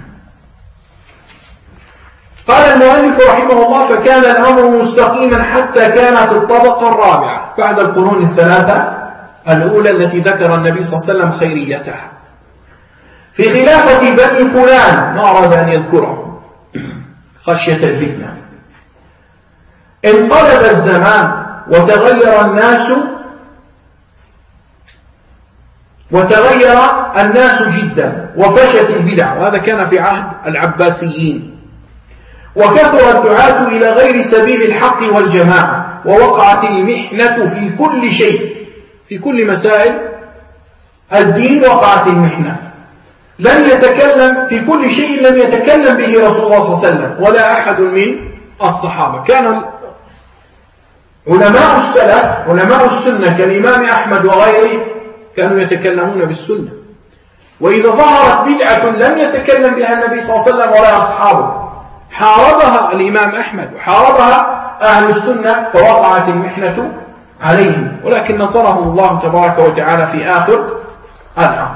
قال المؤلف رحمه الله: فكان الأمر مستقيما حتى كانت الطبقة الرابعة بعد القرون الثلاثة الأولى التي ذكر النبي صلى الله عليه وسلم خيريتها، في خلافة بني فلان، ما أراد أن يذكره خشية الفتنة. انقلب الزمان وتغير الناس وتغير الناس جدا، وفشت البدع، وهذا كان في عهد العباسيين. وكثر الدعاة إلى غير سبيل الحق والجماعة، ووقعت المحنة في كل شيء، في كل مسائل الدين وقعت المحنة. لم يتكلم في كل شيء لم يتكلم به رسول الله صلى الله عليه وسلم ولا أحد من الصحابة. كان علماء السلف علماء السنة كالإمام أحمد وغيره كانوا يتكلمون بالسنة، وإذا ظهرت بدعة لم يتكلم بها النبي صلى الله عليه وسلم ولا أصحابه حاربها الإمام أحمد وحاربها أهل السنة، فوقعت المحنة عليهم، ولكن نصرهم الله تبارك وتعالى في آخر الأمر.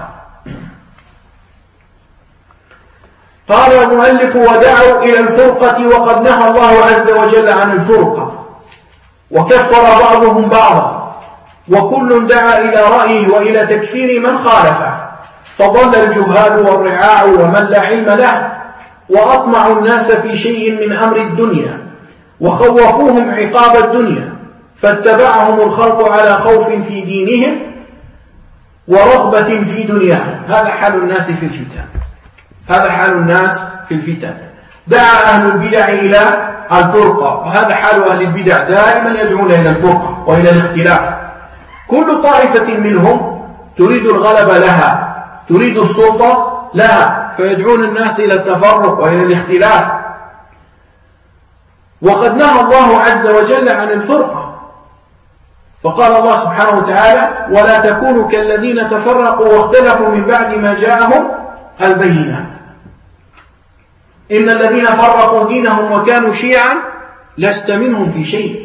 قال المؤلف: ودعوا إلى الفرقة، وقد نهى الله عز وجل عن الفرقة، وكفر بعضهم بعضا، وكل دعا إلى رأيه وإلى تكفير من خالفه، فضل الجهال والرعاع ومن لا علم له، وأطمعوا الناس في شيء من أمر الدنيا، وخوفوهم عقاب الدنيا، فاتبعهم الخلق على خوف في دينهم ورغبة في دنياهم. هذا حال الناس في الفتن، هذا حال الناس في الفتن. دعا أهل البدع إلى الفرقة، وهذا حال أهل البدع، دائما يدعون إلى الفرقة وإلى الاختلاف. كل طائفة منهم تريد الغلب لها، تريد السلطة لها، فيدعون الناس إلى التفرق وإلى الاختلاف. وقد نهى الله عز وجل عن الفرقة، فقال الله سبحانه وتعالى: ولا تكونوا كالذين تفرقوا واختلفوا من بعد ما جاءهم البينات، إن الذين فرقوا دينهم وكانوا شيعا لست منهم في شيء،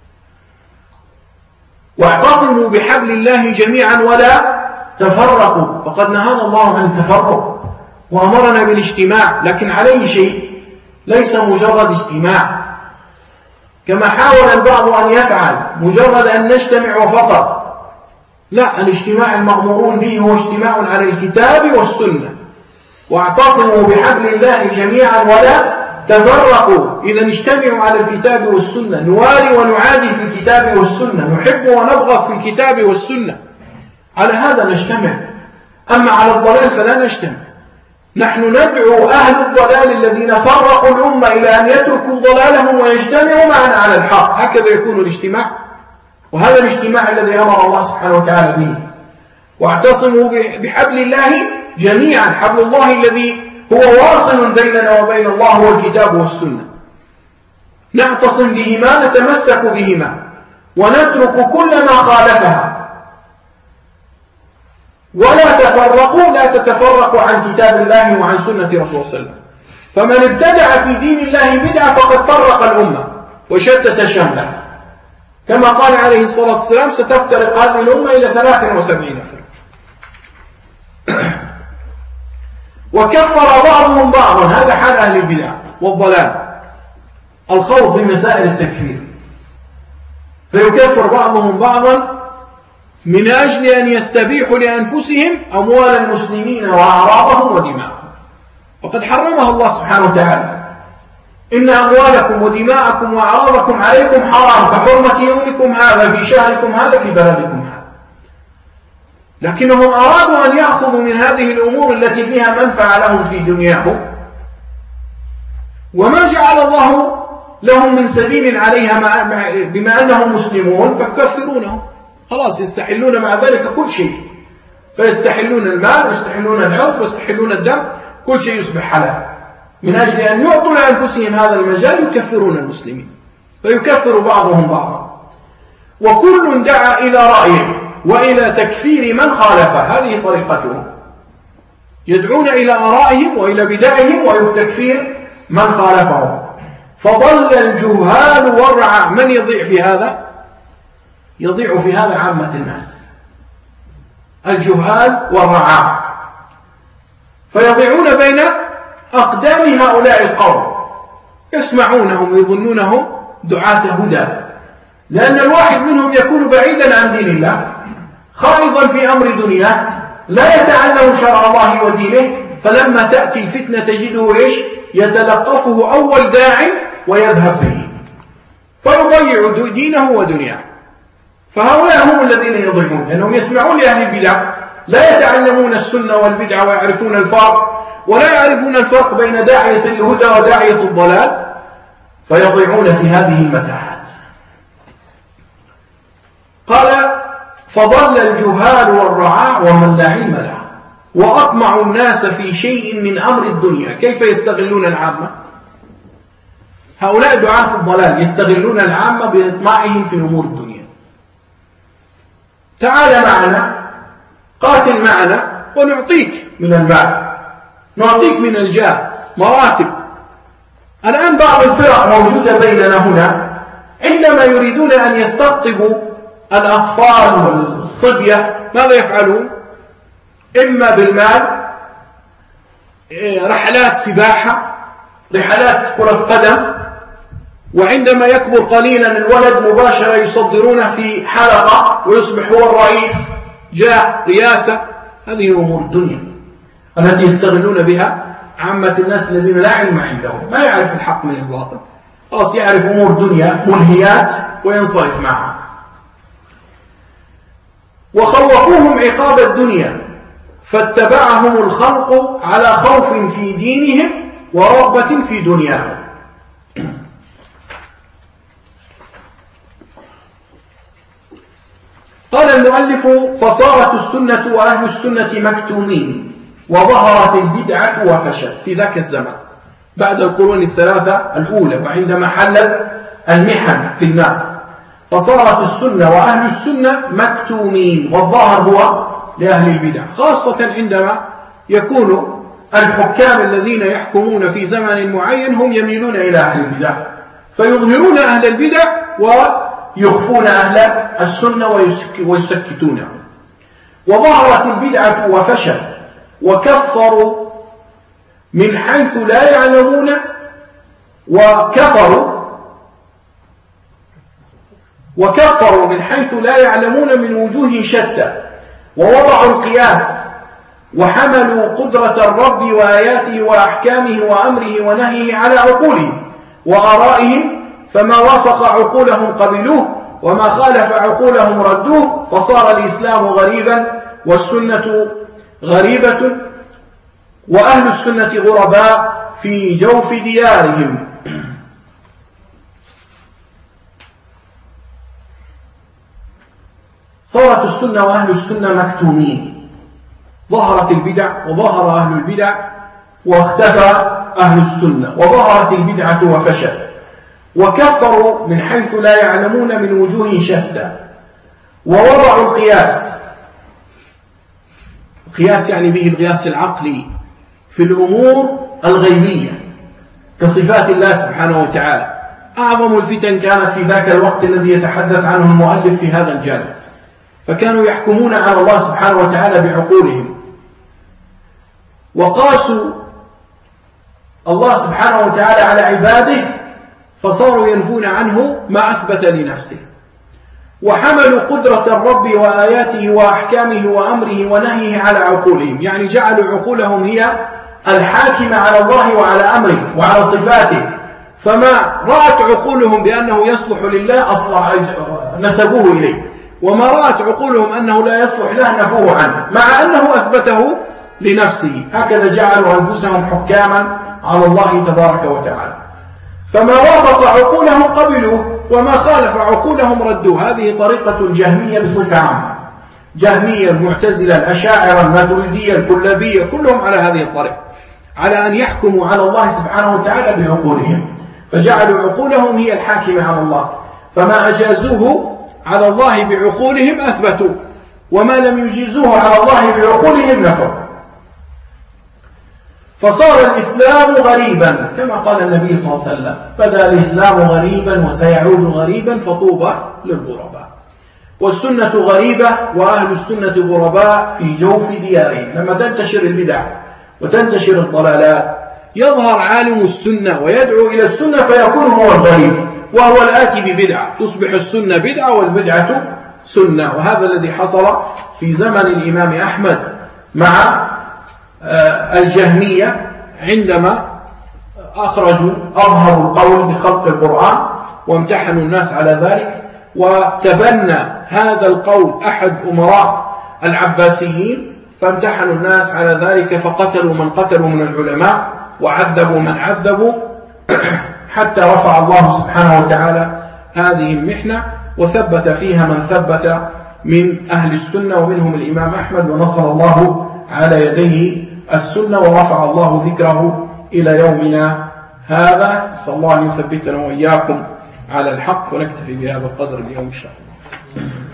واعتصموا بحبل الله جميعا ولا تفرقوا. فقد نهانا الله عن التفرق وأمرنا بالاجتماع، لكن عليه شيء، ليس مجرد اجتماع كما حاول البعض أن يفعل، مجرد أن نجتمع فقط. لا، الاجتماع المأمورون به هو اجتماع على الكتاب والسنة، واعتصموا بحبل الله جميعا ولا تفرقوا. إذا نجتمع على الكتاب والسنة، نوالي ونعادي في الكتاب والسنة، نحب ونبغض في الكتاب والسنة، على هذا نجتمع. أما على الضلال فلا نجتمع. نحن ندعو أهل الضلال الذين فرقوا الأمة إلى أن يتركوا ضلالهم ويجتمعوا معنا على الحق. هكذا يكون الاجتماع، وهذا الاجتماع الذي أمر الله سبحانه وتعالى به. واعتصموا بحبل الله جميعا، حبل الله الذي هو واصل بيننا وبين الله هو الكتاب والسنة. نعتصم بهما، نتمسك بهما، ونترك كل ما خالفها. ولا تفرقوا، لا تتفرقوا عن كتاب الله وعن سنة رسول الله صلى الله عليه وسلم. فمن ابتدع في دين الله بدعة فقد فرق الأمة وشتت شملها، كما قال عليه الصلاة والسلام: ستفترق هذه الأمة إلى ثلاث وسبعين فرقة. وكفر بعضهم بعضا، هذا حال أهل البدع والضلال، الخوض في مسائل التكفير، فيكفر بعضهم بعضا من أجل أن يستبيحوا لأنفسهم أموال المسلمين وأعراضهم ودماءهم، وقد حرمها الله سبحانه وتعالى: إن أموالكم ودماءكم وأعراضكم عليكم حرام كحرمة يومكم هذا في شهركم هذا في بلدكم هذا. لكنهم أرادوا أن يأخذوا من هذه الأمور التي فيها منفعة لهم في دنياهم، وما جعل الله لهم من سبيل عليها بما أنهم مسلمون، فكفرونهم. خلاص يستحلون مع ذلك كل شيء، فيستحلون المال ويستحلون العرض ويستحلون الدم، كل شيء يصبح حلال، من أجل أن يعطوا لأنفسهم هذا المجال يكفرون المسلمين، فيكفر بعضهم بعضا. وكل دعا إلى رأيه وإلى تكفير من خالفه، هذه طريقتهم، يدعون إلى آرائهم وإلى بدعهم ويتكفير من خالفهم. فضل الجهال والرعاع. من يضيع في هذا؟ يضيع في هذا عامة الناس، الجهال والرعاع، فيضيعون بين أقدام هؤلاء القوم، يسمعونهم ويظنونهم دعاة هدى، لأن الواحد منهم يكون بعيدا عن دين الله، خائضا في أمر دنياه، لا يتعلم شرع الله ودينه، فلما تأتي الفتنة تجده إيش؟ يتلقفه أول داع ويذهب فيه، فيضيع دينه ودنياه. فهؤلاء هم الذين يضيعون، لأنهم يسمعون لأهل البدع، لا يتعلمون السنة والبدع ويعرفون الفرق، ولا يعرفون الفرق بين داعية الهدى وداعية الضلال، فيضيعون في هذه المتاهات. قال: فضل الجهال والرعاع ومن لا علم له، وأطمع الناس في شيء من أمر الدنيا. كيف يستغلون العامة؟ هؤلاء دعاة الضلال يستغلون العامة بإطماعهم في أمور الدنيا. تعال معنا، قاتل معنا، ونعطيك من المال، نعطيك من الجاه، مراتب. الآن بعض الفرق موجودة بيننا هنا، عندما يريدون أن يستقطبوا الأطفال والصبية ماذا يفعلون؟ إما بالمال، رحلات سباحة، رحلات كرة قدم، وعندما يكبر قليلا الولد مباشرة يصدرونه في حلقة ويصبح هو الرئيس، جاه، رياسة. هذه أمور الدنيا التي يستغلون بها عامة الناس الذين لا علم عندهم، ما يعرف الحق من الباطل، خلاص يعرف أمور دنيا ملهيات وينصرف معها. وخوفوهم عقاب الدنيا فاتبعهم الخلق على خوف في دينهم ورغبة في دنياهم. قال المؤلف: فصارت السنة وأهل السنة مكتومين، وظهرت البدعة وفشت في ذاك الزمان بعد القرون الثلاثة الأولى، وعندما حلت المحن في الناس، فصارت السنة وأهل السنة مكتومين، والظاهر هو لأهل البدع، خاصة عندما يكون الحكام الذين يحكمون في زمن معين هم يميلون إلى أهل البدع، فيظهرون أهل البدع ويخفون أهل السنة ويسكتونهم. وظهرت البدعة وفشت، وكفروا من حيث لا يعلمون، وكفروا وكفروا من حيث لا يعلمون من وجوه شتى، ووضعوا القياس، وحملوا قدرة الرب وآياته وأحكامه وأمره ونهيه على عقولهم وآرائهم، فما وافق عقولهم قبلوه، وما خالف عقولهم ردوه، فصار الإسلام غريبا والسنة غريبة وأهل السنة غرباء في جوف ديارهم. صارت السنة وأهل السنة مكتومين، ظهرت البدع وظهر أهل البدع واختفى أهل السنة، وظهرت البدعة وفشل، وكفروا من حيث لا يعلمون من وجوه شتى، ووضعوا القياس. القياس يعني به القياس العقلي في الأمور الغيبية كصفات الله سبحانه وتعالى. أعظم الفتن كانت في ذاك الوقت الذي يتحدث عنه المؤلف في هذا الجانب، فكانوا يحكمون على الله سبحانه وتعالى بعقولهم، وقاسوا الله سبحانه وتعالى على عباده فصاروا ينفون عنه ما أثبت لنفسه، وحملوا قدرة الرب وآياته وأحكامه وأمره ونهيه على عقولهم، يعني جعلوا عقولهم هي الحاكمة على الله وعلى أمره وعلى صفاته، فما رأت عقولهم بأنه يصلح لله أصلح نسبوه إليه، وما رأت عقولهم أنه لا يصلح له نفوه عنه مع أنه أثبته لنفسه. هكذا جعلوا أنفسهم حكاما على الله تبارك وتعالى، فما وافق عقولهم قبلوه وما خالف عقولهم ردوه. هذه طريقة الجهمية بصفة عامة، جهمية، المعتزلة، الأشاعرة، الماتريدية، الكلابية، كلهم على هذه الطريقة، على أن يحكموا على الله سبحانه وتعالى بعقولهم، فجعلوا عقولهم هي الحاكمة على الله، فما أجازوه على الله بعقولهم أثبتوا، وما لم يجيزوه على الله بعقولهم نفوا. فصار الإسلام غريبا كما قال النبي صلى الله عليه وسلم: بدأ الإسلام غريبا وسيعود غريبا فطوبى للغرباء. والسنة غريبة وأهل السنة غرباء في جوف ديارهم. لما تنتشر البدع وتنتشر الضلالات يظهر عالم السنة ويدعو إلى السنة فيكون هو الغريب، وهو الآتي ببدعة، تصبح السنة بدعة والبدعة سنة. وهذا الذي حصل في زمن الإمام أحمد مع الجهمية عندما أخرجوا أظهروا القول بخلق القرآن وامتحنوا الناس على ذلك، وتبنى هذا القول أحد أمراء العباسيين فامتحنوا الناس على ذلك، فقتلوا من قتلوا من العلماء وعذبوا من عذبوا حتى رفع الله سبحانه وتعالى هذه المحنة وثبت فيها من ثبت من أهل السنة ومنهم الإمام أحمد، ونصر الله على يديه السنة ورفع الله ذكره إلى يومنا هذا. نسأل الله أن يثبتنا وإياكم على الحق، ونكتفي بهذا القدر اليوم إن شاء الله.